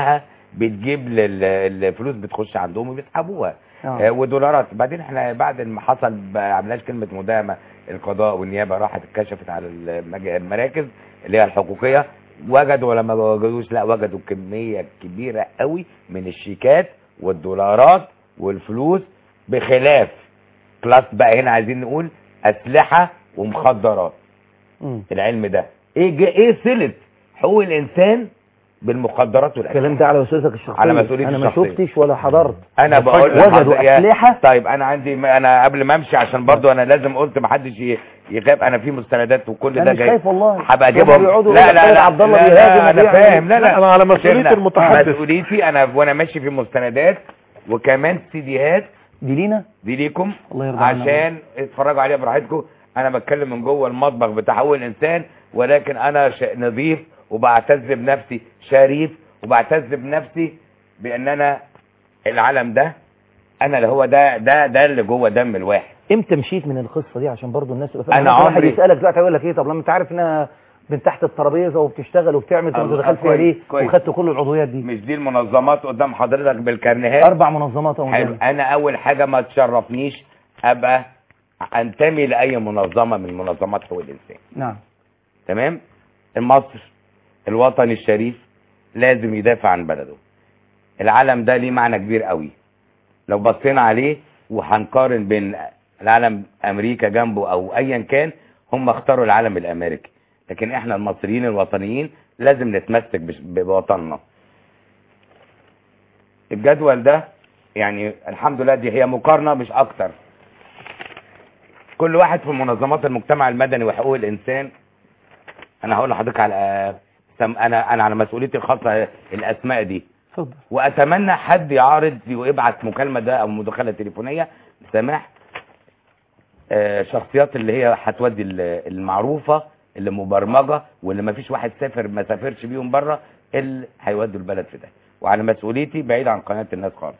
بتجيب الفلوس بتخش عندهم وبيسحبوها ودولارات. بعدين احنا بعد ما حصل ما عملناش كلمه مداهمه، القضاء والنيابه راحت اتكشفت على المراكز اللي هي الحقوقيه، وجدوا ولا ما وجدوش؟ لا، وجدوا كميه كبيره قوي من الشيكات والدولارات والفلوس، بخلاف كلاس بقى هنا عايزين نقول اسلحه ومخدرات. العلم ده ايه صله حقوق الانسان بالمخدرات والاسلحه؟ الكلام ده على مسؤوليتك الشخصيه. على مسؤوليتي انا ما الشخصية. شفتش ولا حضرت. انا بقول وجدوا اسلحه. طيب انا عندي، انا قبل ما امشي عشان برضو انا لازم قلت ما حدش يخاف، انا في مستندات وكل ده انا جاي. مش خايف والله. هبقى اجيبهم. لا عبد الله انا فاهم. لا انا على مسؤوليه المتحدث. مسؤوليتي انا وانا ماشي في مستندات وكمان سيديهات. دي لينا؟ دي ليكم الله يرضى عنك. عشان اتفرجوا عليها براحتكم. انا بتكلم من جوه المطبخ بتاع حقوق الانسان، ولكن انا نظيف وبعتز بنفسي شريف، وبعتز بنفسي بان انا العالم ده انا اللي هو ده اللي جوه دم الواحد. امتى مشيت من القصه دي عشان برضو الناس تبقى فاهمه؟ انا عمري يسالك دلوقتي يقول لك ايه، طب لما انت عارف انها من تحت الترابيزه وبتشتغل وبتعمل، طب انت دخلت فيها ليه وخدت كل العضويات دي؟ مش دي المنظمات قدام حضرتك بالكارنيهات؟ 4 منظمات اهو. انا اول حاجه ما تشرفنيش ابقى انتمي لاي منظمه من منظمات حقوق الانسان. نعم تمام. مصر الوطن الشريف لازم يدافع عن بلده. العالم ده ليه معنى كبير قوي لو بصينا عليه، وهنقارن بين العالم امريكا جنبه او ايا كان، هم اختاروا العالم الامريكي، لكن احنا المصريين الوطنيين لازم نتمسك بوطننا. الجدول ده يعني الحمد لله دي هي مقارنه مش اكتر. كل واحد في منظمات المجتمع المدني وحقوق الانسان، انا هقول لحضرتك على انا على مسؤوليتي الخاصه الاسماء دي. اتفضل. واتمنى حد يعارض ويبعت مكالمه ده او مداخله تليفونيه بسماح شخصيات اللي هي هتودي المعروفه اللي مبرمجه واللي ما فيش واحد ما سافرش بيهم بره اللي هيودوا البلد في ده. وعلى مسؤوليتي بعيد عن قناه الناس خالص.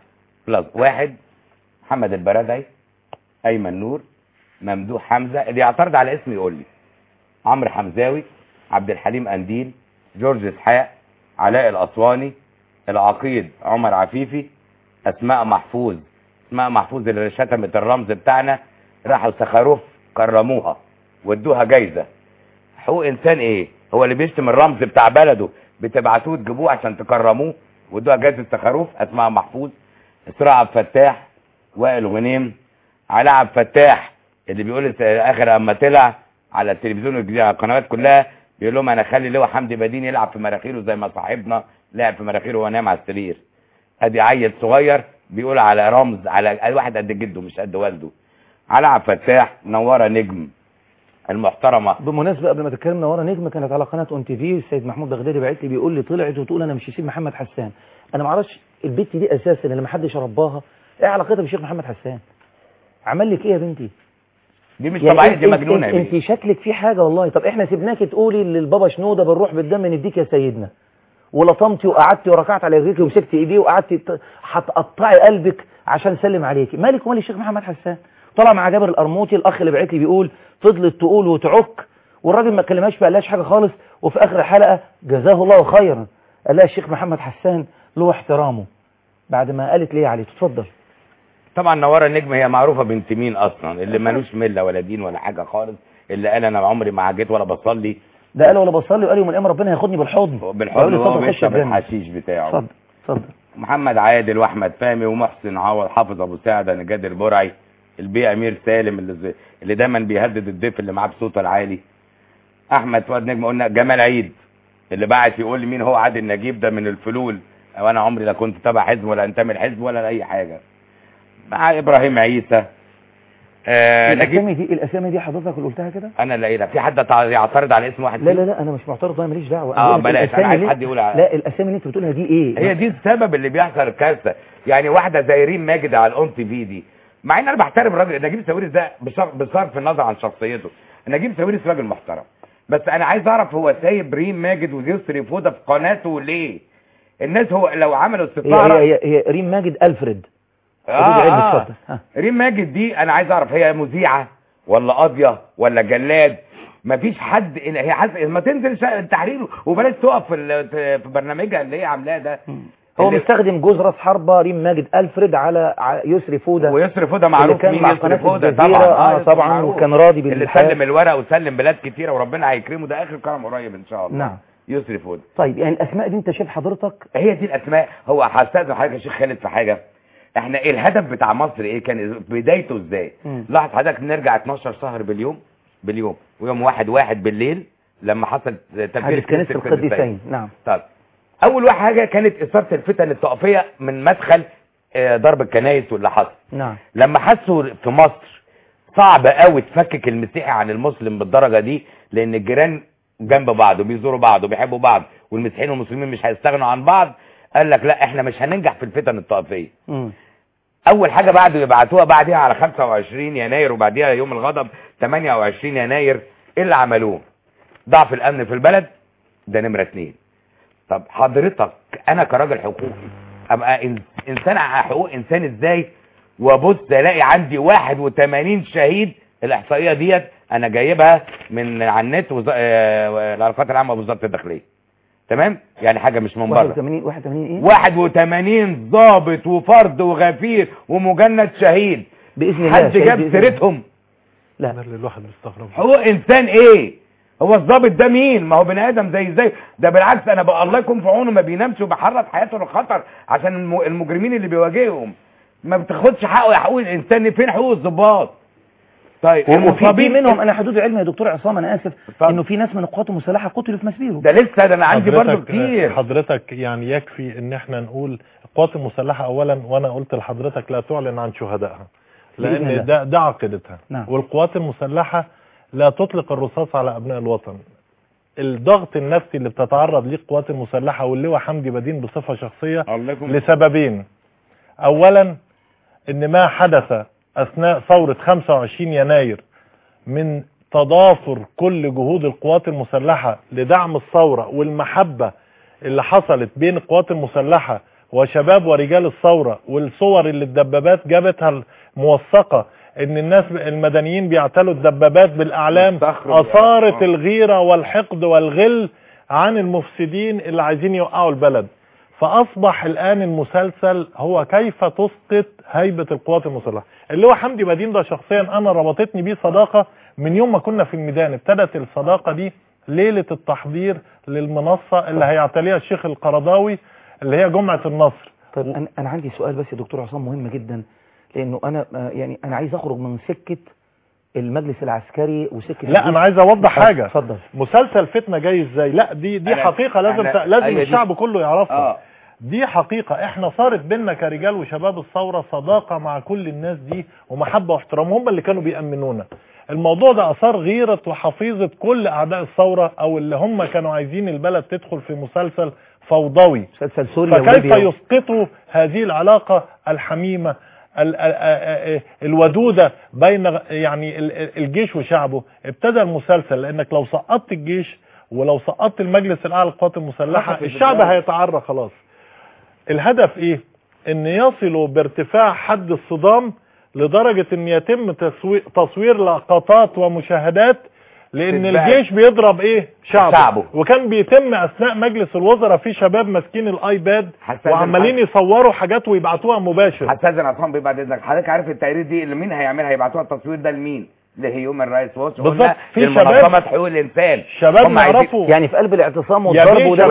بلس 1 محمد البرادعي، ايمن نور، ممدوح حمزه، اللي يعترض على اسمي يقول لي. عمرو حمزاوي، عبد الحليم قنديل، جورج اسحاق، علاء الاسواني، العقيد عمر عفيفي، اسماء محفوظ. اسماء محفوظ اللي شتمت الرمز بتاعنا راحوا سخروف كرموها وادوها جايزه. حقوق انسان ايه؟ هو اللي بيشتم الرمز بتاع بلده بتبعتوه تجيبوه عشان تكرموه وادوها جايزه سخروف. اسماء محفوظ، اسراء عبد الفتاح، وائل غنيم، علاء عبد الفتاح اللي بيقول اخر اما طلع على التلفزيون والجديد على القنوات كلها بيقول لهم انا اخلي لواء حمدي بدين يلعب في مراخيره زي ما صاحبنا لعب في مراخيره وهو نايم على السرير. ادي عيل صغير بيقول على رمز، على واحد قد جده مش قد والده. علاء عبد الفتاح، نوره نجم المحترمه. بمناسبه قبل ما تتكلم، نوره نجم كانت على قناه اون تي في، السيد محمود بغدادي بعت لي بيقول لي طلعت وتقول انا مش هسيب محمد حسان. انا ما اعرفش البت دي اساسا اللي ما حدش رباها ايه علاقتها بالشيخ محمد حسان؟ عمل لك ايه يا بنتي؟ دي مش طبيعيه، دي مجنونه. انت شكلك في حاجه والله. طب احنا سيبناك تقولي للبابا شنوده بالروح بالدم نديك يا سيدنا، ولطمتي وقعدتي وركعت على رجليكي ومسكتي ايديه وقعدتي هتقطعي قلبك عشان سلم عليكي. مالك ومال الشيخ محمد حسان؟ طلع مع جابر القرموطي الاخ اللي بعت لي بيقول فضلت تقول وتعك والراجل ما كلمهاش ما قالهاش حاجه خالص، وفي اخر الحلقه جزاه الله خيرا قال لها الشيخ محمد حسان له احترامه بعد ما قالت ليه عليه. تتفضل. طبعا نوره النجم هي معروفه بنت مين اصلا، اللي مالوش مله ولا دين ولا حاجه خالص، اللي قال انا عمري ما عجيت ولا بصلي. ده قال ولا بصلي وقال يوم القيامه ربنا هياخدني بالحضن وهو بيشرب الحشيش بتاعه. اتفضل اتفضل. محمد عادل واحمد فهمي ومحسن عوض، حافظ ابو سعده، نجاد البرعي، البي امير سالم اللي دايما بيهدد الضيف اللي معاه بصوته العالي. احمد فؤاد نجم، قلنا جمال عيد اللي بعت يقول لي مين هو عادل نجيب ده من الفلول، وانا عمري لا كنت تبع حزب ولا انتمي لحزب ولا اي حاجه. مع ابراهيم عيسى. الاسامي دي حضرتك اللي قلتها كده؟ انا اللي قايلها. في حد يعترض على اسم واحد؟ لا انا مش معترض، انا ماليش دعوه. بلاش، انا عايز حد يقول لا الاسامي اللي انت بتقولها دي ايه؟ هي دي السبب اللي بيحصل كارثه. يعني واحده زي ريم ماجد على الاون تي في دي، مع ان انا بحترم الراجل نجيب ساويرس ده بصرف النظر عن شخصيته، نجيب ساويرس راجل محترم، بس انا عايز اعرف هو سايب ريم ماجد ويسري فوده في قناته ليه؟ الناس هو لو عملوا استطلاع هي ريم ماجد الفريد. ريم ماجد دي انا عايز اعرف هي مذيعه ولا قاضيه ولا جلاد؟ مفيش حد. هي ما تنزل التحرير وبلاش تقف في برنامجها اللي هي عاملاه ده. هو مستخدم جوز راس حربة ريم ماجد ألفريد على يسري فودة، ويسري فودة معروف مين يسري فودة طبعا. طبعا وكان راضي بالحياة، اللي سلم الورق وسلم بلاد كتيرة وربنا هيكرمه، ده آخر كرم قريب إن شاء الله. نعم يسري فودة. طيب يعني الأسماء دي أنت شايف حضرتك هي دي الأسماء. هو هستأذن حضرتك يا شيخ خالد في حاجة، احنا ايه الهدف بتاع مصر ايه كان بدايته ازاي؟ لاحظ حضرتك نرجع 12 شهر باليوم ويوم 1/1 بالليل لما حصل تفجير كنيسة القديسين. نعم. طب اول حاجه كانت اثاره الفتن الطائفيه من مدخل ضرب الكنائس واللي حصل. نعم. لما حسوا في مصر صعب قوي تفكك المسيحي عن المسلم بالدرجه دي، لان الجيران جنب بعض وبيزوروا بعض وبيحبوا بعض والمسيحيين والمسلمين مش هيستغنوا عن بعض، قال لك لا احنا مش هننجح في الفتن الطائفيه. اول حاجه بعد يبعتوها بعديها على 25 يناير وبعديها يوم الغضب 28 يناير، ايه اللي عملوه؟ ضعف الامن في البلد، ده نمره 2. طب حضرتك انا كراجل حقوقي ابقى انسان على حقوق انسان ازاي وابص الاقي عندي 81 شهيد؟ الاحصائيه ديت انا جايبها من على النت العلاقات العامه بوزاره الداخليه. تمام؟ يعني حاجه مش من بره. 81 ايه؟ 81 ضابط وفرد وغفير ومجند شهيد باذن الله. حد جاب سيرتهم؟ لا الواحد مستغرب. حقوق انسان ايه؟ هو الضابط ده مين؟ ما هو بني ادم زي ده، بالعكس انا بقى الله يكون في عونه، ما بينامش وبيحرض حياته للخطر عشان المجرمين اللي بيواجههم. ما بتاخدش حقوق الانسان. فين حقوق الضباط؟ طيب وفي منهم، انا حدود علمي يا دكتور عصام انا اسف، انه في ناس من القوات المسلحه قتلوا في مسبيرو. ده لسه، ده انا عندي برضه كتير. حضرتك يعني يكفي ان احنا نقول القوات المسلحه اولا، وانا قلت لحضرتك لا تعلن عن شهدائها لان ده عقيدتها. نعم. والقوات المسلحه لا تطلق الرصاص على ابناء الوطن. الضغط النفسي اللي بتتعرض ليه القوات المسلحه واللواء حمدي بدين بصفه شخصيه لسببين. اولا ان ما حدث اثناء ثورة 25 يناير من تضافر كل جهود القوات المسلحة لدعم الثورة والمحبة اللي حصلت بين القوات المسلحة وشباب ورجال الثورة، والصور اللي الدبابات جابتها موثقة ان الناس المدنيين بيعتلوا الدبابات بالاعلام، اثارت الغيرة والحقد والغل عن المفسدين اللي عايزين يوقعوا البلد. فاصبح الان المسلسل هو كيف تسقط هيبة القوات المسلحة. اللي هو حمدي بدين ده شخصيا انا ربطتني بيه صداقة من يوم ما كنا في الميدان. ابتدت الصداقة دي ليلة التحضير للمنصة اللي هيعتليها الشيخ القرضاوي اللي هي جمعة النصر. طيب انا عندي سؤال بس يا دكتور عصام مهم جدا، لانه انا يعني انا عايز اخرج من سكة المجلس العسكري وسكة لا انا عايز اوضح حاجة. اتفضل. مسلسل فتنة جاي ازاي؟ لا دي حقيقة لازم الشعب كله يعرفها. دي حقيقة احنا صارت بيننا كرجال وشباب الثورة صداقة مع كل الناس دي ومحبة واحترام، هم اللي كانوا بيأمنونا. الموضوع ده اثار غيرة وحفيظة كل اعداء الثورة او اللي هم كانوا عايزين البلد تدخل في مسلسل فوضوي. مسلسل سوريا. فكيف يسقطوا هذه العلاقة الحميمة الودودة بين يعني الجيش وشعبه؟ ابتدى المسلسل لانك لو سقطت الجيش ولو سقطت المجلس الاعلى للقوات المسلحة الشعب هيتعرى خلاص. الهدف ايه؟ ان يصلوا بارتفاع حد الصدام لدرجة ان يتم تصوير لقطات ومشاهدات، لان الجيش بيضرب ايه؟ شعبه. وكان بيتم اثناء مجلس الوزراء في شباب ماسكين الايباد وعمالين يصوروا حاجات ويبعتوها مباشر. هستاذن عصام بيه بعد اذنك، حضرتك عارف التقرير دي اللي مين هيعملها؟ هيبعتوها التصوير ده لمين؟ لهيومن رايتس ووتش بالظبط. في منظمة حقوق الانسان. شباب نعرفوا يعني في قلب الاعتصام والضرب وده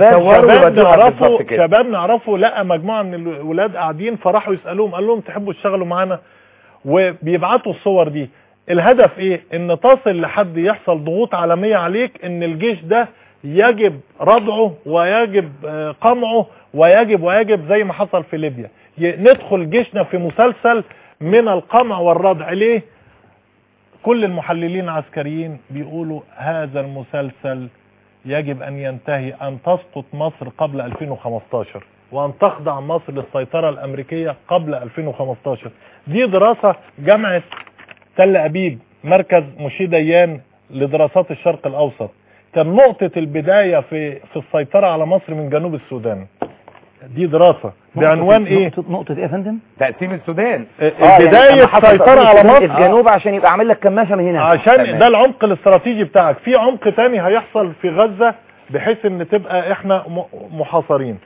شباب نعرفوا لقى مجموعة من الولاد قاعدين فراحوا يسألوهم، قال لهم تحبوا تشتغلوا معانا؟ وبيبعتوا الصور دي. الهدف ايه؟ ان تصل لحد يحصل ضغوط عالمية عليك ان الجيش ده يجب ردعه ويجب قمعه ويجب زي ما حصل في ليبيا. ندخل جيشنا في مسلسل من القمع والردع. ليه؟ كل المحللين العسكريين بيقولوا هذا المسلسل يجب ان ينتهي، ان تسقط مصر قبل 2015 وان تخضع مصر للسيطرة الامريكية قبل 2015. دي دراسة جامعة تل ابيب مركز مشي ديان لدراسات الشرق الاوسط. كان نقطة البداية في السيطرة على مصر من جنوب السودان. دي دراسة بعنوان ايه؟ نقطة ايه يا فندم؟ تقسيم السودان. بداية السيطرة على مصر الجنوب عشان يبقى عامل لك كماشة من هنا، عشان ده العمق الاستراتيجي بتاعك. في عمق تاني هيحصل في غزة بحيث ان تبقى احنا محاصرين.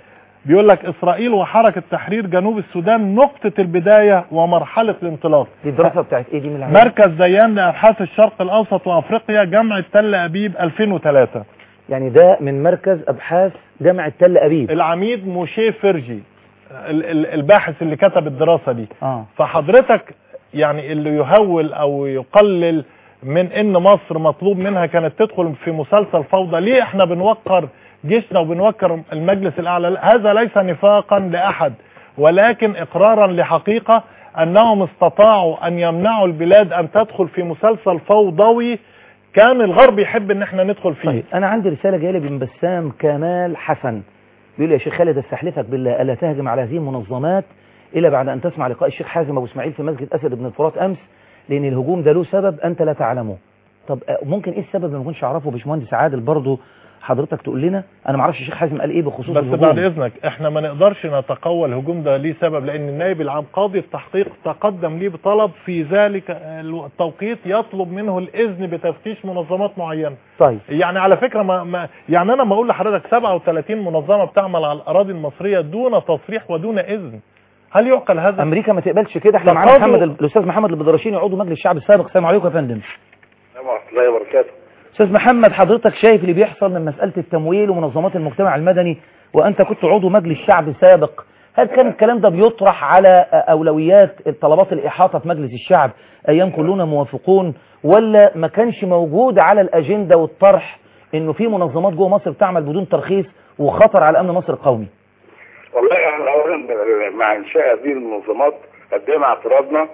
بيقول لك اسرائيل وحركة تحرير جنوب السودان نقطة البداية ومرحلة الانطلاق. دي الدراسة بتاعت ايه دي من العالم؟ مركز زيان لابحاث الشرق الاوسط وافريقيا جامعة تل ابيب 2003. يعني ده من مركز ابحاث جامعة تل ابيب. العميد موشي فرجي الباحث اللي كتب الدراسة دي. فحضرتك يعني اللي يهول او يقلل من ان مصر مطلوب منها كانت تدخل في مسلسل فوضى، ليه احنا بنوقر جيشنا وبنوقر المجلس الاعلى؟ هذا ليس نفاقا لاحد ولكن اقرارا لحقيقة انهم استطاعوا ان يمنعوا البلاد ان تدخل في مسلسل فوضوي كان الغرب يحب ان احنا ندخل فيه. طيب انا عندي رسالة جايه لي من بسام كمال حسن بيقول يا شيخ خالد استحلفك بالله الا تهجم على هذه المنظمات الا بعد ان تسمع لقاء الشيخ حازم ابو اسماعيل في مسجد اسد بن الفرات امس، لان الهجوم ده له سبب انت لا تعلمه. طب ممكن ايه السبب ما نكونش اعرفه؟ باشمهندس عادل برضه حضرتك تقول لنا. انا ما اعرفش الشيخ حازم قال ايه بخصوص بس الهجوم. بعد اذنك احنا ما نقدرش نتقوى الهجوم ده ليه سبب، لان النائب العام قاضي التحقيق تقدم ليه بطلب في ذلك التوقيت يطلب منه الاذن بتفتيش منظمات معينه. طيب يعني على فكره يعني انا ما اقول لحضرتك 37 منظمه بتعمل على الاراضي المصريه دون تصريح ودون اذن، هل يعقل هذا؟ امريكا ما تقبلش كده. احنا معانا الاستاذ محمد البدرشيني عضو مجلس الشعب السابق. السلام عليكم يا فندم. ورحمة الله وبركاته. استاذ محمد حضرتك شايف اللي بيحصل من مسألة التمويل ومنظمات المجتمع المدني وانت كنت عضو مجلس شعب سابق، هل كان الكلام ده بيطرح على اولويات طلبات الاحاطة في مجلس الشعب ايام كلنا موافقون، ولا ما كانش موجود على الاجندة والطرح انه في منظمات جوه مصر بتعمل بدون ترخيص وخطر على امن مصر القومي؟ والله احنا اولا مع انشاء هذه المنظمات قدمنا اعتراضنا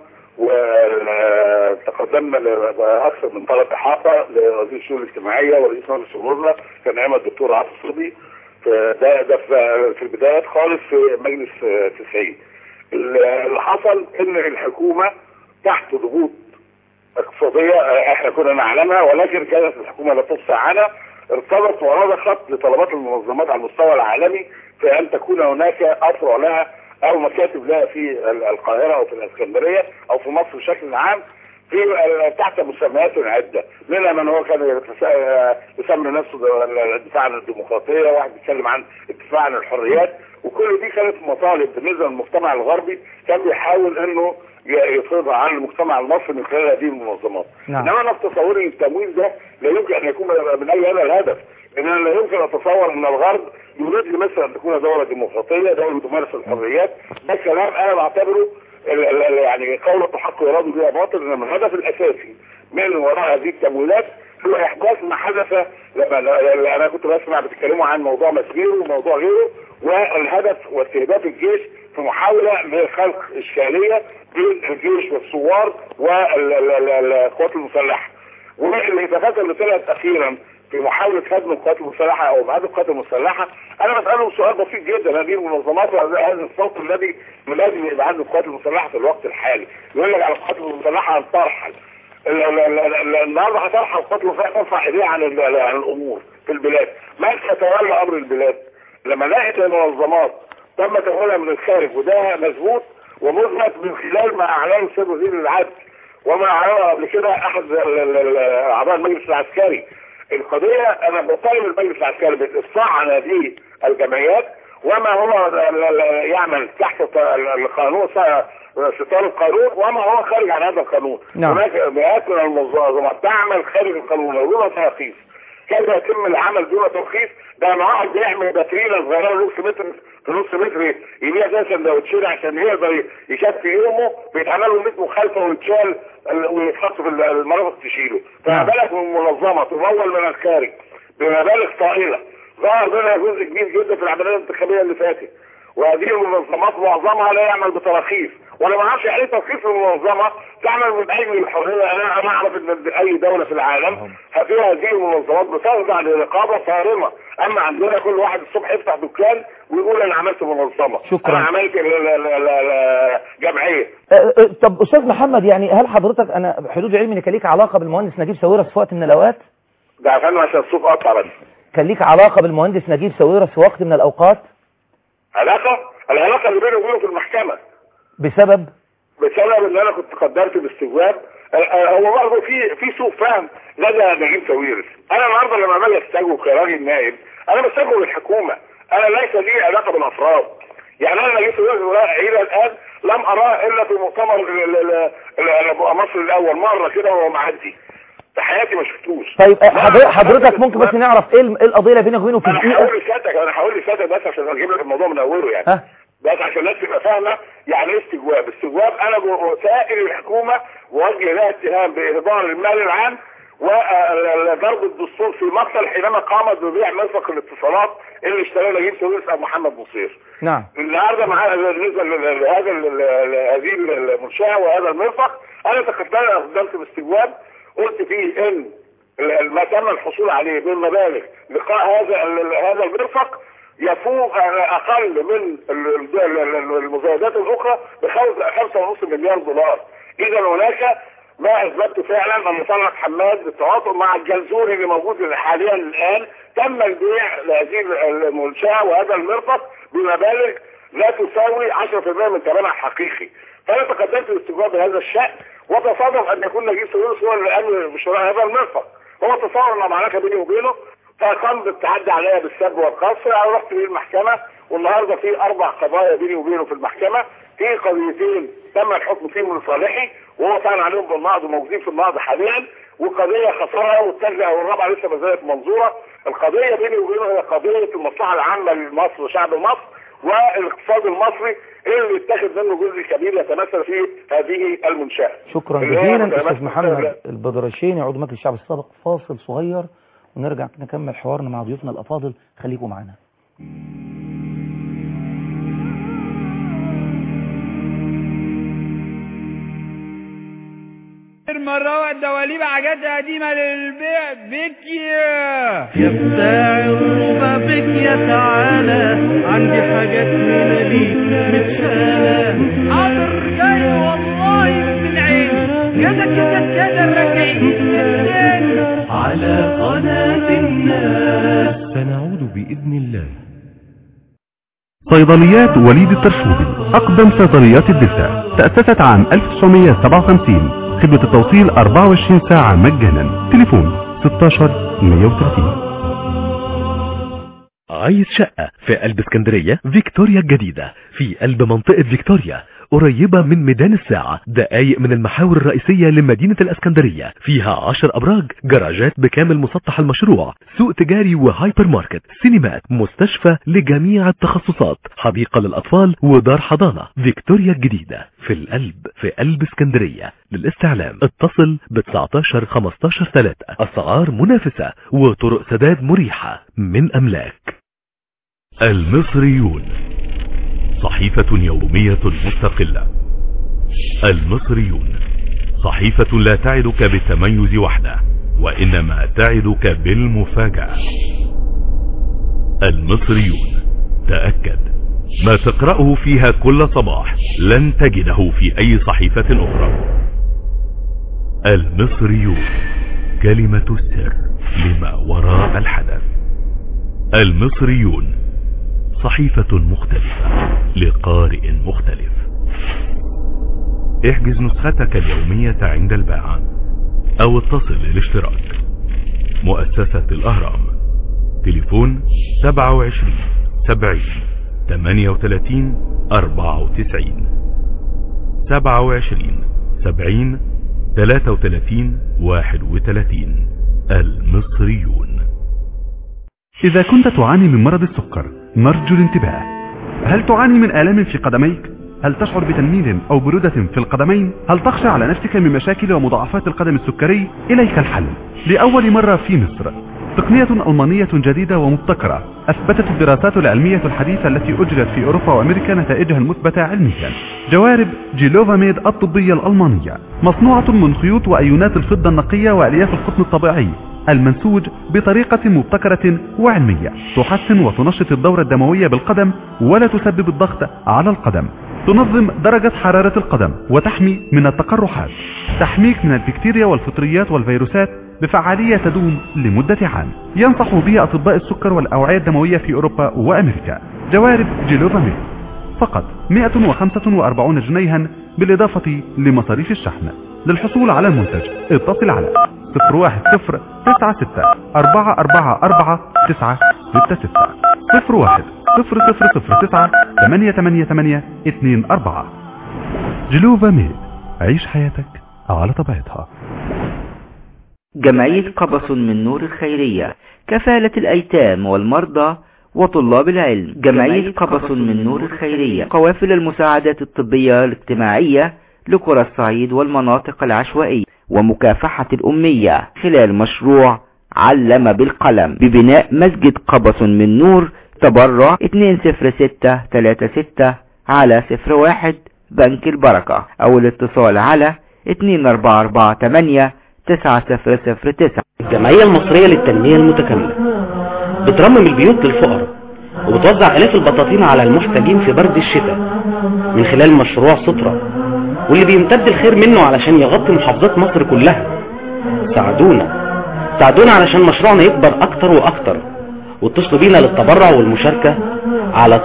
وتقدمنا لاكثر من طلب احاطه لوزير الشؤون الاجتماعيه ورئيس مجلس الوزراء كان ايام الدكتور عاطف صبحي. ده في البدايات خالص في مجلس 90. اللي حصل ان الحكومه تحت ضغوط اقتصاديه احنا كنا نعلمها، ولكن كانت الحكومه لا تفصح عنها، ارتبط ورضخت لطلبات المنظمات على المستوى العالمي في ان تكون هناك اثر لها او مكاتب لها في القاهره او في الاسكندريه او في مصر بشكل عام في تحت مسميات عده، منها من هو كان يسمي نفسه الدفاع عن الديمقراطيه، واحد بيتكلم عن الدفاع عن الحريات، وكل دي كانت مطالب بالنسبه للمجتمع الغربي كان بيحاول انه يفرضها على المجتمع المصري من خلال هذه المنظمات. انما انا في تصوري التمويل ده لا يمكن ان يكون من اي هذا الهدف، لان انا لا يمكن اتصور ان الغرب يريد لمصر ان تكون دوله ديمقراطيه، دوله تمارس الحريات. ده كلام انا بعتبره يعني قول التحق يراد بها باطل، انما الهدف الاساسي من وراء هذه التمويلات هو احداث ما حدث لما انا كنت بسمع بتتكلموا عن موضوع مسجير وموضوع غيره، والهدف واستهداف الجيش في محاوله لخلق اشكاليه بين الجيش والثوار والقوات المسلحه. والهتافات اللي طلعت اخيرا في محاوله هدم القوات المسلحه او ابعاد القوات المسلحه، انا بساله سؤال بسيط جدا، هذه المنظمات وهذا الصوت الذي يلازم ابعاد القوات المسلحه في الوقت الحالي، يقول لك على القوات المسلحه ان ترحل. النهارده هترحل القوات المسلحه ترفع ايديها عن الامور في البلاد، من سيتولى امر البلاد؟ لما لقيت المنظمات تم تمويلها من الخارج، وده مثبوت ومثبت من خلال ما اعلنه السيد وزير العدل وما اعلنه قبل كده احد اعضاء المجلس العسكري. القضيه انا بطالب المجلس العسكري بالافصاح عن هذه الجمعيات وما هو يعمل تحت القانون ستار القانون وما هو خارج عن هذا القانون. هناك مئات من المنظمات تعمل خارج القانون دون ترخيص. كيف يتم العمل دون ترخيص؟ ده انا واحد بيعمل باترينا صغيره نص متر في نص متر يبيع زي سندوتشين عشان يقدر يكفي يومه، بيتعمل له 100 مخالفه ويتشال ويتحط في المرافق تشيله. فما بالك من منظمه تمول من الخارج بمبالغ طائله ظهر منها جزء كبير جدا في العمليه الانتخابيه اللي فاتت، وهذه المنظمات معظمها لا يعمل بتراخيص، وانا ما اعرفش يعني ايه ترخيص المنظمه تعمل من اجل الحريه. انا اعرف ان اي دوله في العالم فيها هذه المنظمات بتخضع لرقابه صارمه، اما عندنا كل واحد الصبح يفتح دكان ويقول انا عملت منظمه، شكرا. انا عملت جمعيه. طب استاذ محمد، يعني هل حضرتك انا حدود علمي ان كان ليك علاقه بالمهندس نجيب ساويرس في وقت من الاوقات؟ ده عشان الصوت قطع بس. كان ليك علاقه بالمهندس نجيب ساويرس في وقت من الاوقات؟ العلاقه اللي بيني وبينه في المحكمه بسبب ان انا كنت قدرت باستجواب. هو برضه في سوء فهم لدى نجيب ساويرس. انا النهارده لما باجي استجوب كراجل نائب انا بستجوب الحكومه، انا ليس لي علاقه بالافراد. يعني انا جيت الى الان لم اراه الا في مؤتمر مصر الاول مره كده وهو معدي، في حياتي ما شفتوش. طيب حضرتك ممكن بس نعرف ايه القضيه اللي بينك وبينه في دقيقه؟ انا هقول لسيادتك بس عشان اجيب لك الموضوع من اوله يعني. بس عشان الناس تبقى فاهمه يعني ايه استجواب. استجواب انا وسائل الحكومه وجه لها اتهام باهدار المال العام وضرب الدستور في مقتل حينما قامت ببيع مرفق الاتصالات اللي اشتراه نجيب ساويرس ابو محمد بصير. نعم. النهارده معانا بالنسبه لهذا هذه المنشاه وهذا المرفق انا تقدمت باستجواب قلت فيه ان ما تم الحصول عليه من مبالغ لقاء هذا المرفق يفوق اقل من المزايدات الاخرى ب 5.5 مليار دولار. اذا هناك ما اثبت فعلا ان طلعت حماد بالتواصل مع الجنزوري اللي موجود حاليا الان تم البيع لهذه المنشاه وهذا المرفق بمبالغ لا تساوي 10% من ثمنها الحقيقي. فانا تقدمت باستجواب بهذا الشان وتصادف ان يكون نجيب ساويرس هو اللي قام بشراء هذا المرفق. هو تصور ان معركه بيني وبينه فقام بالتعدي عليا بالسب والقصف. انا رحت للمحكمه والنهارده في 4 قضايا بيني وبينه في المحكمه. في قضيتين تم الحكم فيهم لصالحي وهو طعن عليهم بالنقض وموجودين في النقض حاليا، وقضيه خسرها والثالثه والرابعه لسه ما زالت منظوره. القضيه بيني وبينه هي قضيه المصلحه العامه لمصر وشعب مصر والاقتصاد المصري اللي اتخذ منه جزء كبير يتمثل في هذه المنشاه. شكرا جزيلا استاذ محمد البدرشيني عضو مجلس الشعب السابق. فاصل صغير ونرجع نكمل حوارنا مع ضيوفنا الافاضل. خليكم معنا. مرة الدواليب حاجات قديمة للبيع بكيا يا بتاع الربا بكيا تعالى عندي حاجات هنا ليك متشالة حاضر جاي والله من العين كده كده كده راجعين السن على قناة الناس سنعود بإذن الله. صيدليات وليد الترشودي أقدم صيدليات الدلتا، تأسست عام 1957. خدمة التوصيل 24 ساعة مجانا. تليفون 16 130. عايز شقة في قلب اسكندرية؟ فيكتوريا الجديدة في قلب منطقة فيكتوريا قريبة من ميدان الساعة، دقايق من المحاور الرئيسية لمدينة الاسكندرية. فيها 10 أبراج، جراجات بكامل مسطح المشروع، سوق تجاري وهايبر ماركت، سينمات، مستشفى لجميع التخصصات، حديقة للأطفال ودار حضانة. فيكتوريا الجديدة في قلب اسكندرية. للاستعلام اتصل ب 19 15 3. أسعار منافسة وطرق سداد مريحة من أملاك. المصريون صحيفة يومية مستقلة. المصريون صحيفة لا تعدك بالتميز وحده، وإنما تعدك بالمفاجأة. المصريون، تأكد ما تقرأه فيها كل صباح لن تجده في أي صحيفة أخرى. المصريون، كلمة السر لما وراء الحدث. المصريون، صحيفة مختلفة لقارئ مختلف. احجز نسختك اليومية عند البائع او اتصل للاشتراك. مؤسسة الأهرام، تليفون 27 70 38 94 27 70 33 31. المصريون. إذا كنت تعاني من مرض السكر نرجو الانتباه. هل تعاني من آلام في قدميك؟ هل تشعر بتنميل أو برودة في القدمين؟ هل تخشى على نفسك من مشاكل ومضاعفات القدم السكري؟ إليك الحل. لأول مرة في مصر تقنية ألمانية جديدة ومبتكرة أثبتت الدراسات العلمية الحديثة التي أجرت في أوروبا وأمريكا نتائجها المثبتة علميا. جوارب جيلوفاميد الطبية الألمانية مصنوعة من خيوط وأيونات الفضة النقية وألياف القطن الطبيعي المنسوج بطريقة مبتكرة وعلمية، تحسن وتنشط الدورة الدموية بالقدم ولا تسبب الضغط على القدم، تنظم درجة حرارة القدم وتحمي من التقرحات، تحميك من البكتيريا والفطريات والفيروسات بفعالية تدوم لمدة عام. ينصح به أطباء السكر والأوعية الدموية في أوروبا وأمريكا. جوارب جيلوفاميد فقط 145 جنيها بالإضافة لمصاريف الشحن. للحصول على المنتج اتصل على 010 96 444 966 01 0009 888 24. جلوفا ميد، عيش حياتك على طبيعتها. جمعية قبس من نور الخيرية، كفالة الأيتام والمرضى وطلاب العلم. جمعية قبس من نور الخيرية، قوافل المساعدات الطبية الاجتماعية لقرى الصعيد والمناطق العشوائية، ومكافحة الأمية خلال مشروع علم بالقلم ببناء مسجد قبس من نور. تبرع 20636 على 01 بنك البركة، أو الاتصال على 2448 9009. الجمعية المصرية للتنمية المتكاملة بترمم البيوت للفقراء، وبتوزع آلاف البطاطين على المحتاجين في برد الشتاء من خلال مشروع سترة، واللي بيمتد الخير منه علشان يغطي محافظات مصر كلها. ساعدونا علشان مشروعنا يكبر أكتر وأكتر، واتصلوا بينا للتبرع والمشاركة على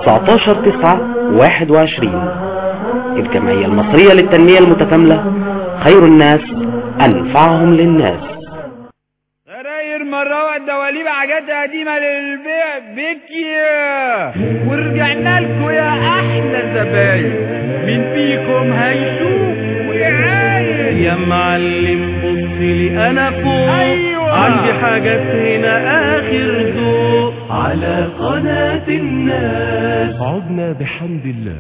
19/21. الجمعية المصرية للتنمية المتكاملة، خير الناس أنفعهم للناس. غراير مروق دواليب حاجات قديمة للبيع بكيا، ورجعنا لكم يا أحلى زباين. مين فيكم هيشوف ويعاين؟ يا معلم بصلي أنا فوق، أيوة. عندي حاجات هنا آخر ذوق على قناة الناس. عدنا بحمد الله.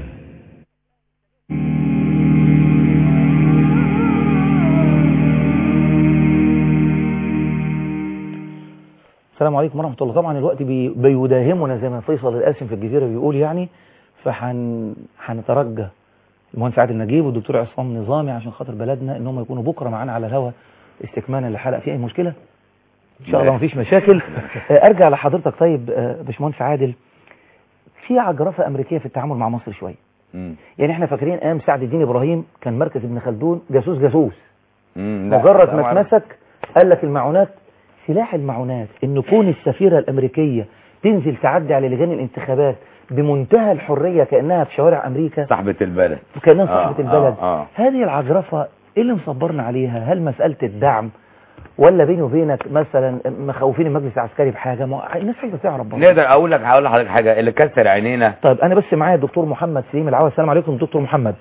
السلام عليكم ورحمة الله. طبعا الوقت بيداهمنا زي ما فيصل القاسم في الجزيرة بيقول يعني، فهنترجى المهندس عادل نجيب والدكتور عصام نظامي عشان خاطر بلدنا انهم يكونوا بكرة معانا على الهواء استكمالا للحلقة. في اي مشكلة؟ ان شاء الله مفيش مشاكل. ارجع لحضرتك. طيب باشمهندس عادل، في عجرفة امريكية في التعامل مع مصر شوية. يعني احنا فاكرين ايام سعد الدين ابراهيم كان مركز ابن خلدون جاسوس مجرد ما اتمسك قال لك المعونات، سلاح المعونات ان كون السفيرة الامريكية تنزل تعدي على لجان الانتخابات بمنتهى الحرية كأنها في شوارع امريكا، صاحبة البلد، كأنها صاحبة البلد. هذه العجرفة ايه اللي مصبرنا عليها؟ هل مسألة الدعم، ولا بيني وبينك مثلا مخوفين المجلس العسكري بحاجة؟ الناس عايزة تعرف برضه. نقدر هقول لحضرتك حاجة اللي كسر عينينا. طيب انا بس معايا الدكتور محمد سليم العوض. السلام عليكم دكتور محمد.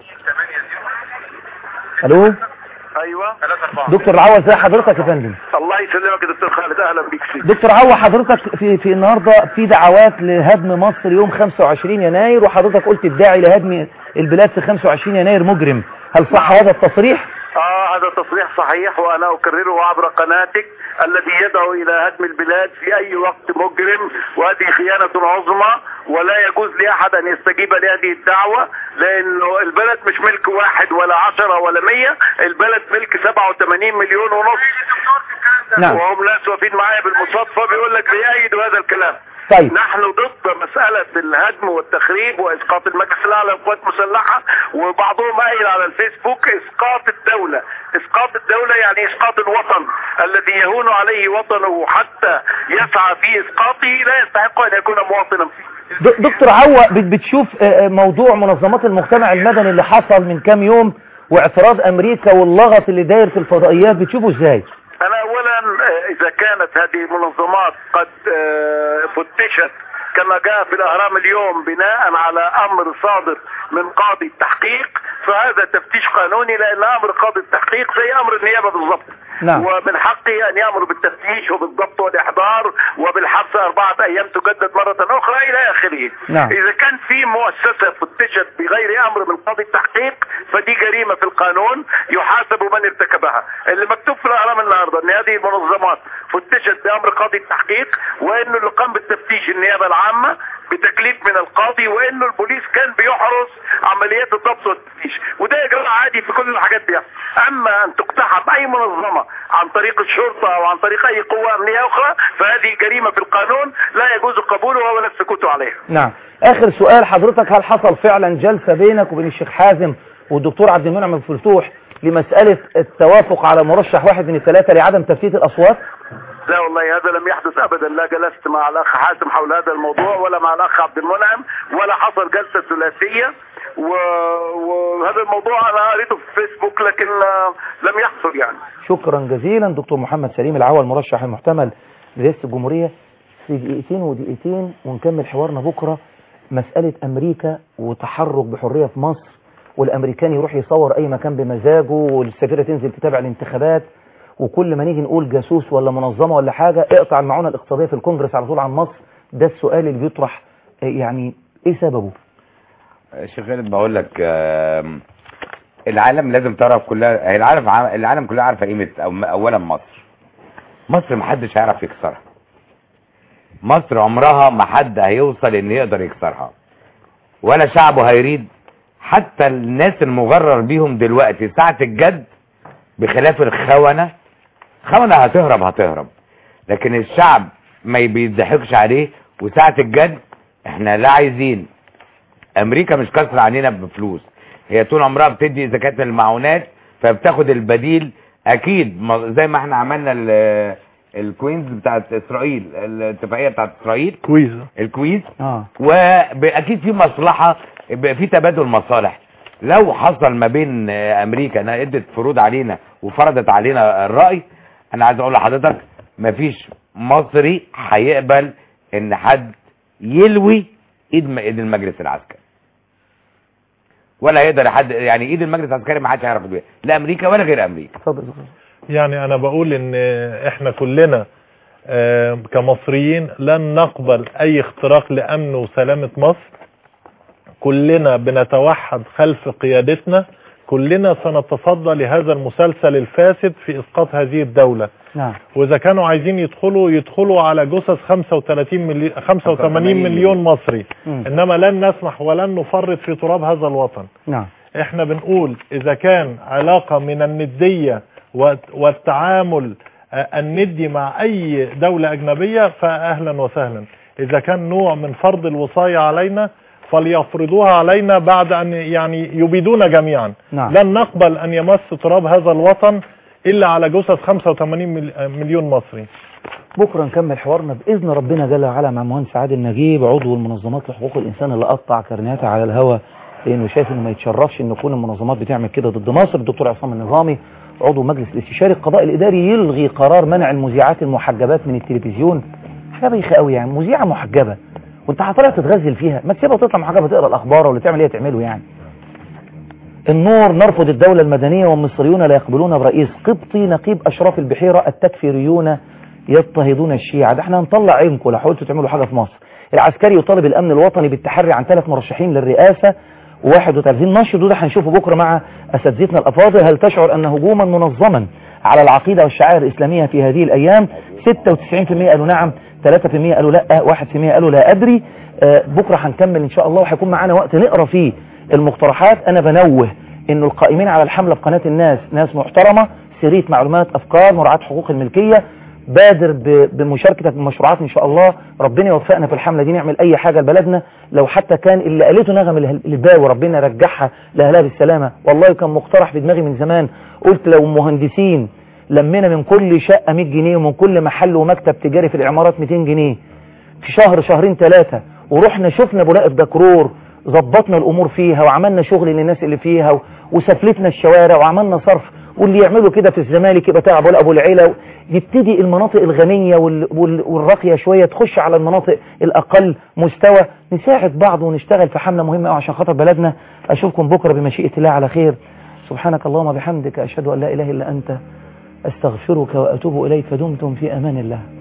الو. ايوه دكتور العوض، ازي حضرتك يا فندم؟ الله يسلمك يا دكتور خالد، اهلا بيك. دكتور عوض، حضرتك في النهارده في دعوات لهدم مصر يوم 25 يناير، وحضرتك قلت الداعي لهدم البلاد في 25 يناير مجرم، هل صح هذا التصريح؟ هذا تصريح صحيح، وانا اكرره عبر قناتك. الذي يدعو الى هدم البلاد في اي وقت مجرم، وهذه خيانة عظمى، ولا يجوز لاحد ان يستجيب لهذه الدعوة، لانه البلد مش ملك واحد ولا 10 ولا 100، البلد ملك 87 مليون ونص. نعم. وهم ناس واقفين معايا بالمصادفة بيقول لك بيأيدوا هذا الكلام. طيب. نحن ضد مسألة الهدم والتخريب وإسقاط المجلس الأعلى للقوات المسلحة، وبعضهم قايل على الفيسبوك إسقاط الدولة. إسقاط الدولة يعني إسقاط الوطن الذي يهون عليه وطنه حتى يسعى في إسقاطه، لا يستحق أن يكون مواطنا فيه. دكتور عوا، بتشوف موضوع منظمات المجتمع المدني اللي حصل من كام يوم واعتراض أمريكا واللغط اللي داير في الفضائيات، بتشوفه إزاي؟ أنا أولا إذا كانت هذه المنظمات قد فتشت كما جاء في الأهرام اليوم بناء على أمر صادر من قاضي التحقيق، فهذا تفتيش قانوني، لأن أمر قاضي التحقيق زي أمر النيابة بالضبط. نعم. ومن حقه أن يأمر بالتفتيش وبالضبط والإحضار وبالحبس 4 أيام تجدد مرة أخرى إلى آخره. نعم. إذا كان في مؤسسة فتشت بغير أمر من قاضي التحقيق فدي جريمة في القانون يحاسب من ارتكبها. اللي مكتوب في الأهرام النهارده أن هذه المنظمات فتشت بأمر قاضي التحقيق، وإنه اللي قام بالتفتيش النيابة العامة بتكليف من القاضي، وإنه البوليس كان بيحرس عمليات الضبط والتفتيش، وده إجراء عادي في كل الحاجات دي. أما أن تقتحم أي منظمة عن طريق الشرطة أو عن طريق أي قوة أمنية أخرى فهذه جريمة في القانون لا يجوز قبولها ولا السكوت عليها. نعم. آخر سؤال حضرتك، هل حصل فعلا جلسة بينك وبين الشيخ حازم والدكتور عبد المنعم الفتوح لمسألة التوافق على مرشح واحد من الثلاثة لعدم تفتيت الأصوات؟ لا والله هذا لم يحدث ابدا، لا جلست مع الاخ حازم حول هذا الموضوع ولا مع الاخ عبد المنعم، ولا حصل جلسة ثلاثية، وهذا الموضوع انا قريته في فيسبوك لكن لم يحصل يعني. شكرا جزيلا دكتور محمد سليم العوض المرشح المحتمل لرئاسة الجمهورية. في دقيقتين ودقيقتين ونكمل حوارنا بكرة. مسألة أمريكا وتحرك بحرية في مصر، والأمريكان يروح يصور أي مكان بمزاجه، والسفيرة تنزل تتابع الانتخابات، وكل ما نيجي نقول جاسوس ولا منظمة ولا حاجة اقطع المعونة الاقتصادية في الكونجرس على طول عن مصر. ده السؤال اللي بيطرح، يعني ايه سببه؟ شيخ خالد بقول لك العالم لازم تعرف كلها، العالم كلها عارفه قيمه اولا مصر محدش هيعرف يكسرها. مصر عمرها ما حد هيوصل ان يقدر يكسرها، ولا شعبه هيريد. حتى الناس المغرر بيهم دلوقتي ساعة الجد، بخلاف الخونة هتهرب، لكن الشعب ما بيضحكش عليه. وساعة الجد احنا لا عايزين امريكا مش كسر علينا بفلوس، هي طول عمرها بتدي زكاة المعونات، فبتاخد البديل اكيد زي ما احنا عملنا الكوينز بتاعت اسرائيل، الاتفاقيه بتاعت اسرائيل الكويز واكيد في مصلحه، في تبادل مصالح. لو حصل ما بين امريكا انها ادت فروض علينا وفرضت علينا الراي، انا عايز اقول لحضرتك مفيش مصري هيقبل ان حد يلوي ايد المجلس العسكري، ولا يقدر حد، يعني ايد المجلس العسكري ما حدش هيعرف بيها، لا امريكا ولا غير امريكا. يعني انا بقول ان احنا كلنا كمصريين لن نقبل اي اختراق لامن وسلامة مصر. كلنا بنتوحد خلف قيادتنا، كلنا سنتصدى لهذا المسلسل الفاسد في اسقاط هذه الدولة. نعم. واذا كانوا عايزين يدخلوا على جثث 85 مليون مصري. انما لن نسمح ولن نفرط في تراب هذا الوطن. نعم. احنا بنقول اذا كان علاقة من الندية والتعامل الندي مع اي دولة اجنبية فاهلا وسهلا. اذا كان نوع من فرض الوصاية علينا فليفرضوها علينا بعد ان يعني يبيدونا جميعا. نعم. لن نقبل ان يمس تراب هذا الوطن الا على جثث 85 مليون مصري. بكرة نكمل حوارنا بإذن ربنا جل وعلا مع مهندس عادل نجيب، عضو المنظمات لحقوق الإنسان اللي قطع كرنياتها على الهواء لأنه شايف إنه ما يتشرفش إن كل المنظمات بتعمل كده ضد مصر. الدكتور عصام النظامي عضو مجلس الاستشاري القضاء الإداري يلغي قرار منع المذيعات المحجبات من التلفزيون. حاجة بايخة قوي، يعني مذيعة محجبة وأنت هتطلع تتغزل فيها، ما تسيبها تطلع محجبة تقرأ الأخبار ولا تعمل إيه تعمله يعني. النور نرفض الدولة المدنية والمصريون لا يقبلون برئيس قبطي. نقيب أشراف البحيرة التكفيريون يضطهدون الشيعة. ده احنا هنطلع عينكم لو حاولتوا تعملوا حاجة في مصر. العسكري يطالب الأمن الوطني بالتحري عن 3 مرشحين للرئاسة و31 نشر. وده هنشوفه بكرة مع أساتذتنا الأفاضل. هل تشعر أن هجوما منظما على العقيدة والشعائر الإسلامية في هذه الأيام؟ 96% قالوا نعم، 3% قالوا لا، 1% قالوا لا أدري. بكرة هنكمل إن شاء الله وهيكون معانا وقت نقرأ فيه المقترحات. أنا بنوه إنه القائمين على الحملة في قناة الناس ناس محترمة، سرية معلومات، أفكار، مراعاة حقوق الملكية. بادر بمشاركتك بمشروعات إن شاء الله. ربنا يوفقنا في الحملة دي نعمل أي حاجة لبلدنا، لو حتى كان اللي قالته نغم الباوي ربنا رجعها لأهلها بالسلامة. والله كان مقترح في دماغي من زمان، قلت لو مهندسين لمنا من كل شقة 100 جنيه ومن كل محل ومكتب تجاري في العمارات 200 جنيه في شهر شهرين 3، ورحنا شفنا بولاقة دكرور ظبطنا الأمور فيها وعملنا شغل للناس اللي فيها وسفلتنا الشوارع وعملنا صرف، واللي يعملوا كده في الزمالك يبقى تعب ولا أبو العيلة. يبتدي المناطق الغنية والراقية شوية تخش على المناطق الأقل مستوى، نساعد بعض ونشتغل في حملة مهمة عشان خاطر بلدنا. أشوفكم بكرة بمشيئة الله على خير. سبحانك اللهم بحمدك، أشهد أن لا إله إلا أنت، أستغفرك وأتوب إليك. دمتم في أمان الله.